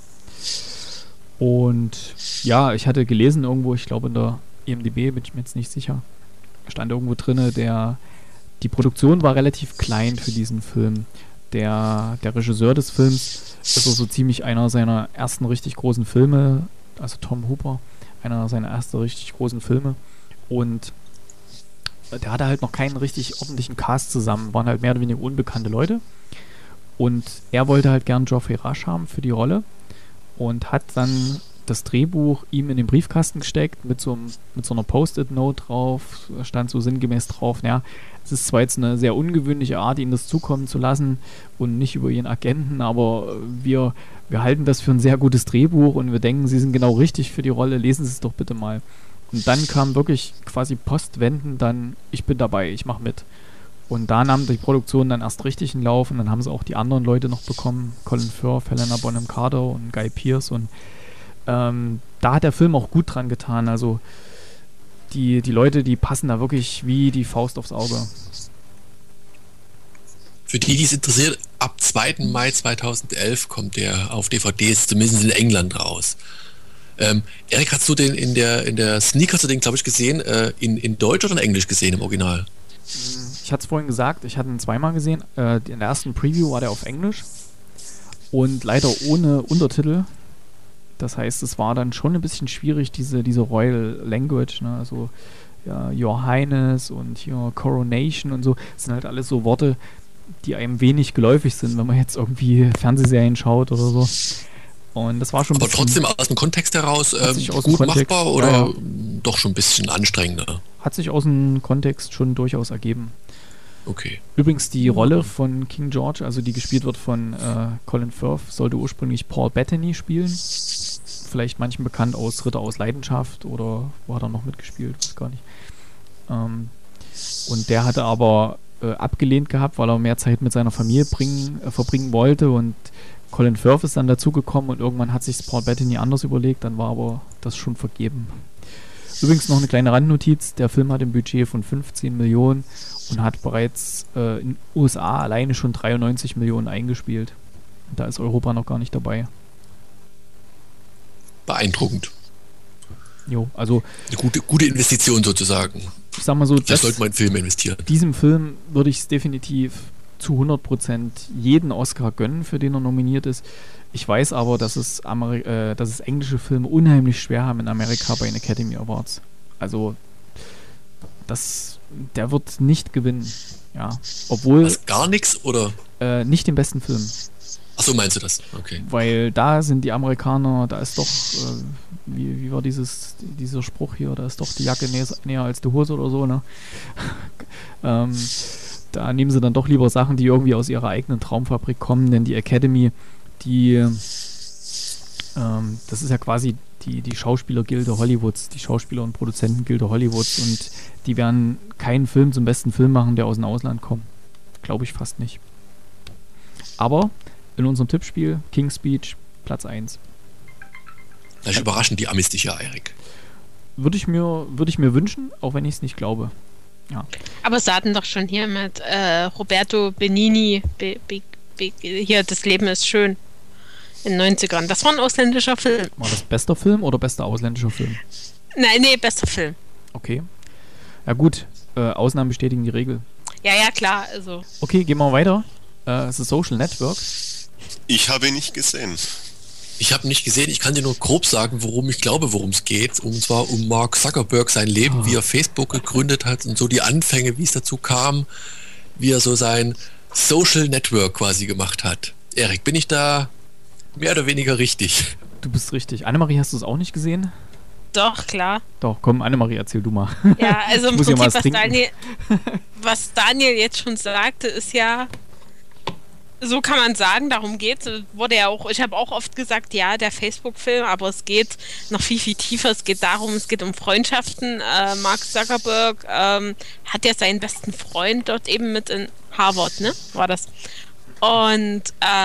Und ja, ich hatte gelesen irgendwo, ich glaube in der IMDb, bin ich mir jetzt nicht sicher, stand irgendwo drin, die Produktion war relativ klein für diesen Film. Der Regisseur des Films ist so ziemlich einer seiner ersten richtig großen Filme, also Tom Hooper, einer seiner ersten richtig großen Filme. Und der hatte halt noch keinen richtig ordentlichen Cast zusammen, waren halt mehr oder weniger unbekannte Leute. Und er wollte halt gern Geoffrey Rush haben für die Rolle und hat dann das Drehbuch ihm in den Briefkasten gesteckt mit so einer Post-it-Note drauf, stand so sinngemäß drauf, ja, es ist zwar jetzt eine sehr ungewöhnliche Art, ihnen das zukommen zu lassen und nicht über ihren Agenten, aber wir halten das für ein sehr gutes Drehbuch und wir denken, sie sind genau richtig für die Rolle, lesen Sie es doch bitte mal. Und dann kam wirklich quasi postwendend dann, ich bin dabei, ich mache mit. Und da nahm die Produktion dann erst richtig in Lauf und dann haben sie auch die anderen Leute noch bekommen, Colin Firth, Helena Bonham Carter und Guy Pearce, und da hat der Film auch gut dran getan. Also die Leute, die passen da wirklich wie die Faust aufs Auge. Für die es interessiert, ab 2. Mai 2011 kommt der auf DVDs, zumindest in England, raus. Erik, hast du den in der Sneak, hast du den, glaube ich, gesehen, in Deutsch oder in Englisch gesehen im Original? Ich hatte es vorhin gesagt, ich hatte ihn zweimal gesehen. In der ersten Preview war der auf Englisch und leider ohne Untertitel. Das heißt, es war dann schon ein bisschen schwierig, diese Royal Language, ne? Also ja, Your Highness und hier Coronation und so. Das sind halt alles so Worte, die einem wenig geläufig sind, wenn man jetzt irgendwie Fernsehserien schaut oder so. Und das war schon. Aber trotzdem aus dem Kontext heraus gut machbar oder ja. Doch schon ein bisschen anstrengender? Hat sich aus dem Kontext schon durchaus ergeben. Okay. Übrigens die Rolle von King George, also die gespielt wird von Colin Firth, sollte ursprünglich Paul Bettany spielen. Vielleicht manchen bekannt aus Ritter aus Leidenschaft oder wo hat er noch mitgespielt, weiß gar nicht. Und der hatte aber abgelehnt gehabt, weil er mehr Zeit mit seiner Familie verbringen wollte, und Colin Firth ist dann dazugekommen und irgendwann hat sich Paul Bettany anders überlegt, dann war aber das schon vergeben. Übrigens noch eine kleine Randnotiz, der Film hat ein Budget von 15 Millionen und hat bereits in den USA alleine schon 93 Millionen eingespielt. Da ist Europa noch gar nicht dabei. Beeindruckend. Jo, also eine gute Investition sozusagen. Ich sag mal so, das sollte man in Filme investieren. Diesem Film würde ich es definitiv zu 100% jeden Oscar gönnen, für den er nominiert ist. Ich weiß aber, dass es englische Filme unheimlich schwer haben in Amerika bei den Academy Awards. Also der wird nicht gewinnen. Ja, obwohl was, gar nichts oder? Nicht den besten Film. Ach so, meinst du das? Okay. Weil da sind die Amerikaner, da ist doch, wie war dieser Spruch hier, da ist doch die Jacke näher als die Hose oder so, ne? Da nehmen sie dann doch lieber Sachen, die irgendwie aus ihrer eigenen Traumfabrik kommen, denn die Academy, das ist ja quasi die Schauspielergilde Hollywoods, die Schauspieler- und Produzentengilde Hollywoods, und die werden keinen Film zum besten Film machen, der aus dem Ausland kommt. Glaube ich fast nicht. Aber in unserem Tippspiel King's Speech Platz 1. Das ist überraschend, die Amis dich ja, Erik. Würde ich mir wünschen, auch wenn ich es nicht glaube. Ja. Aber es hatten doch schon hier mit Roberto Benigni, hier, das Leben ist schön, in den 90ern. Das war ein ausländischer Film. War das bester Film oder bester ausländischer Film? Nein, bester Film. Okay. Ja gut, Ausnahmen bestätigen die Regel. Ja, klar, also. Okay, gehen wir weiter. The Social Network. Ich habe ihn nicht gesehen. Ich habe nicht gesehen, ich kann dir nur grob sagen, worum es geht. Und zwar um Mark Zuckerberg, sein Leben, wie er Facebook gegründet hat und so die Anfänge, wie es dazu kam, wie er so sein Social Network quasi gemacht hat. Erik, bin ich da mehr oder weniger richtig? Du bist richtig. Annemarie, hast du es auch nicht gesehen? Doch, klar. Doch, komm, Annemarie, erzähl du mal. Ja, also im Muss Prinzip, ja was Daniel jetzt schon sagte, ist ja, so kann man sagen, darum geht es. Wurde ja auch, ich habe auch oft gesagt, ja, der Facebook-Film, aber es geht noch viel, viel tiefer. Es geht um Freundschaften. Mark Zuckerberg hat ja seinen besten Freund dort eben mit in Harvard, ne? War das. Und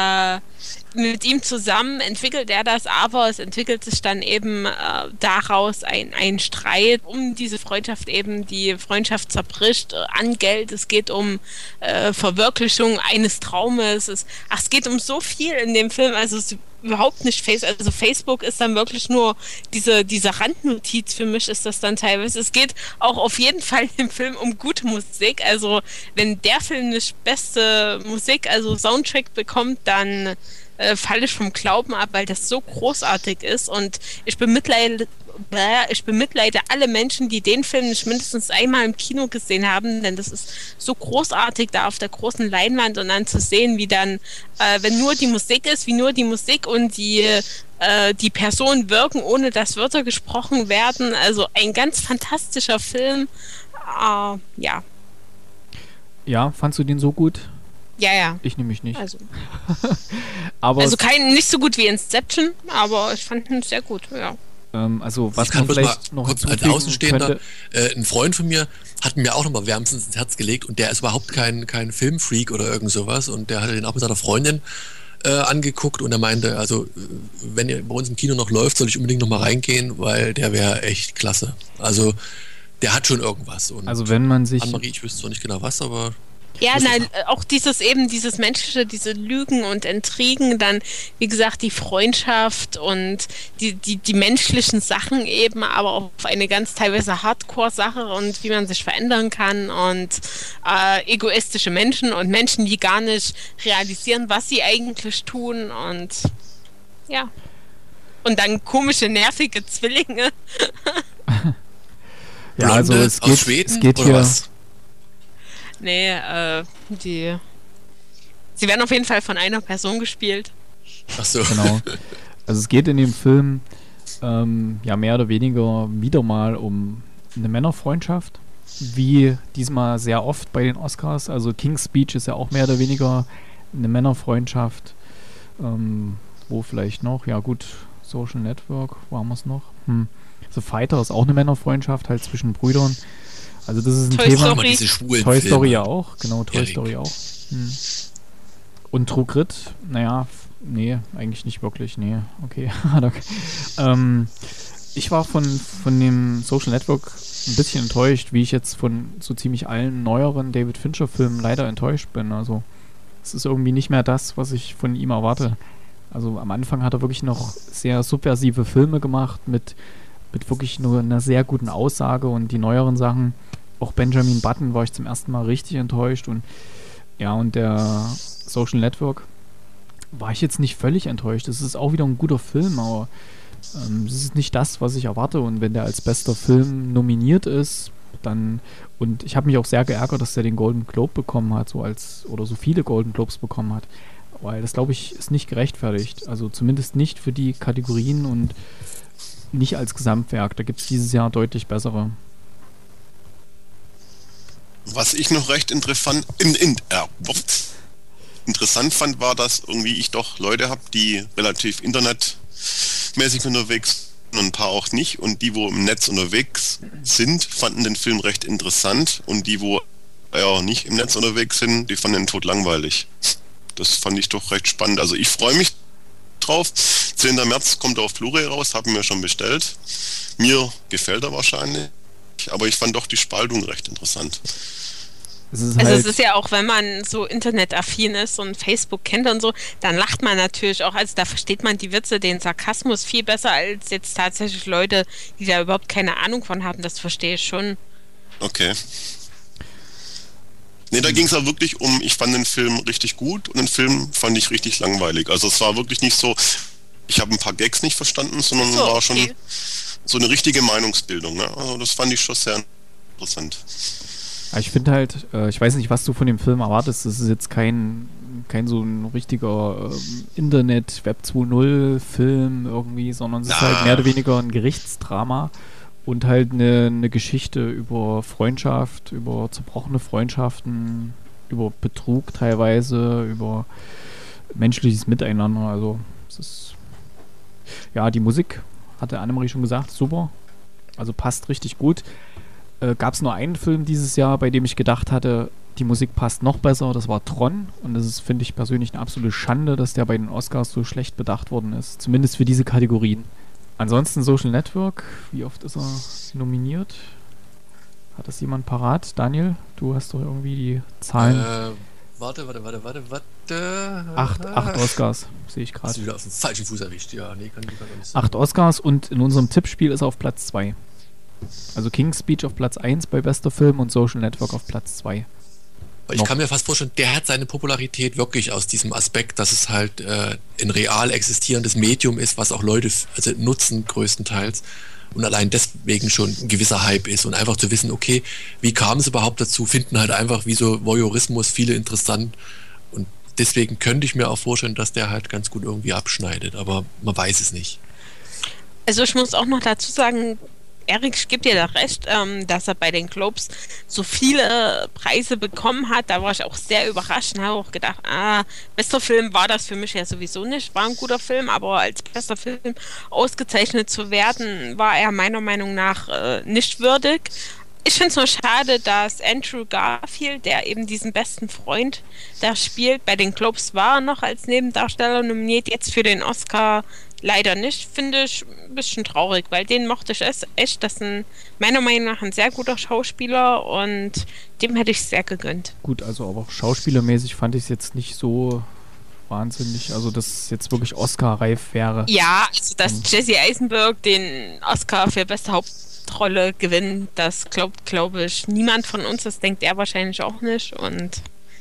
mit ihm zusammen entwickelt er das, aber es entwickelt sich dann eben daraus ein Streit um diese Freundschaft eben. Die Freundschaft zerbricht an Geld, es geht um Verwirklichung eines Traumes, es geht um so viel in dem Film, also es ist überhaupt nicht Facebook ist dann wirklich nur diese Randnotiz, für mich ist das dann teilweise. Es geht auch auf jeden Fall im Film um gute Musik, also wenn der Film nicht beste Musik, also Soundtrack bekommt, dann falle ich vom Glauben ab, weil das so großartig ist und ich bemitleide alle Menschen, die den Film nicht mindestens einmal im Kino gesehen haben, denn das ist so großartig da auf der großen Leinwand und dann zu sehen, wie dann, wenn nur die Musik ist, wie nur die Musik und die Personen wirken, ohne dass Wörter gesprochen werden. Also ein ganz fantastischer Film. Ja. Ja, fandst du den so gut? Ja. Ich nämlich nicht. Also nicht so gut wie Inception, aber ich fand ihn sehr gut, ja. Also was ich kann man vielleicht mal noch kurz als Außenstehender, ein Freund von mir hat mir auch nochmal wärmstens ins Herz gelegt und der ist überhaupt kein Filmfreak oder irgend sowas und der hatte den auch mit seiner Freundin angeguckt und er meinte, also wenn er bei uns im Kino noch läuft, soll ich unbedingt nochmal reingehen, weil der wäre echt klasse. Also der hat schon irgendwas. Und also wenn man sich... Annemarie, ich wüsste zwar nicht genau was, aber... Ja, nein, auch dieses menschliche, diese Lügen und Intrigen, dann, wie gesagt, die Freundschaft und die menschlichen Sachen eben, aber auf eine ganz teilweise Hardcore-Sache und wie man sich verändern kann und egoistische Menschen und Menschen, die gar nicht realisieren, was sie eigentlich tun und ja. Und dann komische, nervige Zwillinge. Ja, also es geht hier... Was? Nee, sie werden auf jeden Fall von einer Person gespielt. Ach so. Genau. Also es geht in dem Film mehr oder weniger wieder mal um eine Männerfreundschaft, wie diesmal sehr oft bei den Oscars. Also King's Speech ist ja auch mehr oder weniger eine Männerfreundschaft. Wo vielleicht noch? Ja gut, Social Network, wo haben wir es noch? The Fighter ist auch eine Männerfreundschaft, halt zwischen Brüdern. Also das ist ein Thema. Toy Story ja auch, genau, Toy Story auch. Und True Grit, nee, eigentlich nicht wirklich, nee, okay. Ich war von dem Social Network ein bisschen enttäuscht, wie ich jetzt von so ziemlich allen neueren David Fincher Filmen leider enttäuscht bin. Also es ist irgendwie nicht mehr das, was ich von ihm erwarte. Also am Anfang hat er wirklich noch sehr subversive Filme gemacht mit wirklich nur einer sehr guten Aussage und die neueren Sachen, auch Benjamin Button war ich zum ersten Mal richtig enttäuscht und der Social Network war ich jetzt nicht völlig enttäuscht. Es ist auch wieder ein guter Film, aber es ist nicht das, was ich erwarte und wenn der als bester Film nominiert ist, dann, und ich habe mich auch sehr geärgert, dass der den Golden Globe bekommen hat, so viele Golden Globes bekommen hat, weil das, glaube ich, ist nicht gerechtfertigt, also zumindest nicht für die Kategorien und nicht als Gesamtwerk. Da gibt es dieses Jahr deutlich bessere. Was ich noch recht interessant fand, war, dass irgendwie ich doch Leute habe, die relativ internetmäßig unterwegs sind und ein paar auch nicht. Und die, wo im Netz unterwegs sind, fanden den Film recht interessant. Und die, wo nicht im Netz unterwegs sind, die fanden ihn totlangweilig. Das fand ich doch recht spannend. Also ich freue mich drauf. 10. März kommt er auf Blu-ray raus, haben wir schon bestellt. Mir gefällt er wahrscheinlich, aber ich fand doch die Spaltung recht interessant. Also es ist ja auch, wenn man so internetaffin ist und Facebook kennt und so, dann lacht man natürlich auch, also da versteht man die Witze, den Sarkasmus viel besser als jetzt tatsächlich Leute, die da überhaupt keine Ahnung von haben, das verstehe ich schon. Okay. Nee, da ging es ja wirklich um, ich fand den Film richtig gut und den Film fand ich richtig langweilig. Also es war wirklich nicht so, ich habe ein paar Gags nicht verstanden, sondern es war schon so eine richtige Meinungsbildung. Ne? Also das fand ich schon sehr interessant. Ich finde halt, ich weiß nicht, was du von dem Film erwartest. Das ist jetzt kein so ein richtiger Internet Web 2.0 Film irgendwie, sondern es ist halt mehr oder weniger ein Gerichtsdrama und halt eine Geschichte über Freundschaft, über zerbrochene Freundschaften, über Betrug teilweise, über menschliches Miteinander. Also es ist, ja, die Musik, hatte Annemarie schon gesagt, super. Also passt richtig gut. Gab es nur einen Film dieses Jahr, bei dem ich gedacht hatte, die Musik passt noch besser, das war Tron. Und das ist, finde ich persönlich, eine absolute Schande, dass der bei den Oscars so schlecht bedacht worden ist. Zumindest für diese Kategorien. Ansonsten Social Network, wie oft ist er nominiert? Hat das jemand parat? Daniel, du hast doch irgendwie die Zahlen. Warte. 8 Oscars, sehe ich gerade. Hast du wieder auf den falschen Fuß erwischt? Ja, nee, kann ich nicht sagen. 8 Oscars und in unserem Tippspiel ist er auf Platz 2. Also King's Speech auf Platz 1 bei bester Film und Social Network auf Platz 2. Ich kann mir fast vorstellen, der hat seine Popularität wirklich aus diesem Aspekt, dass es halt ein real existierendes Medium ist, was auch Leute nutzen größtenteils und allein deswegen schon ein gewisser Hype ist und einfach zu wissen, okay, wie kam es überhaupt dazu, finden halt einfach wie so Voyeurismus viele interessant und deswegen könnte ich mir auch vorstellen, dass der halt ganz gut irgendwie abschneidet, aber man weiß es nicht. Also ich muss auch noch dazu sagen, Erik, ich gebe dir da recht, dass er bei den Globes so viele Preise bekommen hat. Da war ich auch sehr überrascht und habe auch gedacht, bester Film war das für mich ja sowieso nicht. War ein guter Film, aber als bester Film ausgezeichnet zu werden, war er meiner Meinung nach nicht würdig. Ich finde es nur schade, dass Andrew Garfield, der eben diesen besten Freund da spielt, bei den Globes war er noch als Nebendarsteller nominiert, jetzt für den Oscar leider nicht, finde ich ein bisschen traurig, weil den mochte ich echt. Das ist meiner Meinung nach ein sehr guter Schauspieler und dem hätte ich es sehr gegönnt. Gut, also aber schauspielermäßig fand ich es jetzt nicht so wahnsinnig, also dass es jetzt wirklich Oscar-reif wäre. Ja, also dass Jesse Eisenberg den Oscar für beste Hauptrolle gewinnt, das glaube ich, niemand von uns, das denkt er wahrscheinlich auch nicht und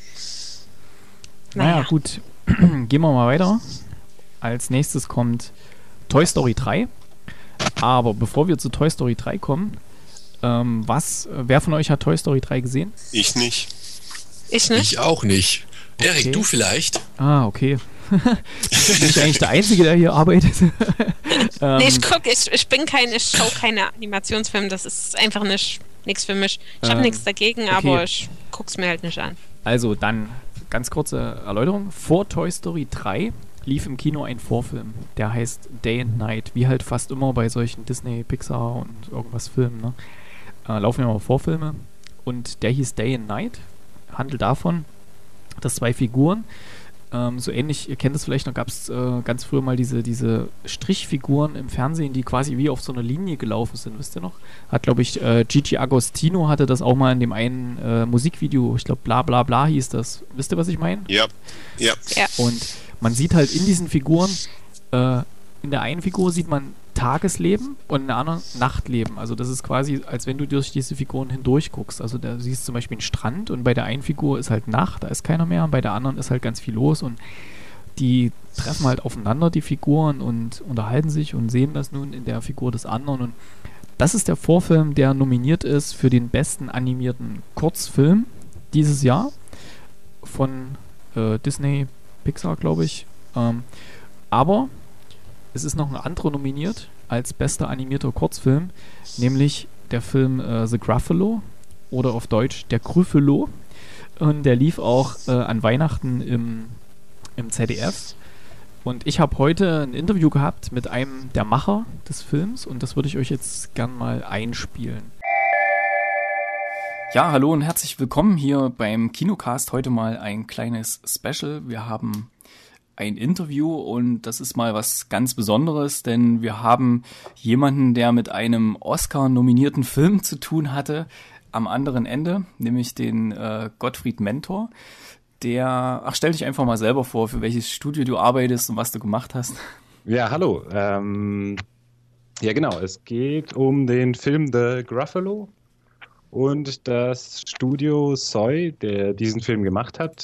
naja, gut, gehen wir mal weiter. Als nächstes kommt Toy Story 3. Aber bevor wir zu Toy Story 3 kommen, wer von euch hat Toy Story 3 gesehen? Ich nicht. Ich nicht? Ich auch nicht. Okay. Erik, du vielleicht? Ah, okay. Bin ich eigentlich der Einzige, der hier arbeitet? Nee, ich schaue keine Animationsfilme, das ist einfach nichts für mich. Ich habe nichts dagegen, okay. Aber ich guck's mir halt nicht an. Also dann, ganz kurze Erläuterung. Vor Toy Story 3 lief im Kino ein Vorfilm, der heißt Day and Night, wie halt fast immer bei solchen Disney, Pixar und irgendwas Filmen, ne? Laufen ja immer Vorfilme und der hieß Day and Night, handelt davon, dass 2 Figuren, so ähnlich, ihr kennt es vielleicht noch, gab es ganz früher mal diese Strichfiguren im Fernsehen, die quasi wie auf so einer Linie gelaufen sind, wisst ihr noch? Hat, glaube ich, Gigi Agostino hatte das auch mal in dem einen Musikvideo, ich glaube, bla bla bla hieß das. Wisst ihr, was ich meine? Ja. Und man sieht halt in diesen Figuren, in der einen Figur sieht man Tagesleben und in der anderen Nachtleben. Also das ist quasi, als wenn du durch diese Figuren hindurch guckst. Also da siehst du zum Beispiel einen Strand und bei der einen Figur ist halt Nacht, da ist keiner mehr und bei der anderen ist halt ganz viel los und die treffen halt aufeinander, die Figuren, und unterhalten sich und sehen das nun in der Figur des anderen. Und das ist der Vorfilm, der nominiert ist für den besten animierten Kurzfilm dieses Jahr von Disney, Pixar, glaube ich. Aber es ist noch ein anderer nominiert als bester animierter Kurzfilm, nämlich der Film The Gruffalo oder auf Deutsch Der Gryffalo. Und der lief auch an Weihnachten im ZDF. Und ich habe heute ein Interview gehabt mit einem der Macher des Films und das würde ich euch jetzt gern mal einspielen. Ja, hallo und herzlich willkommen hier beim Kinocast. Heute mal ein kleines Special. Wir haben ein Interview und das ist mal was ganz Besonderes, denn wir haben jemanden, der mit einem Oscar-nominierten Film zu tun hatte, am anderen Ende, nämlich den Gottfried Mentor. Stell dich einfach mal selber vor, für welches Studio du arbeitest und was du gemacht hast. Ja, hallo. Ja, genau. Es geht um den Film The Gruffalo und das Studio Soi, der diesen Film gemacht hat,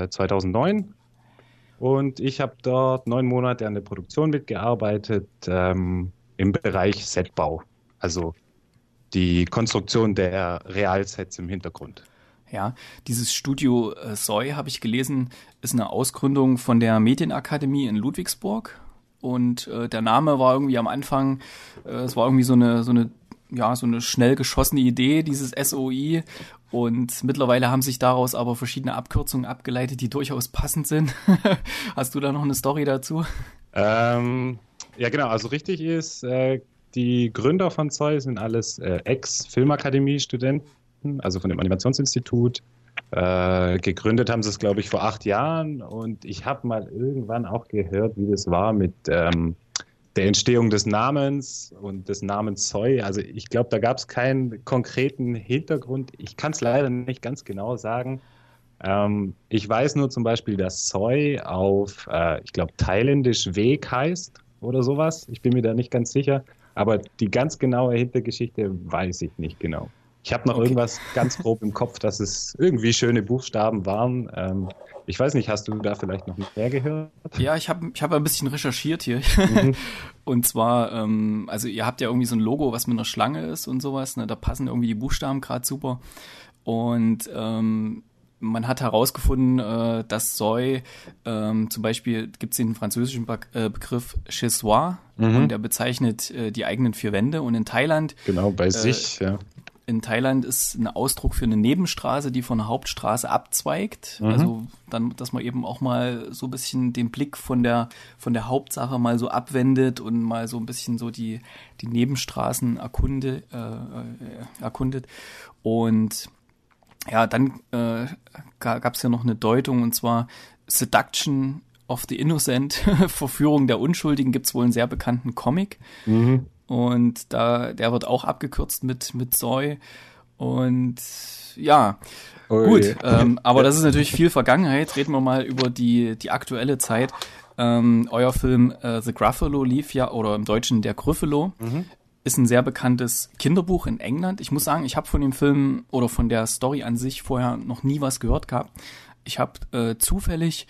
2009. Und ich habe dort 9 Monate an der Produktion mitgearbeitet, im Bereich Setbau. Also die Konstruktion der Realsets im Hintergrund. Ja, dieses Studio Soi, habe ich gelesen, ist eine Ausgründung von der Medienakademie in Ludwigsburg. Und der Name war irgendwie am Anfang, es war irgendwie so eine schnell geschossene Idee, dieses SOI. Und mittlerweile haben sich daraus aber verschiedene Abkürzungen abgeleitet, die durchaus passend sind. Hast du da noch eine Story dazu? Ja, genau. Also richtig ist, die Gründer von Soi sind alles Ex-Filmakademie-Studenten, also von dem Animationsinstitut. Gegründet haben sie es, glaube ich, vor 8 Jahren. Und ich habe mal irgendwann auch gehört, wie das war mit der Entstehung des Namens und des Namens Soi. Also ich glaube, da gab es keinen konkreten Hintergrund. Ich kann es leider nicht ganz genau sagen. Ich weiß nur zum Beispiel, dass Soi auf, ich glaube, thailändisch Weg heißt oder sowas. Ich bin mir da nicht ganz sicher. Aber die ganz genaue Hintergeschichte weiß ich nicht genau. Ich habe noch irgendwas ganz grob im Kopf, dass es irgendwie schöne Buchstaben waren. Ich weiß nicht, hast du da vielleicht noch mehr gehört? Ja, ich hab ein bisschen recherchiert hier. Und zwar, also ihr habt ja irgendwie so ein Logo, was mit einer Schlange ist und sowas. Ne? Da passen irgendwie die Buchstaben gerade super. Und man hat herausgefunden, dass Soi, zum Beispiel gibt es den französischen Begriff Chez soi, und der bezeichnet die eigenen 4 Wände. Und in Thailand... Genau, bei sich, ja. In Thailand ist ein Ausdruck für eine Nebenstraße, die von der Hauptstraße abzweigt. Also dann, dass man eben auch mal so ein bisschen den Blick von der Hauptsache mal so abwendet und mal so ein bisschen so die Nebenstraßen erkundet. Und ja, dann gab es ja noch eine Deutung, und zwar Seduction of the Innocent, Verführung der Unschuldigen, gibt es wohl einen sehr bekannten Comic. Und der wird auch abgekürzt mit Soi. Und ja, gut. Aber das ist natürlich viel Vergangenheit. Reden wir mal über die aktuelle Zeit. Euer Film The Gruffalo lief ja, oder im Deutschen Der Gryffalo, ist ein sehr bekanntes Kinderbuch in England. Ich muss sagen, ich habe von dem Film oder von der Story an sich vorher noch nie was gehört gehabt. Ich habe zufällig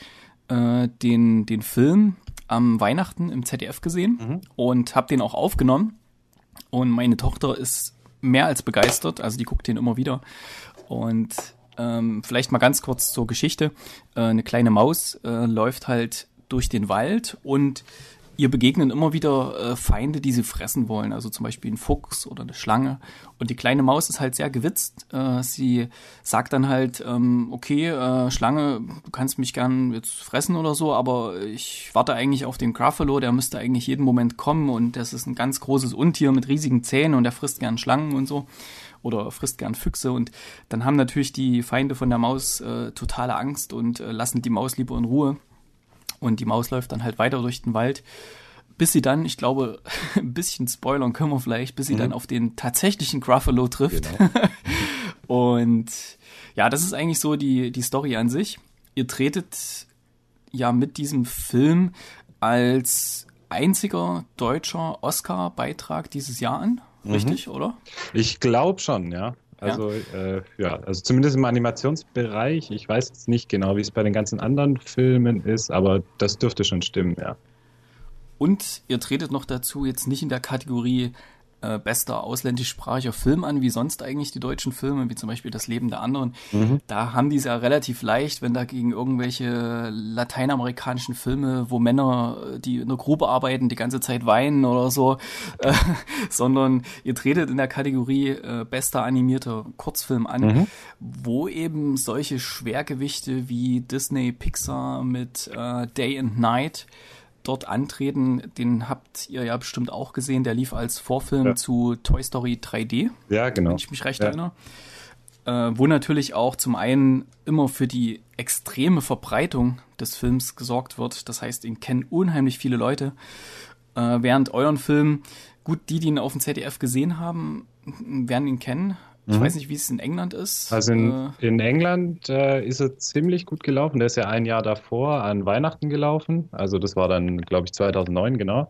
den Film am Weihnachten im ZDF gesehen und habe den auch aufgenommen. Und meine Tochter ist mehr als begeistert, also die guckt den immer wieder. Und vielleicht mal ganz kurz zur Geschichte. Eine kleine Maus läuft halt durch den Wald und ihr begegnen immer wieder Feinde, die sie fressen wollen. Also zum Beispiel ein Fuchs oder eine Schlange. Und die kleine Maus ist halt sehr gewitzt. Sie sagt dann halt, okay, Schlange, du kannst mich gern jetzt fressen oder so, aber ich warte eigentlich auf den Gruffalo, der müsste eigentlich jeden Moment kommen. Und das ist ein ganz großes Untier mit riesigen Zähnen und der frisst gern Schlangen und so. Oder frisst gern Füchse. Und dann haben natürlich die Feinde von der Maus totale Angst und lassen die Maus lieber in Ruhe. Und die Maus läuft dann halt weiter durch den Wald, bis sie dann, ich glaube, ein bisschen spoilern können wir vielleicht, bis sie dann auf den tatsächlichen Gruffalo trifft. Genau. Und ja, das ist eigentlich so die Story an sich. Ihr tretet ja mit diesem Film als einziger deutscher Oscar-Beitrag dieses Jahr an, richtig, oder? Ich glaube schon, ja. Also, also zumindest im Animationsbereich. Ich weiß jetzt nicht genau, wie es bei den ganzen anderen Filmen ist, aber das dürfte schon stimmen, ja. Und ihr tretet noch dazu jetzt nicht in der Kategorie bester ausländischsprachiger Film an, wie sonst eigentlich die deutschen Filme, wie zum Beispiel Das Leben der anderen. Da haben die es ja relativ leicht, wenn da gegen irgendwelche lateinamerikanischen Filme, wo Männer, die in der Grube arbeiten, die ganze Zeit weinen oder so, sondern ihr tretet in der Kategorie bester animierter Kurzfilm an, wo eben solche Schwergewichte wie Disney, Pixar mit Day and Night dort antreten. Den habt ihr ja bestimmt auch gesehen. Der lief als Vorfilm zu Toy Story 3D. Ja, genau. Wenn ich mich recht erinnere. wo natürlich auch zum einen immer für die extreme Verbreitung des Films gesorgt wird. Das heißt, ihn kennen unheimlich viele Leute. Während euren Film, gut, die ihn auf dem ZDF gesehen haben, werden ihn kennen. Ich weiß nicht, wie es in England ist. Also in England ist er ziemlich gut gelaufen. Der ist ja ein Jahr davor an Weihnachten gelaufen. Also das war dann, glaube ich, 2009, genau.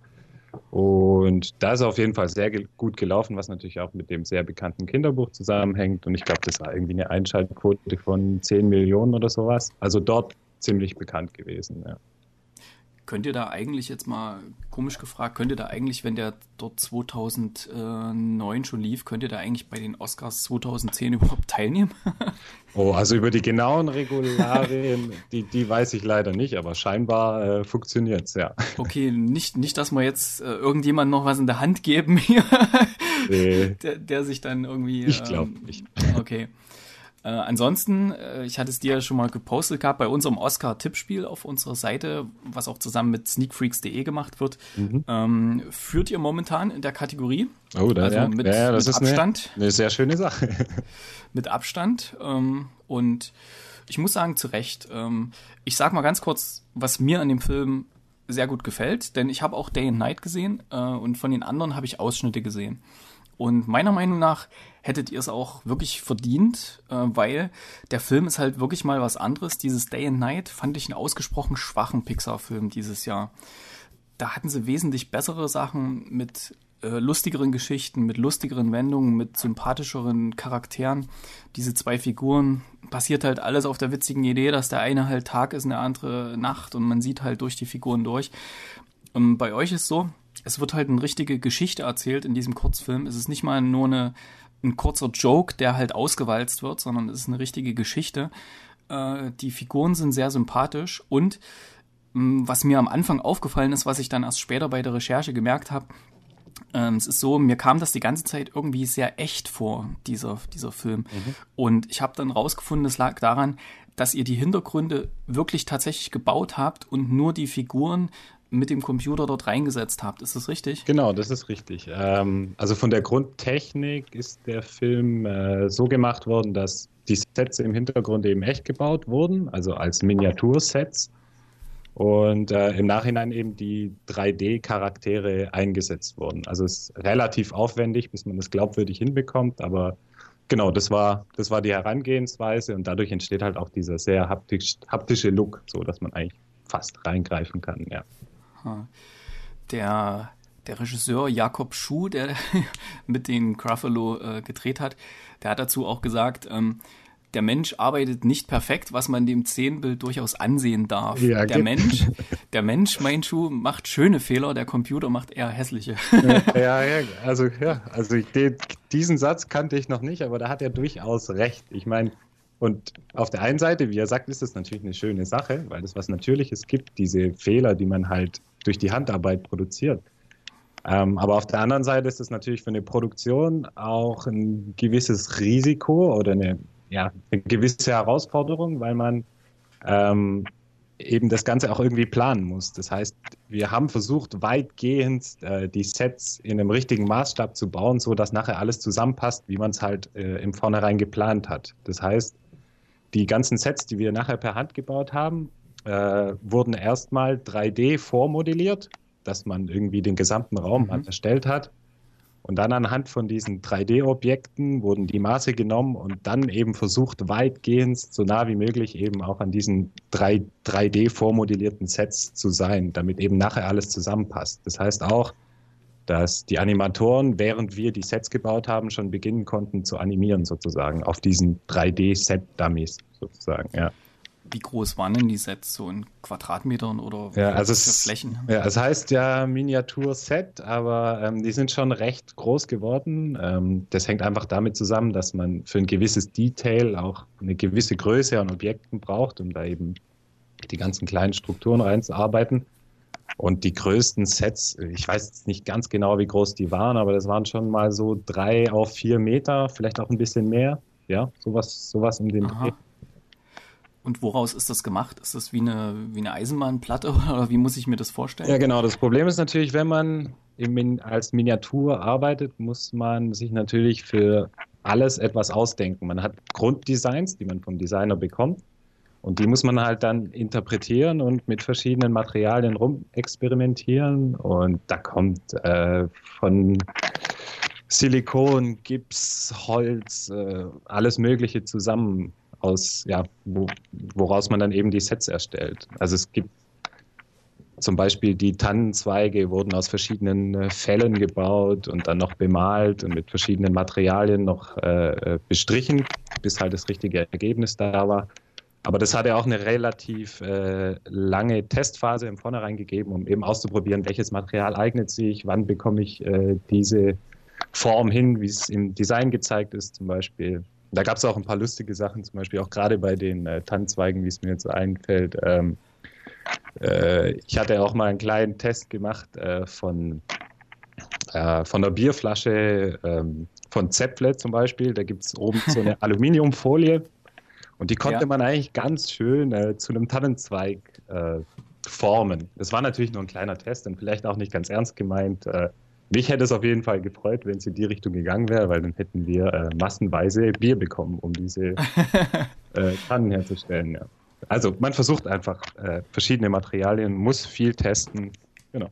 Und da ist er auf jeden Fall sehr gut gelaufen, was natürlich auch mit dem sehr bekannten Kinderbuch zusammenhängt. Und ich glaube, das war irgendwie eine Einschaltquote von 10 Millionen oder sowas. Also dort ziemlich bekannt gewesen, ja. Könnt ihr da eigentlich jetzt mal, komisch gefragt, könnt ihr da eigentlich, wenn der dort 2009 schon lief, könnt ihr da eigentlich bei den Oscars 2010 überhaupt teilnehmen? Oh, also über die genauen Regularien, die weiß ich leider nicht, aber scheinbar funktioniert's, ja. Okay, nicht, dass wir jetzt irgendjemand noch was in der Hand geben hier, Nee. der sich dann irgendwie... Ich glaube nicht. Okay. Ansonsten, ich hatte es dir ja schon mal gepostet gehabt, bei unserem Oscar-Tippspiel auf unserer Seite, was auch zusammen mit sneakfreaks.de gemacht wird, führt ihr momentan in der Kategorie. Oh, da, also ja. mit, Ja, das mit ist Abstand. eine sehr schöne Sache. Mit Abstand. Und ich muss sagen, zu Recht. Ich sag mal ganz kurz, was mir an dem Film sehr gut gefällt, denn ich habe auch Day and Night gesehen und von den anderen habe ich Ausschnitte gesehen. Und meiner Meinung nach hättet ihr es auch wirklich verdient, weil der Film ist halt wirklich mal was anderes. Dieses Day and Night fand ich einen ausgesprochen schwachen Pixar-Film dieses Jahr. Da hatten sie wesentlich bessere Sachen mit lustigeren Geschichten, mit lustigeren Wendungen, mit sympathischeren Charakteren. Diese zwei Figuren, passiert halt alles auf der witzigen Idee, dass der eine halt Tag ist und der andere Nacht und man sieht halt durch die Figuren durch. Und bei euch ist so, es wird halt eine richtige Geschichte erzählt in diesem Kurzfilm. Es ist nicht mal nur ein kurzer Joke, der halt ausgewalzt wird, sondern es ist eine richtige Geschichte. Die Figuren sind sehr sympathisch und was mir am Anfang aufgefallen ist, was ich dann erst später bei der Recherche gemerkt habe, es ist so, mir kam das die ganze Zeit irgendwie sehr echt vor, dieser Film. Und ich habe dann rausgefunden, es lag daran, dass ihr die Hintergründe wirklich tatsächlich gebaut habt und nur die Figuren mit dem Computer dort reingesetzt habt. Ist das richtig? Genau, das ist richtig. Also von der Grundtechnik ist der Film so gemacht worden, dass die Sets im Hintergrund eben echt gebaut wurden, also als Miniatursets. Und im Nachhinein eben die 3D-Charaktere eingesetzt wurden. Also es ist relativ aufwendig, bis man das glaubwürdig hinbekommt, aber genau, das war die Herangehensweise und dadurch entsteht halt auch dieser sehr haptische Look, so dass man eigentlich fast reingreifen kann, ja. Der Regisseur Jakob Schuh, der mit den Gruffalo gedreht hat, der hat dazu auch gesagt, der Mensch arbeitet nicht perfekt, was man dem Szenenbild durchaus ansehen darf. Ja, der Mensch, mein Schuh, macht schöne Fehler, der Computer macht eher hässliche. Also diesen Satz kannte ich noch nicht, aber da hat er durchaus recht. Ich meine, und auf der einen Seite, wie er sagt, ist das natürlich eine schöne Sache, weil es was Natürliches gibt, diese Fehler, die man halt durch die Handarbeit produziert. Aber auf der anderen Seite ist es natürlich für eine Produktion auch ein gewisses Risiko oder eine gewisse Herausforderung, weil man eben das Ganze auch irgendwie planen muss. Das heißt, wir haben versucht, weitgehend die Sets in einem richtigen Maßstab zu bauen, so dass nachher alles zusammenpasst, wie man es halt im Vornherein geplant hat. Das heißt, die ganzen Sets, die wir nachher per Hand gebaut haben, wurden erstmal 3D vormodelliert, dass man irgendwie den gesamten Raum erstellt hat. Und dann anhand von diesen 3D-Objekten wurden die Maße genommen und dann eben versucht, weitgehend so nah wie möglich eben auch an diesen 3D vormodellierten Sets zu sein, damit eben nachher alles zusammenpasst. Das heißt auch, dass die Animatoren, während wir die Sets gebaut haben, schon beginnen konnten zu animieren sozusagen auf diesen 3D-Set-Dummies sozusagen, ja. Wie groß waren denn die Sets, so in Quadratmetern oder für Flächen? Ja, es heißt ja Miniatur-Set, aber die sind schon recht groß geworden. Das hängt einfach damit zusammen, dass man für ein gewisses Detail auch eine gewisse Größe an Objekten braucht, um da eben die ganzen kleinen Strukturen reinzuarbeiten. Und die größten Sets, ich weiß jetzt nicht ganz genau, wie groß die waren, aber das waren schon mal so 3 auf 4 Meter, vielleicht auch ein bisschen mehr. Ja, sowas um den Dreh. Und woraus ist das gemacht? Ist das wie eine Eisenbahnplatte oder wie muss ich mir das vorstellen? Ja, genau. Das Problem ist natürlich, wenn man als Miniatur arbeitet, muss man sich natürlich für alles etwas ausdenken. Man hat Grunddesigns, die man vom Designer bekommt. Und die muss man halt dann interpretieren und mit verschiedenen Materialien rumexperimentieren. Und da kommt von Silikon, Gips, Holz, alles Mögliche zusammen, woraus man dann eben die Sets erstellt. Also es gibt zum Beispiel die Tannenzweige wurden aus verschiedenen Fellen gebaut und dann noch bemalt und mit verschiedenen Materialien noch bestrichen, bis halt das richtige Ergebnis da war. Aber das hat ja auch eine relativ lange Testphase im Vornherein gegeben, um eben auszuprobieren, welches Material eignet sich, wann bekomme ich diese Form hin, wie es im Design gezeigt ist zum Beispiel. Da gab es auch ein paar lustige Sachen, zum Beispiel auch gerade bei den Tannenzweigen, wie es mir jetzt einfällt. Ich hatte auch mal einen kleinen Test gemacht von der Bierflasche von Zäpfle zum Beispiel. Da gibt es oben so eine Aluminiumfolie. Und die konnte man eigentlich ganz schön zu einem Tannenzweig formen. Das war natürlich nur ein kleiner Test und vielleicht auch nicht ganz ernst gemeint. Mich hätte es auf jeden Fall gefreut, wenn es in die Richtung gegangen wäre, weil dann hätten wir massenweise Bier bekommen, um diese Tannen herzustellen. Ja. Also man versucht einfach verschiedene Materialien, muss viel testen. Genau.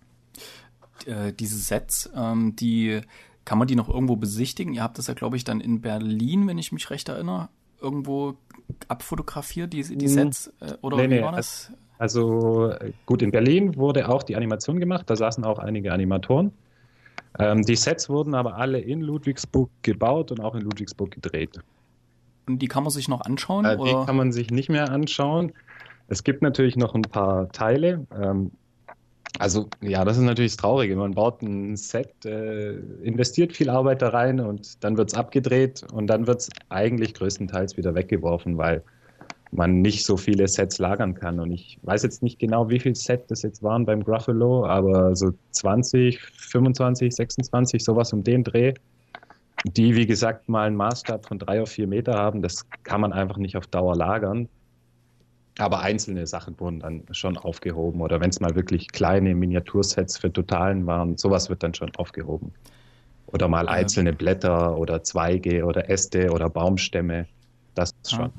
Diese Sets, kann man die noch irgendwo besichtigen? Ihr habt das ja, glaube ich, dann in Berlin, wenn ich mich recht erinnere, irgendwo abfotografiert, die Sets? Oder wie war das? Also gut, in Berlin wurde auch die Animation gemacht, da saßen auch einige Animatoren. Die Sets wurden aber alle in Ludwigsburg gebaut und auch in Ludwigsburg gedreht. Und die kann man sich noch anschauen? Die kann man sich nicht mehr anschauen. Es gibt natürlich noch ein paar Teile. Also ja, das ist natürlich das Traurige. Man baut ein Set, investiert viel Arbeit da rein und dann wird es abgedreht und dann wird es eigentlich größtenteils wieder weggeworfen, weil man nicht so viele Sets lagern kann. Und ich weiß jetzt nicht genau, wie viele Sets das jetzt waren beim Gruffalo, aber so 20, 25, 26, sowas um den Dreh, die, wie gesagt, mal einen Maßstab von 3 auf 4 Meter haben, das kann man einfach nicht auf Dauer lagern. Aber einzelne Sachen wurden dann schon aufgehoben. Oder wenn es mal wirklich kleine Miniatursets für Totalen waren, sowas wird dann schon aufgehoben. Oder mal einzelne Blätter oder Zweige oder Äste oder Baumstämme. Das schon.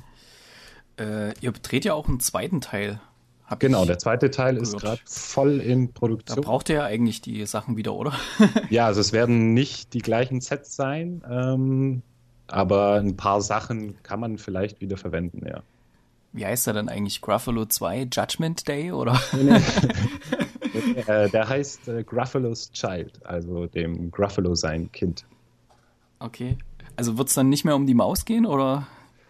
Ihr dreht ja auch einen zweiten Teil. Genau, der zweite Teil ist gerade voll in Produktion. Da braucht ihr ja eigentlich die Sachen wieder, oder? Ja, also es werden nicht die gleichen Sets sein, aber ein paar Sachen kann man vielleicht wieder verwenden, ja. Wie heißt der denn eigentlich? Gruffalo 2 Judgment Day, oder? Der heißt Gruffalo's Child, also dem Gruffalo sein Kind. Okay. Also wird es dann nicht mehr um die Maus gehen, oder?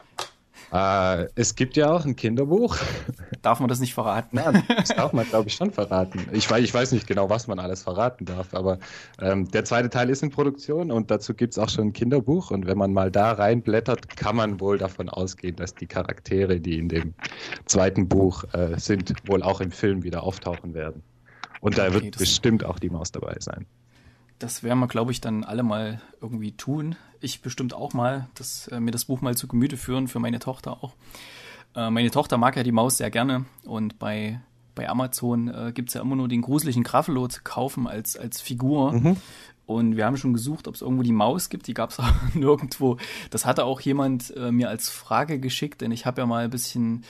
Es gibt ja auch ein Kinderbuch. Darf man das nicht verraten? Nein, das darf man, glaube ich, schon verraten. Ich weiß nicht genau, was man alles verraten darf, aber der zweite Teil ist in Produktion und dazu gibt es auch schon ein Kinderbuch. Und wenn man mal da reinblättert, kann man wohl davon ausgehen, dass die Charaktere, die in dem zweiten Buch sind, wohl auch im Film wieder auftauchen werden. Und da wird bestimmt auch die Maus dabei sein. Das werden wir, glaube ich, dann alle mal irgendwie tun. Ich bestimmt auch mal, mir das Buch mal zu Gemüte führen, für meine Tochter auch. Meine Tochter mag ja die Maus sehr gerne und bei Amazon gibt es ja immer nur den gruseligen Gruffalo zu kaufen als Figur. Mhm. Und wir haben schon gesucht, ob es irgendwo die Maus gibt. Die gab es auch nirgendwo. Das hatte auch jemand mir als Frage geschickt, denn ich habe ja mal ein bisschen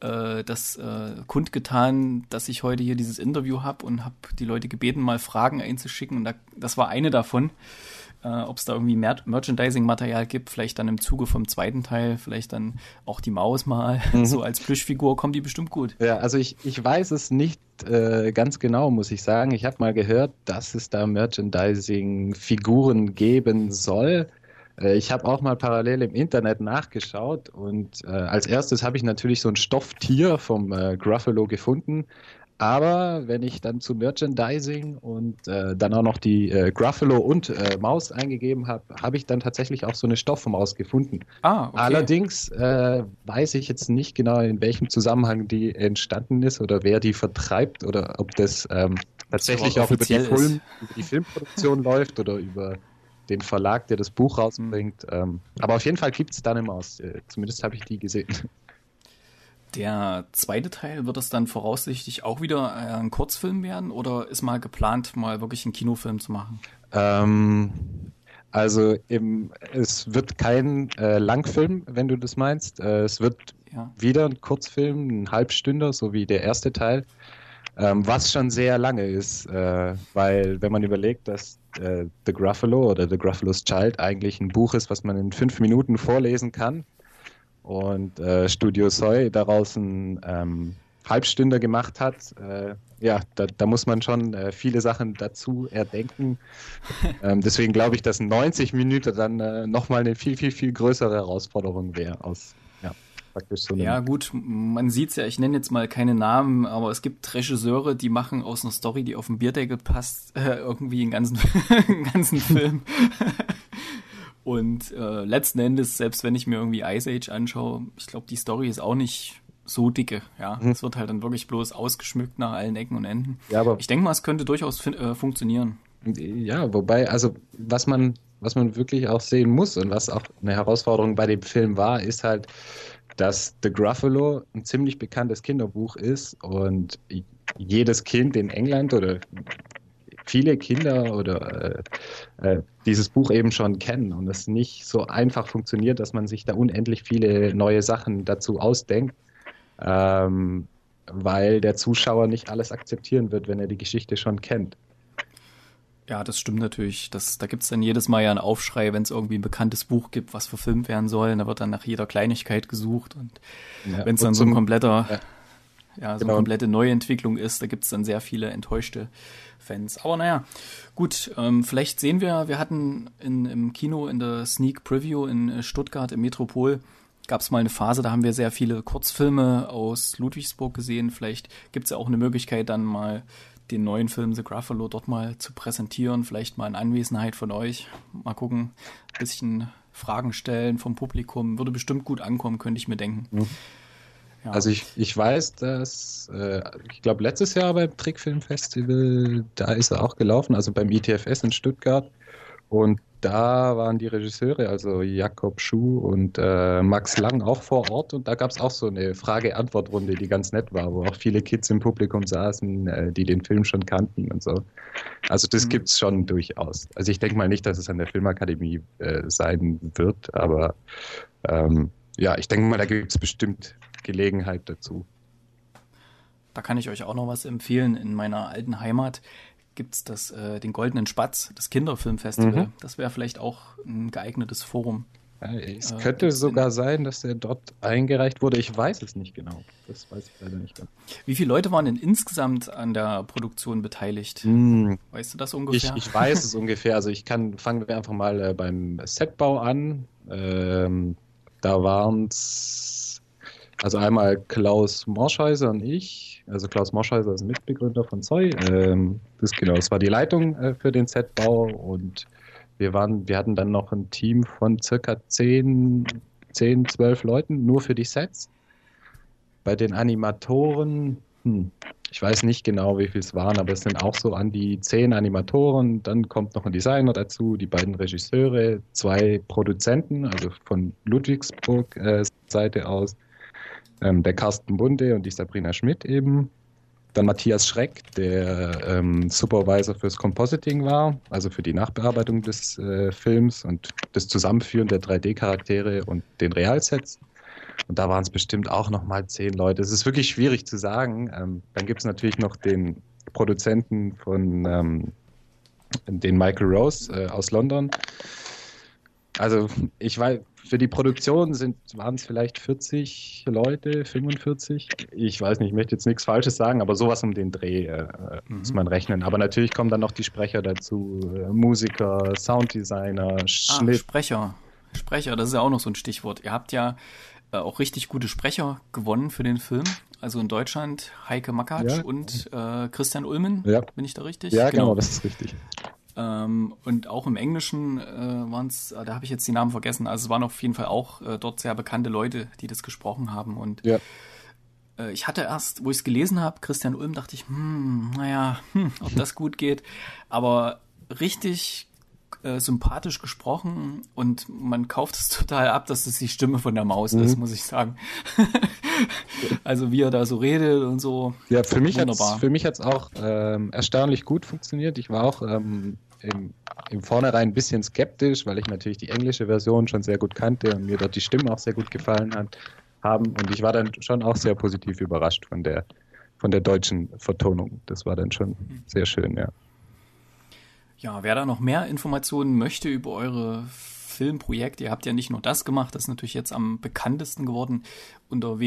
kundgetan, dass ich heute hier dieses Interview habe und habe die Leute gebeten, mal Fragen einzuschicken. Und das war eine davon, ob es da irgendwie Merchandising-Material gibt, vielleicht dann im Zuge vom zweiten Teil, vielleicht dann auch die Maus mal so als Plüschfigur, kommt die bestimmt gut. Ja, also ich weiß es nicht ganz genau, muss ich sagen. Ich habe mal gehört, dass es da Merchandising-Figuren geben soll. Ich habe auch mal parallel im Internet nachgeschaut und als erstes habe ich natürlich so ein Stofftier vom Gruffalo gefunden. Aber wenn ich dann zu Merchandising und dann auch noch die Gruffalo und Maus eingegeben habe, habe ich dann tatsächlich auch so eine Stoffmaus gefunden. Okay. Allerdings weiß ich jetzt nicht genau, in welchem Zusammenhang die entstanden ist oder wer die vertreibt oder ob das tatsächlich auch über die Filmproduktion läuft oder über den Verlag, der das Buch rausbringt. Aber auf jeden Fall gibt es da eine Maus. Zumindest habe ich die gesehen. Der zweite Teil, wird es dann voraussichtlich auch wieder ein Kurzfilm werden oder ist mal geplant, mal wirklich einen Kinofilm zu machen? Also es wird kein Langfilm, wenn du das meinst. Es wird wieder ein Kurzfilm, ein Halbstünder, so wie der erste Teil, was schon sehr lange ist, weil wenn man überlegt, dass The Gruffalo oder The Gruffalo's Child eigentlich ein Buch ist, was man in 5 Minuten vorlesen kann und Studio Soy daraus ein Halbstünder gemacht hat, da muss man schon viele Sachen dazu erdenken. Deswegen glaube ich, dass 90 Minuten dann nochmal eine viel, viel, viel größere Herausforderung wäre aus praktisch so. Ja gut, man sieht's ja, ich nenne jetzt mal keine Namen, aber es gibt Regisseure, die machen aus einer Story, die auf den Bierdeckel passt, irgendwie einen ganzen, einen ganzen Film. Und letzten Endes, selbst wenn ich mir irgendwie Ice Age anschaue, ich glaube, die Story ist auch nicht so dicke, ja. Es wird halt dann wirklich bloß ausgeschmückt nach allen Ecken und Enden. Ja, aber ich denke mal, es könnte durchaus funktionieren. Ja, wobei, also was man wirklich auch sehen muss und was auch eine Herausforderung bei dem Film war, ist halt, dass The Gruffalo ein ziemlich bekanntes Kinderbuch ist und jedes Kind in England oder viele Kinder oder dieses Buch eben schon kennen und es nicht so einfach funktioniert, dass man sich da unendlich viele neue Sachen dazu ausdenkt, weil der Zuschauer nicht alles akzeptieren wird, wenn er die Geschichte schon kennt. Ja, das stimmt natürlich. Da gibt's dann jedes Mal ja einen Aufschrei, wenn es irgendwie ein bekanntes Buch gibt, was verfilmt werden soll. Da wird dann nach jeder Kleinigkeit gesucht und wenn es dann so ein kompletter, so eine komplette Neuentwicklung ist, da gibt's dann sehr viele enttäuschte Fans. Aber naja, gut, vielleicht sehen wir hatten im Kino in der Sneak Preview in Stuttgart im Metropol gab es mal eine Phase, da haben wir sehr viele Kurzfilme aus Ludwigsburg gesehen. Vielleicht gibt es ja auch eine Möglichkeit, dann mal den neuen Film The Gruffalo dort mal zu präsentieren. Vielleicht mal in Anwesenheit von euch. Mal gucken, ein bisschen Fragen stellen vom Publikum. Würde bestimmt gut ankommen, könnte ich mir denken. Mhm. Ja. Also ich weiß, dass, ich glaube letztes Jahr beim Trickfilmfestival, da ist er auch gelaufen, also beim ITFS in Stuttgart. Und da waren die Regisseure, also Jakob Schuh und Max Lang auch vor Ort und da gab es auch so eine Frage-Antwort-Runde, die ganz nett war, wo auch viele Kids im Publikum saßen, die den Film schon kannten und so. Also das gibt's schon durchaus. Also ich denke mal nicht, dass es an der Filmakademie sein wird, aber ich denke mal, da gibt es bestimmt Gelegenheit dazu. Da kann ich euch auch noch was empfehlen. In meiner alten Heimat gibt's den Goldenen Spatz, das Kinderfilmfestival. Mhm. Das wäre vielleicht auch ein geeignetes Forum. Ja, es könnte sogar sein, dass der dort eingereicht wurde. Ich weiß es nicht genau. Das weiß ich leider nicht genau. Wie viele Leute waren denn insgesamt an der Produktion beteiligt? Weißt du das ungefähr? Ich weiß es ungefähr. Also fangen wir einfach mal beim Setbau an. Da waren es also einmal Klaus Morschhäuser und ich. Also Klaus Morschhäuser ist Mitbegründer von Zoy. Das war die Leitung für den Setbau und wir hatten dann noch ein Team von circa 10, 12 Leuten nur für die Sets. Bei den Animatoren, ich weiß nicht genau, wie viel es waren, aber es sind auch so an die 10 Animatoren. Dann kommt noch ein Designer dazu, die beiden Regisseure, 2 Produzenten, also von Ludwigsburg Seite aus. Der Carsten Bunde und die Sabrina Schmidt eben. Dann Matthias Schreck, der Supervisor fürs Compositing war, also für die Nachbearbeitung des Films und das Zusammenführen der 3D-Charaktere und den Realsets. Und da waren es bestimmt auch nochmal 10 Leute. Es ist wirklich schwierig zu sagen. Dann gibt es natürlich noch den Produzenten von den Michael Rose aus London. Also ich weiß, für die Produktion waren es vielleicht 40 Leute, 45. Ich weiß nicht, ich möchte jetzt nichts Falsches sagen, aber sowas um den Dreh muss man rechnen. Aber natürlich kommen dann noch die Sprecher dazu, Musiker, Sounddesigner, Schnitt. Sprecher, das ist ja auch noch so ein Stichwort. Ihr habt ja auch richtig gute Sprecher gewonnen für den Film. Also in Deutschland Heike Makatsch und Christian Ulmen, bin ich da richtig? Ja, genau, das ist richtig. Und auch im Englischen waren es, da habe ich jetzt die Namen vergessen, also es waren auf jeden Fall auch dort sehr bekannte Leute, die das gesprochen haben und ich hatte erst, wo ich es gelesen habe, Christian Ulm, dachte ich, ob das gut geht, aber richtig sympathisch gesprochen und man kauft es total ab, dass das die Stimme von der Maus ist, muss ich sagen. Also wie er da so redet und so. Ja, für mich hat's auch erstaunlich gut funktioniert. Ich war auch im Vornherein ein bisschen skeptisch, weil ich natürlich die englische Version schon sehr gut kannte und mir dort die Stimmen auch sehr gut gefallen haben. Und ich war dann schon auch sehr positiv überrascht von der deutschen Vertonung. Das war dann schon sehr schön, ja. Ja, wer da noch mehr Informationen möchte über eure Filmprojekte, ihr habt ja nicht nur das gemacht, das ist natürlich jetzt am bekanntesten geworden unter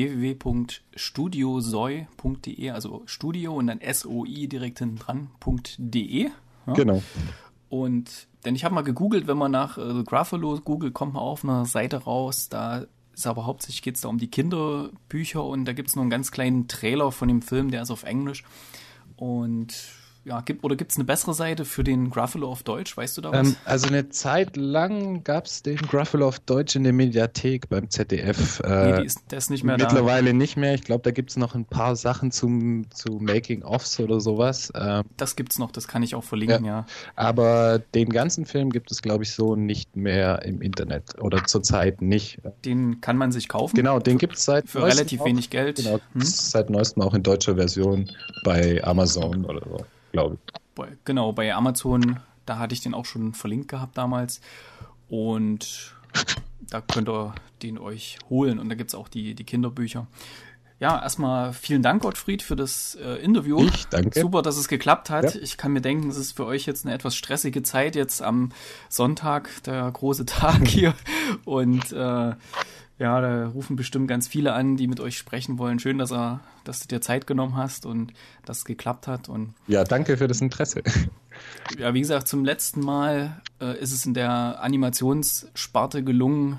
www.studiosoi.de, also Studio und dann SOI direkt hinten dran.de. Ja? Genau. Denn ich habe mal gegoogelt, wenn man nach The Gruffalo googelt, kommt man auf einer Seite raus, da ist aber hauptsächlich geht es da um die Kinderbücher und da gibt es nur einen ganz kleinen Trailer von dem Film, der ist auf Englisch. Und ja, gibt es eine bessere Seite für den Gruffalo auf Deutsch? Weißt du da was? Also eine Zeit lang gab es den Gruffalo auf Deutsch in der Mediathek beim ZDF. Nee, der ist nicht mehr mittlerweile nicht mehr. Ich glaube, da gibt es noch ein paar Sachen zu Making-ofs oder sowas. Das gibt's noch, das kann ich auch verlinken, ja. Aber den ganzen Film gibt es, glaube ich, so nicht mehr im Internet oder zurzeit nicht. Den kann man sich kaufen? Genau, den gibt es für relativ wenig Geld. Genau, seit neuestem auch in deutscher Version bei Amazon oder so, glaube ich. Genau, bei Amazon, da hatte ich den auch schon verlinkt gehabt damals und da könnt ihr den euch holen und da gibt es auch die Kinderbücher. Ja, erstmal vielen Dank, Gottfried, für das Interview. Ich danke. Super, dass es geklappt hat. Ja. Ich kann mir denken, es ist für euch jetzt eine etwas stressige Zeit, jetzt am Sonntag, der große Tag hier und ja, da rufen bestimmt ganz viele an, die mit euch sprechen wollen. Schön, dass du dir Zeit genommen hast und dass es geklappt hat. Und ja, danke für das Interesse. Ja, wie gesagt, zum letzten Mal ist es in der Animationssparte gelungen,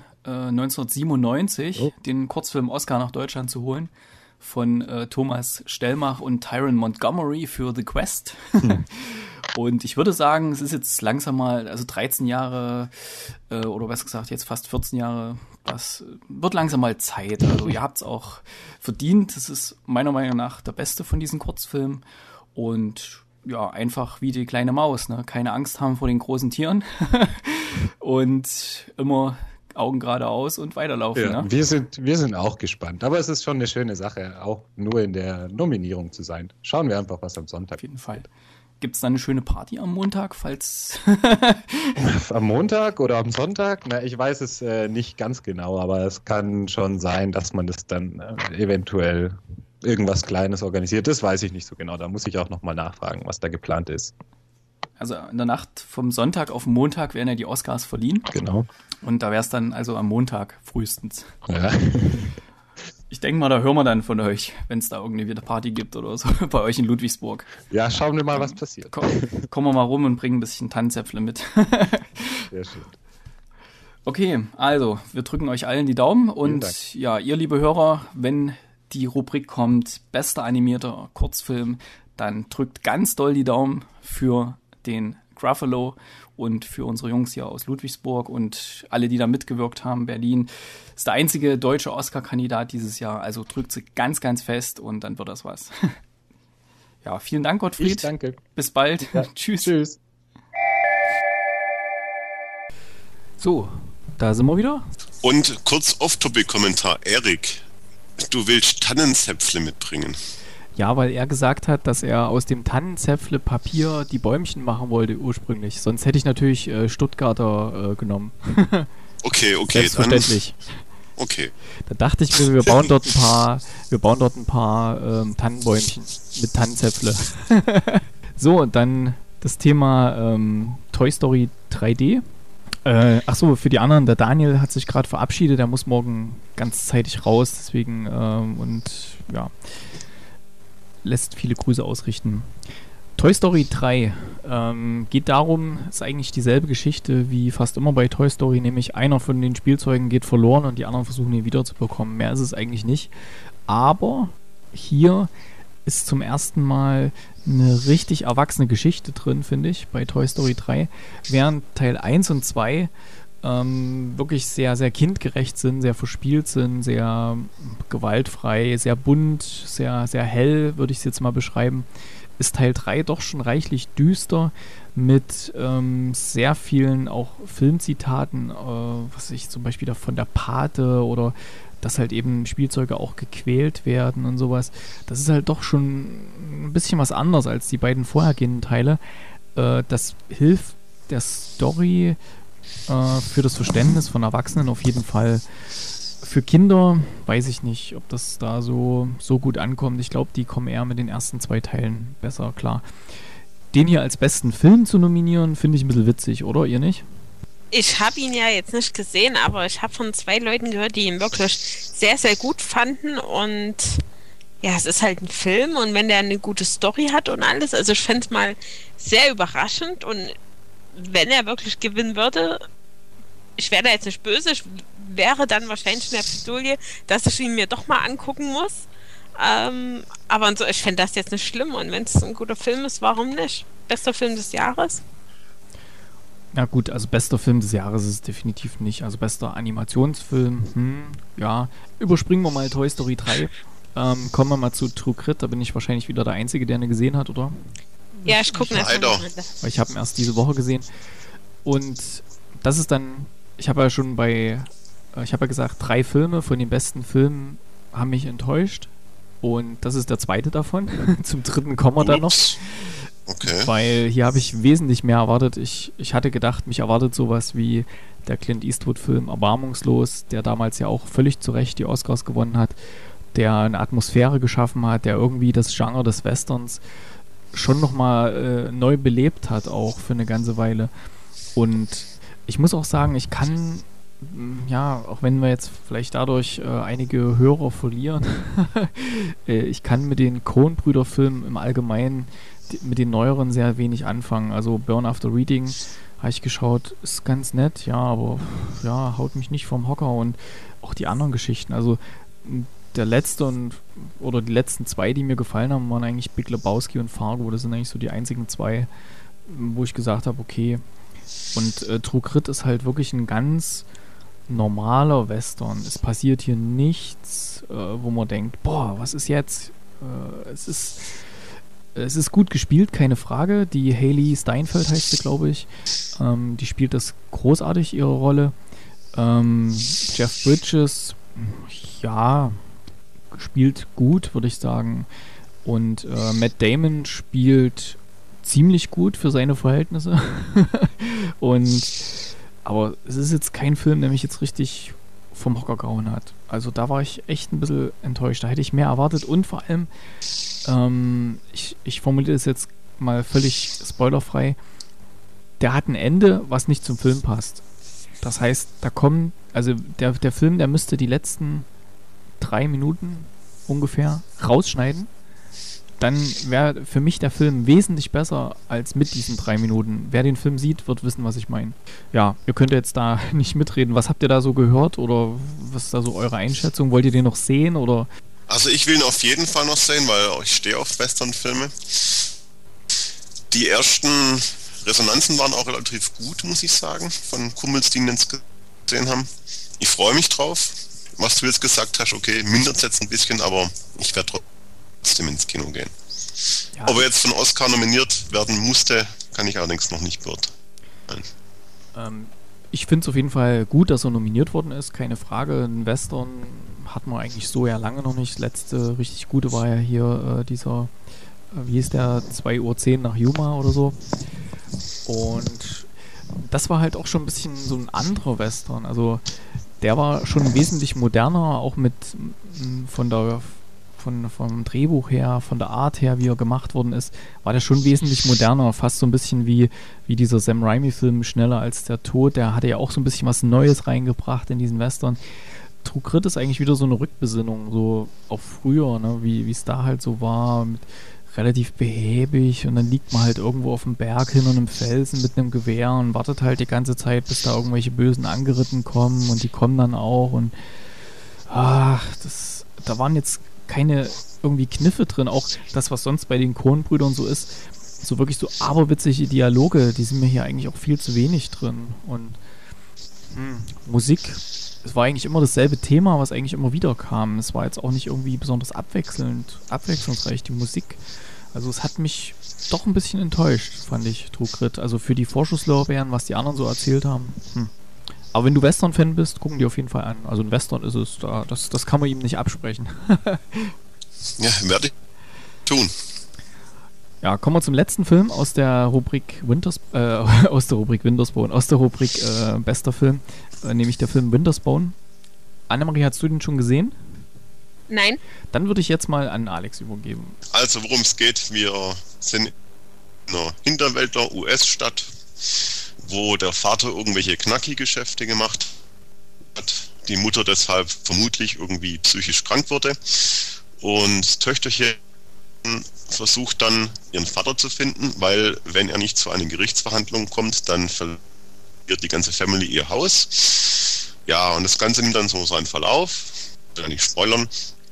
1997 den Kurzfilm Oscar nach Deutschland zu holen von Thomas Stellmach und Tyrone Montgomery für The Quest. Und ich würde sagen, es ist jetzt langsam mal, also 13 Jahre oder besser gesagt jetzt fast 14 Jahre, das wird langsam mal Zeit. Also ihr habt es auch verdient. Das ist meiner Meinung nach der beste von diesen Kurzfilmen. Und ja, einfach wie die kleine Maus, ne? Keine Angst haben vor den großen Tieren und immer Augen geradeaus und weiterlaufen. Ja, ne? wir sind auch gespannt. Aber es ist schon eine schöne Sache, auch nur in der Nominierung zu sein. Schauen wir einfach, was am Sonntag. Auf jeden Fall. Gibt es dann eine schöne Party am Montag, falls... Am Montag oder am Sonntag? Na, ich weiß es nicht ganz genau, aber es kann schon sein, dass man das dann eventuell irgendwas Kleines organisiert. Das weiß ich nicht so genau. Da muss ich auch nochmal nachfragen, was da geplant ist. Also in der Nacht vom Sonntag auf den Montag werden ja die Oscars verliehen. Genau. Und da wäre es dann also am Montag frühestens. Ja. Ich denke mal, da hören wir dann von euch, wenn es da irgendwie wieder Party gibt oder so, bei euch in Ludwigsburg. Ja, schauen wir mal, was passiert. Kommen wir mal rum und bringen ein bisschen Tannenzäpfle mit. Sehr schön. Okay, also, wir drücken euch allen die Daumen und ja, ihr liebe Hörer, wenn die Rubrik kommt, bester animierter Kurzfilm, dann drückt ganz doll die Daumen für den Gruffalo und für unsere Jungs hier aus Ludwigsburg und alle, die da mitgewirkt haben. Berlin ist der einzige deutsche Oscar-Kandidat dieses Jahr, also drückt sie ganz, ganz fest und dann wird das was. Ja, vielen Dank, Gottfried. Ich danke. Bis bald. Ja. Tschüss. Tschüss. So, da sind wir wieder. Und kurz Off-Topic-Kommentar. Erik, du willst Tannenzäpfle mitbringen. Ja, weil er gesagt hat, dass er aus dem Tannenzäpfle Papier die Bäumchen machen wollte ursprünglich. Sonst hätte ich natürlich Stuttgarter genommen. Okay. Selbstverständlich. Okay. Da dachte ich mir, wir bauen dort ein paar Tannenbäumchen mit Tannenzäpfle. So, und dann das Thema Toy Story 3D. Achso, für die anderen, der Daniel hat sich gerade verabschiedet, der muss morgen ganz zeitig raus, deswegen und ja, lässt viele Grüße ausrichten. Toy Story 3 geht darum, ist eigentlich dieselbe Geschichte wie fast immer bei Toy Story, nämlich einer von den Spielzeugen geht verloren und die anderen versuchen ihn wiederzubekommen. Mehr ist es eigentlich nicht. Aber hier ist zum ersten Mal eine richtig erwachsene Geschichte drin, finde ich, bei Toy Story 3. Während Teil 1 und 2 wirklich sehr, sehr kindgerecht sind, sehr verspielt sind, sehr gewaltfrei, sehr bunt, sehr, sehr hell, würde ich es jetzt mal beschreiben, ist Teil 3 doch schon reichlich düster mit sehr vielen auch Filmzitaten, was ich zum Beispiel da von der Pate oder dass halt eben Spielzeuge auch gequält werden und sowas. Das ist halt doch schon ein bisschen was anderes als die beiden vorhergehenden Teile. Das hilft der Story für das Verständnis von Erwachsenen auf jeden Fall. Für Kinder weiß ich nicht, ob das da so gut ankommt. Ich glaube, die kommen eher mit den ersten 2 Teilen besser klar. Den hier als besten Film zu nominieren, finde ich ein bisschen witzig, oder? Ihr nicht? Ich habe ihn ja jetzt nicht gesehen, aber ich habe von 2 Leuten gehört, die ihn wirklich sehr, sehr gut fanden. Und ja, es ist halt ein Film und wenn der eine gute Story hat und alles, also ich fände es mal sehr überraschend und wenn er wirklich gewinnen würde, ich wäre da jetzt nicht böse, ich wäre dann wahrscheinlich in der Pistolie, dass ich ihn mir doch mal angucken muss. Aber so, ich fände das jetzt nicht schlimm und wenn es ein guter Film ist, warum nicht? Bester Film des Jahres? Ja gut, also bester Film des Jahres ist es definitiv nicht. Also bester Animationsfilm, ja. Überspringen wir mal Toy Story 3. Kommen wir mal zu True Grit, da bin ich wahrscheinlich wieder der Einzige, der ihn gesehen hat, oder? Ja, ich gucke mir Leider. Weil ich habe ihn erst diese Woche gesehen. Und das ist dann, ich habe ja gesagt, 3 Filme von den besten Filmen haben mich enttäuscht. Und das ist der zweite davon. Zum dritten kommen wir dann noch. Okay. Weil hier habe ich wesentlich mehr erwartet. Ich hatte gedacht, mich erwartet sowas wie der Clint Eastwood-Film Erbarmungslos, der damals ja auch völlig zu Recht die Oscars gewonnen hat, der eine Atmosphäre geschaffen hat, der irgendwie das Genre des Westerns schon nochmal neu belebt hat, auch für eine ganze Weile. Und ich muss auch sagen, ich kann, ja, auch wenn wir jetzt vielleicht dadurch einige Hörer verlieren, ich kann mit den Coen-Brüder-Filmen im Allgemeinen, mit den neueren sehr wenig anfangen. Also Burn After Reading habe ich geschaut, ist ganz nett, ja, aber ja, haut mich nicht vom Hocker und auch die anderen Geschichten. Also der letzte oder die letzten 2, die mir gefallen haben, waren eigentlich Big Lebowski und Fargo. Das sind eigentlich so die einzigen 2, wo ich gesagt habe, okay. Und True Grit ist halt wirklich ein ganz normaler Western. Es passiert hier nichts, wo man denkt, boah, was ist jetzt? Es ist gut gespielt, keine Frage. Die Hailey Steinfeld heißt sie, glaube ich. Die spielt das großartig, ihre Rolle. Jeff Bridges, ja, spielt gut, würde ich sagen. Und Matt Damon spielt ziemlich gut für seine Verhältnisse. Aber es ist jetzt kein Film, der mich jetzt richtig vom Hocker gehauen hat. Also da war ich echt ein bisschen enttäuscht. Da hätte ich mehr erwartet und vor allem, ich formuliere das jetzt mal völlig spoilerfrei, der hat ein Ende, was nicht zum Film passt. Das heißt, der Film, der müsste die letzten 3 Minuten ungefähr rausschneiden. Dann wäre für mich der Film wesentlich besser als mit diesen 3 Minuten. Wer den Film sieht, wird wissen, was ich meine. Ja, ihr könnt jetzt da nicht mitreden. Was habt ihr da so gehört oder was ist da so eure Einschätzung? Wollt ihr den noch sehen oder? Also ich will ihn auf jeden Fall noch sehen, weil ich stehe auf Western-Filme. Die ersten Resonanzen waren auch relativ gut, muss ich sagen, von Kumpels, die ihn jetzt gesehen haben. Ich freue mich drauf. Was du jetzt gesagt hast, okay, mindert es jetzt ein bisschen, aber ich werde trotzdem ins Kino gehen. Ja. Ob er jetzt von Oscar nominiert werden musste, kann ich allerdings noch nicht beurteilen. Ich finde es auf jeden Fall gut, dass er nominiert worden ist, keine Frage. Ein Western hat man eigentlich so ja lange noch nicht. Das letzte richtig gute war ja hier dieser, wie hieß der, 2:10 nach Yuma oder so. Und das war halt auch schon ein bisschen so ein anderer Western. Also der war schon wesentlich moderner, auch mit vom Drehbuch her, von der Art her, wie er gemacht worden ist, war der schon wesentlich moderner, fast so ein bisschen wie dieser Sam Raimi-Film Schneller als der Tod. Der hatte ja auch so ein bisschen was Neues reingebracht in diesen Western. True Grit ist eigentlich wieder so eine Rückbesinnung, so auf früher, ne, wie es da halt so war, mit relativ behäbig und dann liegt man halt irgendwo auf dem Berg hinter einem Felsen mit einem Gewehr und wartet halt die ganze Zeit, bis da irgendwelche Bösen angeritten kommen und die kommen dann auch und da waren jetzt keine irgendwie Kniffe drin, auch das, was sonst bei den Coen-Brüdern so ist, so wirklich so aberwitzige Dialoge, die sind mir hier eigentlich auch viel zu wenig drin und Musik, es war eigentlich immer dasselbe Thema, was eigentlich immer wieder kam. Es war jetzt auch nicht irgendwie besonders abwechslungsreich, die Musik. Also es hat mich doch ein bisschen enttäuscht, fand ich, True Grit. Also für die Vorschusslorbeeren, was die anderen so erzählt haben. Aber wenn du Western-Fan bist, gucken die auf jeden Fall an. Also ein Western ist es, das kann man ihm nicht absprechen. Ja, werde ich tun. Ja, kommen wir zum letzten Film aus der Rubrik Wintersbone, aus der Rubrik bester Film, nämlich der Film Wintersbone. Annemarie, hast du den schon gesehen? Nein. Dann würde ich jetzt mal an Alex übergeben. Also worum es geht, wir sind in einer Hinterwäldler US-Stadt, wo der Vater irgendwelche Knacki-Geschäfte gemacht hat, die Mutter deshalb vermutlich irgendwie psychisch krank wurde und das Töchterchen versucht dann ihren Vater zu finden, weil wenn er nicht zu einer Gerichtsverhandlung kommt, dann verliert die ganze Family ihr Haus. Ja, und das Ganze nimmt dann so seinen Verlauf. Ich will ja nicht spoilern.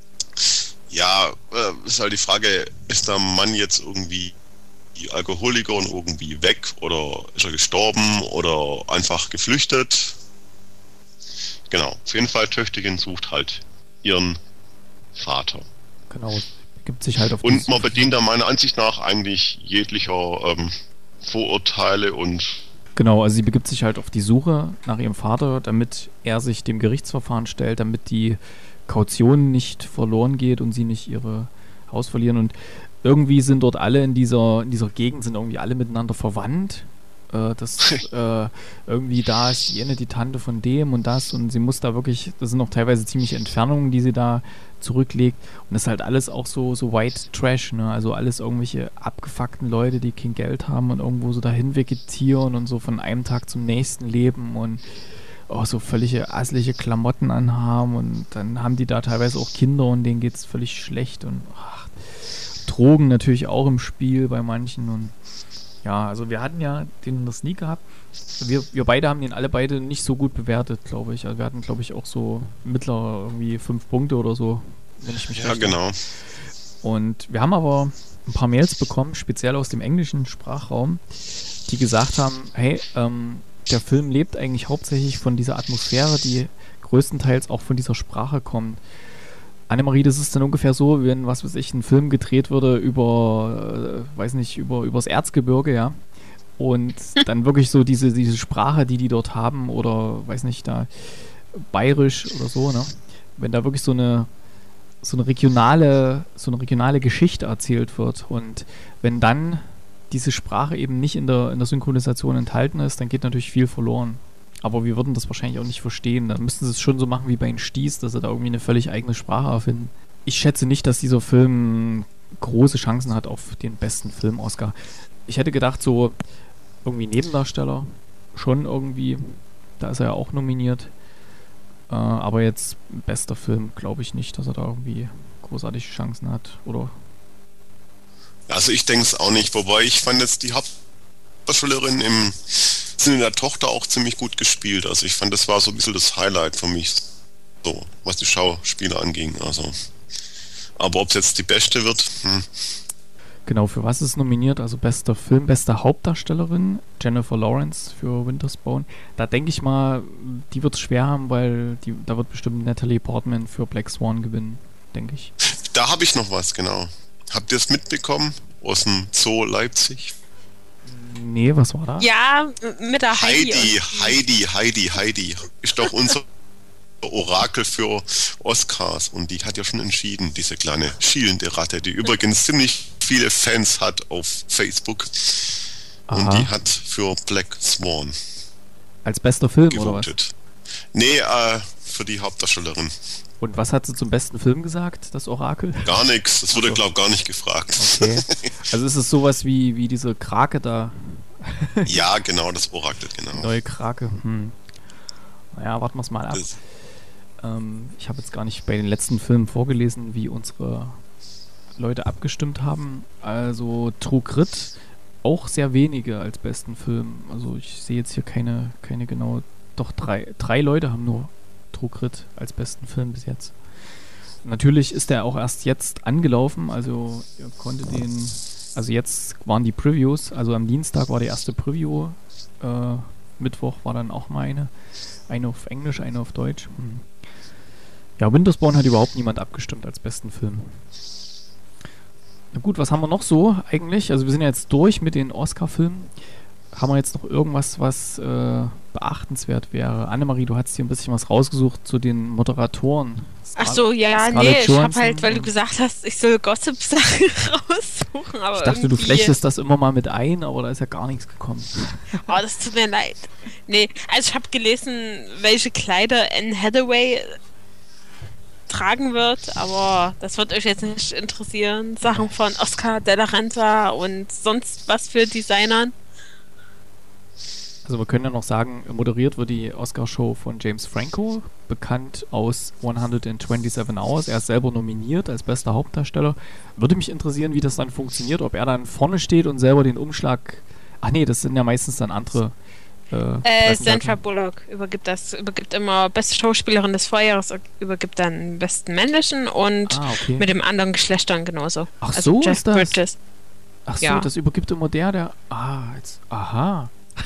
Ja, ist halt die Frage, ist der Mann jetzt irgendwie Alkoholiker und irgendwie weg oder ist er gestorben oder einfach geflüchtet? Genau, auf jeden Fall Töchterchen sucht halt ihren Vater. Genau, gibt sich halt auf und man bedient da meiner Ansicht nach eigentlich jeglicher Vorurteile und... Genau, also sie begibt sich halt auf die Suche nach ihrem Vater, damit er sich dem Gerichtsverfahren stellt, damit die Kaution nicht verloren geht und sie nicht ihre Haus verlieren. Und irgendwie sind dort alle in dieser Gegend, sind irgendwie alle miteinander verwandt. Irgendwie da ist die eine die Tante von dem und das und sie muss da wirklich, das sind auch teilweise ziemliche Entfernungen, die sie da zurücklegt und das ist halt alles auch so White Trash, ne? Also alles irgendwelche abgefuckten Leute, die kein Geld haben und irgendwo so dahin vegetieren und so von einem Tag zum nächsten leben und auch so völlige assliche Klamotten anhaben und dann haben die da teilweise auch Kinder und denen geht's völlig schlecht und Drogen natürlich auch im Spiel bei manchen und ja, also wir hatten ja den das nie gehabt. Wir beide haben den alle beide nicht so gut bewertet, glaube ich. Also wir hatten, glaube ich, auch so mittler irgendwie 5 Punkte oder so, wenn ich mich recht genau. Und wir haben aber ein paar Mails bekommen, speziell aus dem englischen Sprachraum, die gesagt haben, hey, der Film lebt eigentlich hauptsächlich von dieser Atmosphäre, die größtenteils auch von dieser Sprache kommt. Annemarie, das ist dann ungefähr so, wenn, was weiß ich, ein Film gedreht würde übers Erzgebirge, ja. Und dann wirklich so diese Sprache, die dort haben, oder, weiß nicht, da bayerisch oder so, ne? Wenn da wirklich so eine regionale Geschichte erzählt wird und wenn dann diese Sprache eben nicht in der Synchronisation enthalten ist, dann geht natürlich viel verloren. Aber wir würden das wahrscheinlich auch nicht verstehen. Dann müssten sie es schon so machen wie bei den Sties, dass sie da irgendwie eine völlig eigene Sprache erfinden. Ich schätze nicht, dass dieser Film große Chancen hat auf den besten Film-Oscar. Ich hätte gedacht, so irgendwie Nebendarsteller schon irgendwie. Da ist er ja auch nominiert. Aber jetzt bester Film glaube ich nicht, dass er da irgendwie großartige Chancen hat. Oder? Also ich denke es auch nicht. Wobei ich fand jetzt die Hauptdarstellerin im Sinne der Tochter auch ziemlich gut gespielt. Also ich fand, das war so ein bisschen das Highlight für mich, so was die Schauspieler anging. Also, aber ob es jetzt die beste wird? Genau, für was ist nominiert? Also bester Film, beste Hauptdarstellerin, Jennifer Lawrence für Wintersbone. Da denke ich mal, die wird es schwer haben, weil da wird bestimmt Natalie Portman für Black Swan gewinnen, denke ich. Da habe ich noch was, genau. Habt ihr es mitbekommen aus dem Zoo Leipzig? Nee, was war da? Ja, mit der Heidi. Ist doch unser Orakel für Oscars und die hat ja schon entschieden, diese kleine schielende Ratte, die übrigens ziemlich viele Fans hat auf Facebook. Aha. Und die hat für Black Swan als bester Film gewotet. Oder was? Nee, für die Hauptdarstellerin. Und was hat sie zum besten Film gesagt, das Orakel? Gar nichts, das wurde, glaube ich, gar nicht gefragt. Okay. Also ist es sowas wie diese Krake da? Ja, genau, das Orakel, genau. Die neue Krake. Naja, warten wir es mal ab. Ich habe jetzt gar nicht bei den letzten Filmen vorgelesen, wie unsere Leute abgestimmt haben. Also True Grit, auch sehr wenige als besten Film. Also ich sehe jetzt hier keine genaue... Doch, drei Leute haben nur True Grit als besten Film bis jetzt. Natürlich ist der auch erst jetzt angelaufen, also ihr konntet also jetzt waren die Previews, also am Dienstag war die erste Preview, Mittwoch war dann auch mal eine auf Englisch, eine auf Deutsch. Ja, Wintersbone hat überhaupt niemand abgestimmt als besten Film. Na gut, was haben wir noch so eigentlich? Also wir sind ja jetzt durch mit den Oscar-Filmen. haben wir jetzt noch irgendwas, was beachtenswert wäre? Annemarie, du hast hier ein bisschen was rausgesucht zu den Moderatoren. Ach so, ja, Scarlett nee, ich habe Johansson halt, weil du gesagt hast, ich soll Gossip-Sachen raussuchen, aber Ich dachte, du flechtest das immer mal mit ein, aber da ist ja gar nichts gekommen. Oh, das tut mir leid. Nee, also ich habe gelesen, welche Kleider Anne Hathaway tragen wird, aber das wird euch jetzt nicht interessieren. Sachen von Oscar de la Renta und sonst was für Designern. Also wir können ja noch sagen, moderiert wird die Oscar-Show von James Franco, bekannt aus 127 Hours. Er ist selber nominiert als bester Hauptdarsteller. Würde mich interessieren, wie das dann funktioniert, ob er dann vorne steht und selber den Umschlag... Ach nee, das sind ja meistens dann andere... Sandra Bullock übergibt immer beste Schauspielerin des Vorjahres, übergibt dann besten männlichen und okay. mit dem anderen Geschlecht dann genauso. Ach also so, Jeff ist das? Bridges. Ach so, Ja. das übergibt immer der... aha.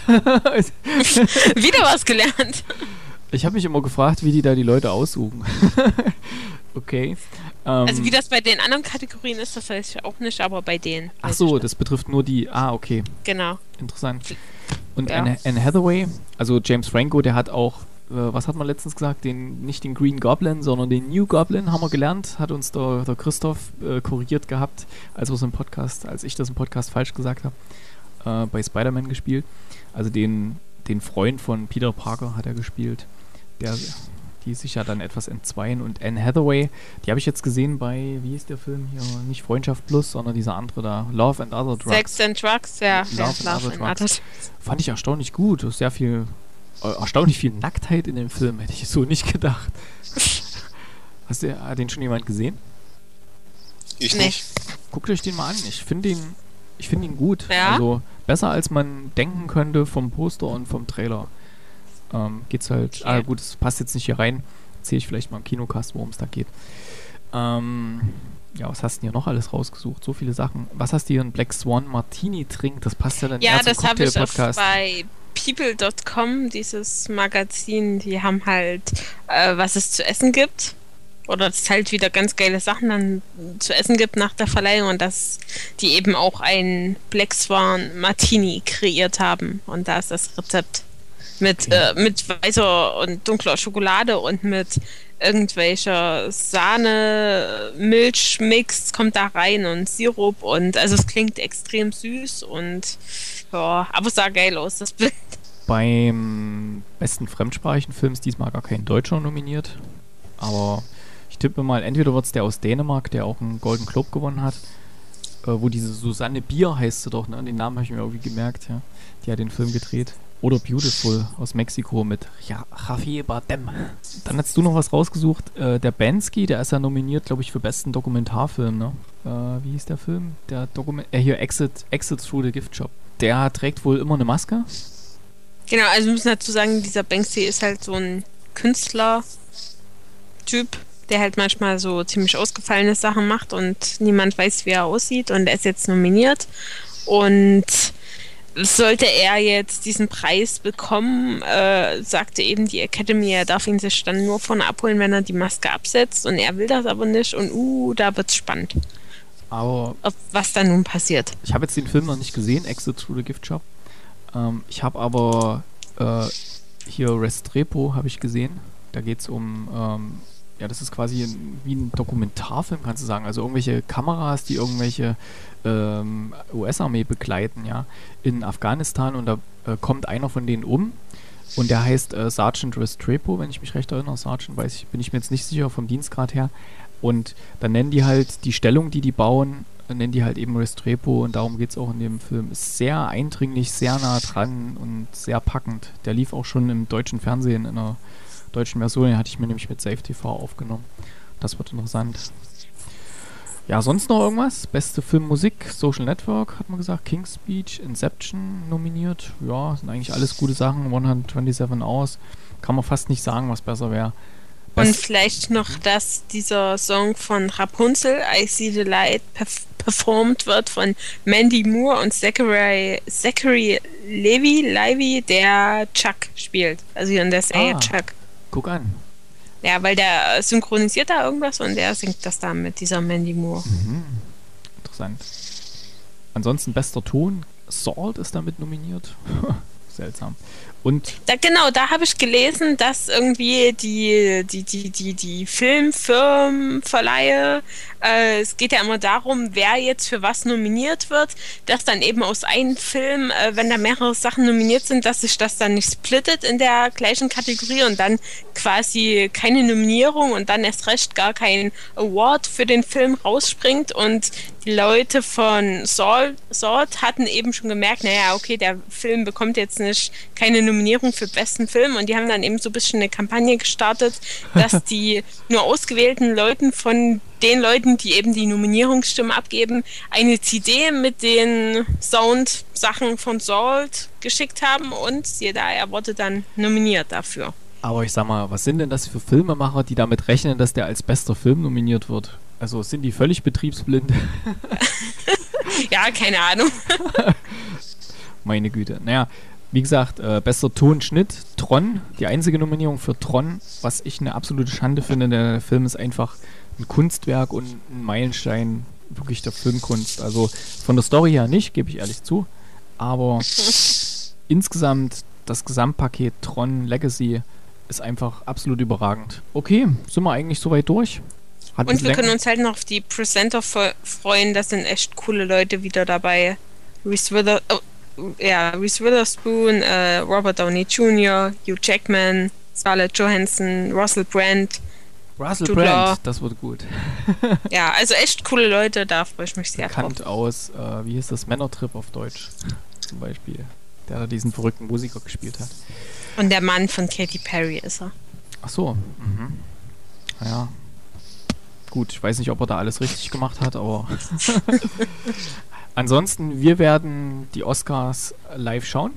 Wieder was gelernt. Ich habe mich immer gefragt, wie die da die Leute aussuchen. Okay. Also wie das bei den anderen Kategorien ist, das weiß ich auch nicht, aber bei denen. Ach weiß so, ich das betrifft nur die... okay. Genau. Interessant. Und Ja. Anne Hathaway, also James Franco, der hat auch, was hat man letztens gesagt, nicht den Green Goblin, sondern den New Goblin, haben wir gelernt, hat uns der Christoph korrigiert gehabt, als ich das im Podcast falsch gesagt habe, bei Spider-Man gespielt. Also den Freund von Peter Parker hat er gespielt, die sich ja dann etwas entzweien. Und Anne Hathaway, die habe ich jetzt gesehen bei, wie hieß der Film hier, nicht Freundschaft Plus, sondern dieser andere da, Love and Other Drugs. Sex and Drugs, ja. Love and Other Drugs. Drugs. Fand ich erstaunlich gut. Erstaunlich viel Nacktheit in dem Film, hätte ich so nicht gedacht. Hat den schon jemand gesehen? Ich Nee. nicht. Guckt euch den mal an. Ich finde ihn gut. Ja? Also besser als man denken könnte vom Poster und vom Trailer. Geht's halt. Okay. Gut, es passt jetzt nicht hier rein. Erzähle ich vielleicht mal im Kinocast, worum es da geht. Ja, was hast du denn hier noch alles rausgesucht? So viele Sachen. Was hast du hier in Black Swan Martini trinkt? Das passt ja dann Ja, eher zum das habe ich Cocktail-Podcast. bei people.com, dieses Magazin, die haben halt, was es zu essen gibt. Oder es halt wieder ganz geile Sachen dann zu essen gibt nach der Verleihung und dass die eben auch einen Black Swan Martini kreiert haben. Und da ist das Rezept mit weißer und dunkler Schokolade und mit irgendwelcher Sahne, Milchmix kommt da rein und Sirup und also es klingt extrem süß und ja, aber es sah geil aus, das Bild. Beim besten fremdsprachigen Film ist diesmal gar kein Deutscher nominiert. Aber ich tippe mal, entweder wird es der aus Dänemark, der auch einen Golden Globe gewonnen hat, wo diese Susanne Bier heißt sie doch, ne? Den Namen habe ich mir irgendwie gemerkt, ja. Die hat den Film gedreht. Oder Beautiful aus Mexiko mit Javier Bardem. Dann hast du noch was rausgesucht. Der Bansky, der ist ja nominiert, glaube ich, für besten Dokumentarfilm, ne? Wie hieß der Film? Der hier Exit Through the Gift Shop. Der trägt wohl immer eine Maske. Genau, also wir müssen dazu sagen, dieser Banksy ist halt so ein Künstler-Typ, der halt manchmal so ziemlich ausgefallene Sachen macht und niemand weiß, wie er aussieht und er ist jetzt nominiert und sollte er jetzt diesen Preis bekommen, sagte eben die Academy, er darf ihn sich dann nur vorne abholen, wenn er die Maske absetzt und er will das aber nicht und da wird's spannend. Aber Was da nun passiert. ich habe jetzt den Film noch nicht gesehen, Exit Through the Gift Shop. Ich habe aber hier Restrepo habe ich gesehen. Da geht es um, ja, das ist quasi wie ein Dokumentarfilm, kannst du sagen. Also irgendwelche Kameras, die irgendwelche US-Armee begleiten, ja, in Afghanistan und da kommt einer von denen um und der heißt Sergeant Restrepo, wenn ich mich recht erinnere. Sergeant, bin ich mir jetzt nicht sicher vom Dienstgrad her. Und dann nennen die halt die Stellung, die bauen, nennen die halt eben Restrepo und darum geht es auch in dem Film. Ist sehr eindringlich, sehr nah dran und sehr packend. Der lief auch schon im deutschen Fernsehen in einer deutschen Version, den hatte ich mir nämlich mit Safe TV aufgenommen. Das wird interessant. Ja, sonst noch irgendwas? Beste Filmmusik, Social Network, hat man gesagt, King's Speech, Inception nominiert. Ja, sind eigentlich alles gute Sachen. 127 Hours. Kann man fast nicht sagen, was besser wäre. Und vielleicht noch, dass dieser Song von Rapunzel, I See the Light, performt wird von Mandy Moore und Zachary Levi, der Chuck spielt. Also hier in der Serie Chuck. Guck an. Ja, weil der synchronisiert da irgendwas und der singt das da mit dieser Mandy Moore. Mhm. Interessant. Ansonsten bester Ton, Salt ist damit nominiert. Seltsam. Und Da habe ich gelesen, dass irgendwie die Filmfirmenverleihe, es geht ja immer darum, wer jetzt für was nominiert wird, dass dann eben aus einem Film, wenn da mehrere Sachen nominiert sind, dass sich das dann nicht splittet in der gleichen Kategorie und dann quasi keine Nominierung und dann erst recht gar kein Award für den Film rausspringt. Und die Leute von Salt hatten eben schon gemerkt, naja, okay, der Film bekommt jetzt nicht keine Nominierung für besten Film, und die haben dann eben so ein bisschen eine Kampagne gestartet, dass die nur ausgewählten Leuten von den Leuten, die eben die Nominierungsstimmen abgeben, eine CD mit den Sound-Sachen von Salt geschickt haben, und er wurde dann nominiert dafür. aber ich sag mal, was sind denn das für Filmemacher, die damit rechnen, dass der als bester Film nominiert wird? Also sind die völlig betriebsblind? Ja, keine Ahnung. Meine Güte. Naja, wie gesagt, bester Tonschnitt, Tron, die einzige Nominierung für Tron, was ich eine absolute Schande finde. Der Film ist einfach ein Kunstwerk und ein Meilenstein wirklich der Filmkunst. Also von der Story her nicht, gebe ich ehrlich zu, aber insgesamt das Gesamtpaket Tron Legacy ist einfach absolut überragend. Okay, sind wir eigentlich soweit durch? Und wir können uns halt noch auf die Presenter freuen, das sind echt coole Leute wieder dabei. Reese Witherspoon, Robert Downey Jr., Hugh Jackman, Scarlett Johansson, Russell Brand. Das wird gut. Ja, also echt coole Leute, da freue ich mich sehr Bekannt drauf. aus, wie hieß das, Männertrip auf Deutsch zum Beispiel, der da diesen verrückten Musiker gespielt hat. Und der Mann von Katy Perry ist er. Ach so, ja. Gut, ich weiß nicht, ob er da alles richtig gemacht hat, aber ansonsten, wir werden die Oscars live schauen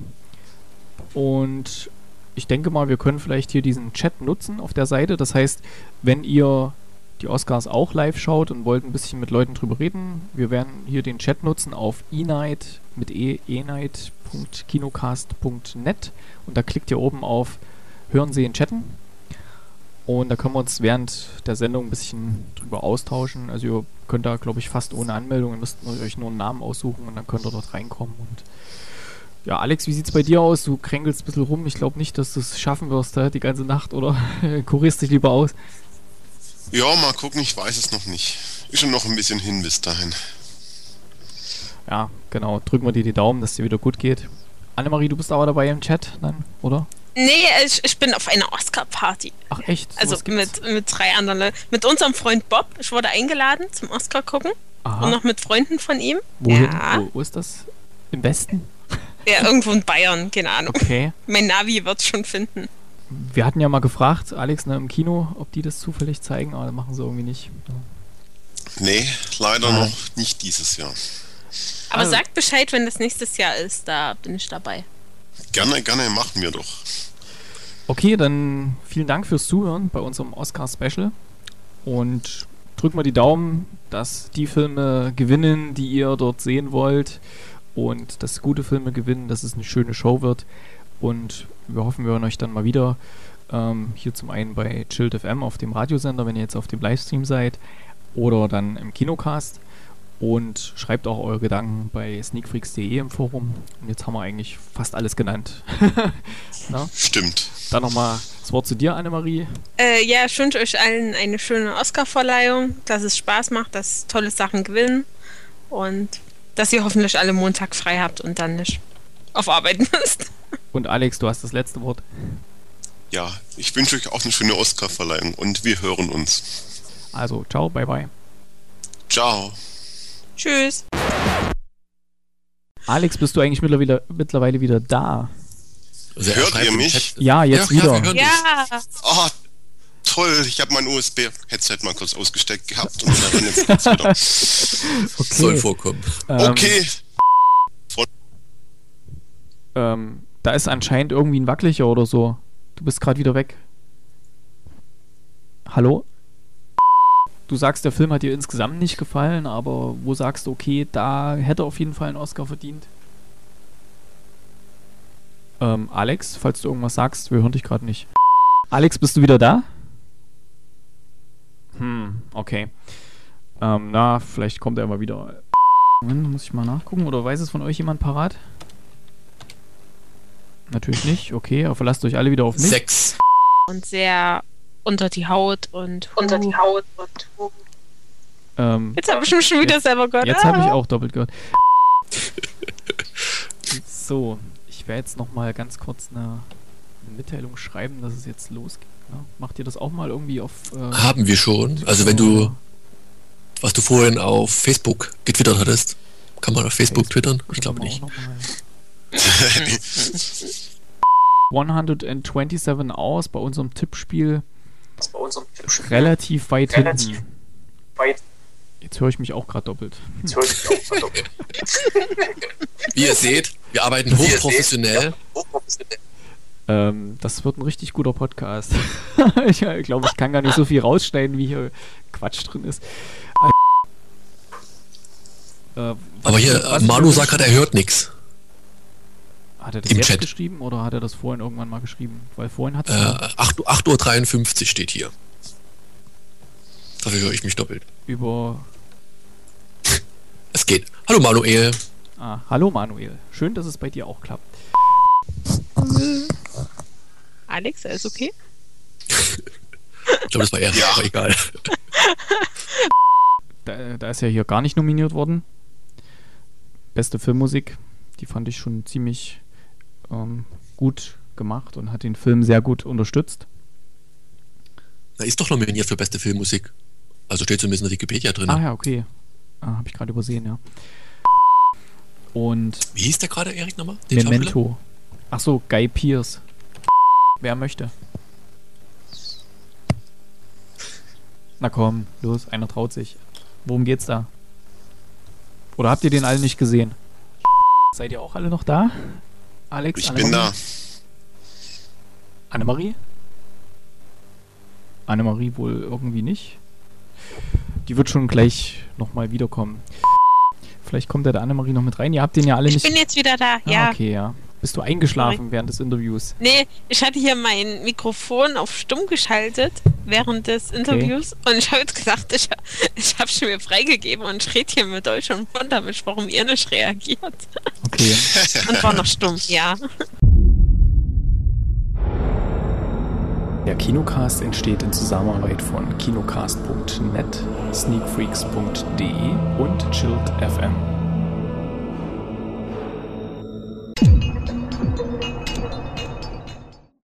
und ich denke mal, wir können vielleicht hier diesen Chat nutzen auf der Seite. Das heißt, wenn ihr die Oscars auch live schaut und wollt ein bisschen mit Leuten drüber reden, wir werden hier den Chat nutzen auf eNight mit e-night.kinocast.net und da klickt ihr oben auf Hören, Sehen, Chatten. Und da können wir uns während der Sendung ein bisschen drüber austauschen. Also ihr könnt da, glaube ich, fast ohne Anmeldung, ihr müsst euch nur einen Namen aussuchen und dann könnt ihr dort reinkommen. Und ja, Alex, wie sieht's bei dir aus? Du kränkelst ein bisschen rum. Ich glaube nicht, dass du es schaffen wirst die ganze Nacht, oder? Kurierst dich lieber aus? Ja, mal gucken, ich weiß es noch nicht. Ist schon noch ein bisschen hin bis dahin. Ja, genau. Drücken wir dir die Daumen, dass es dir wieder gut geht. Annemarie, du bist aber dabei im Chat dann, oder? Nee, ich bin auf einer Oscar-Party. Ach echt? Also mit 3 anderen Leuten. Mit unserem Freund Bob. Ich wurde eingeladen zum Oscar gucken. Aha. Und noch mit Freunden von ihm. Wohin? Ja. Wo ist das? Im Westen? Ja, irgendwo in Bayern, keine Ahnung. Okay. Mein Navi wird's schon finden. Wir hatten ja mal gefragt, Alex, im Kino, ob die das zufällig zeigen, aber das machen sie irgendwie nicht. Ja. Nee, leider noch nicht dieses Jahr. Aber sagt Bescheid, wenn das nächstes Jahr ist, da bin ich dabei. Gerne, machen wir doch. Okay, dann vielen Dank fürs Zuhören bei unserem Oscar-Special und drückt mal die Daumen, dass die Filme gewinnen, die ihr dort sehen wollt und dass gute Filme gewinnen, dass es eine schöne Show wird und wir hoffen, wir hören euch dann mal wieder hier zum einen bei Chilled FM auf dem Radiosender, wenn ihr jetzt auf dem Livestream seid oder dann im Kinocast. Und schreibt auch eure Gedanken bei sneakfreaks.de im Forum. Und jetzt haben wir eigentlich fast alles genannt. Stimmt. Dann nochmal das Wort zu dir, Annemarie. Ja, ich wünsche euch allen eine schöne Oscar-Verleihung, dass es Spaß macht, dass tolle Sachen gewinnen und dass ihr hoffentlich alle Montag frei habt und dann nicht auf Arbeit müsst. Und Alex, du hast das letzte Wort. Ja, ich wünsche euch auch eine schöne Oscar-Verleihung und wir hören uns. Also, ciao, bye bye. Ciao. Tschüss. Alex, bist du eigentlich mittlerweile wieder da? Also hört ihr mich? Ja, jetzt wieder. Ja. Oh, toll. Ich habe mein USB-Headset mal kurz ausgesteckt gehabt und dann jetzt wieder. Okay. Soll vorkommen. Okay. Da ist anscheinend irgendwie ein Wackeliger oder so. Du bist gerade wieder weg. Hallo? Du sagst, der Film hat dir insgesamt nicht gefallen, aber wo sagst du, okay, da hätte er auf jeden Fall einen Oscar verdient? Alex, falls du irgendwas sagst, wir hören dich gerade nicht. Alex, bist du wieder da? Okay. Vielleicht kommt er immer wieder. Moment, muss ich mal nachgucken. Oder weiß es von euch jemand parat? Natürlich nicht. Okay, aber verlasst euch alle wieder auf mich. 6. Und sehr unter die Haut und jetzt habe ich mich schon wieder selber gehört. Jetzt habe ich auch doppelt gehört. So, ich werde jetzt nochmal ganz kurz eine Mitteilung schreiben, dass es jetzt losgeht. Ja, macht ihr das auch mal irgendwie auf... Haben wir schon. Also wenn du, was du vorhin auf Facebook getwittert hattest, kann man auf Facebook twittern? Ich glaube nicht. 127 Hours bei unserem Tippspiel relativ weit hinten. Jetzt höre ich mich auch gerade doppelt. Wie ihr seht, wir arbeiten hochprofessionell. Das wird ein richtig guter Podcast. Ich glaube, ich kann gar nicht so viel rausschneiden, wie hier Quatsch drin ist. Aber hier, Manu sagt gerade, er hört nichts. Hat er das Im jetzt Chat geschrieben oder hat er das vorhin irgendwann mal geschrieben? Weil vorhin hat 8:53 Uhr steht hier. Dafür höre ich mich doppelt. Über... Es geht. Hallo Manuel. Hallo Manuel. Schön, dass es bei dir auch klappt. Alex, alles okay? Ich glaube, das war er. Ja. Aber egal. Da ist ja hier gar nicht nominiert worden. Beste Filmmusik. Die fand ich schon ziemlich gut gemacht und hat den Film sehr gut unterstützt. Er ist doch nominiert für beste Filmmusik. Also steht zumindest in der Wikipedia drin. Ja, okay. Habe ich gerade übersehen, ja. Und... Wie hieß der gerade, Erik, nochmal? Memento. Achso, Guy Pearce. Wer möchte? Na komm, los, einer traut sich. Worum geht's da? Oder habt ihr den alle nicht gesehen? Seid ihr auch alle noch da? Alex? Ich bin da. Annemarie? Annemarie wohl irgendwie nicht. Die wird schon gleich nochmal wiederkommen. Vielleicht kommt der Annemarie noch mit rein. Ihr habt den ja alle nicht... Ich bin jetzt wieder da, ja. Okay, ja. Bist du eingeschlafen während des Interviews? Nee, ich hatte hier mein Mikrofon auf stumm geschaltet während des Interviews und ich habe jetzt gesagt, ich habe schon mir freigegeben und ich rede hier mit euch und wundere mich, warum ihr nicht reagiert. Okay. Und war noch stumm, ja. Der Kinocast entsteht in Zusammenarbeit von kinocast.net, sneakfreaks.de und Chilled FM.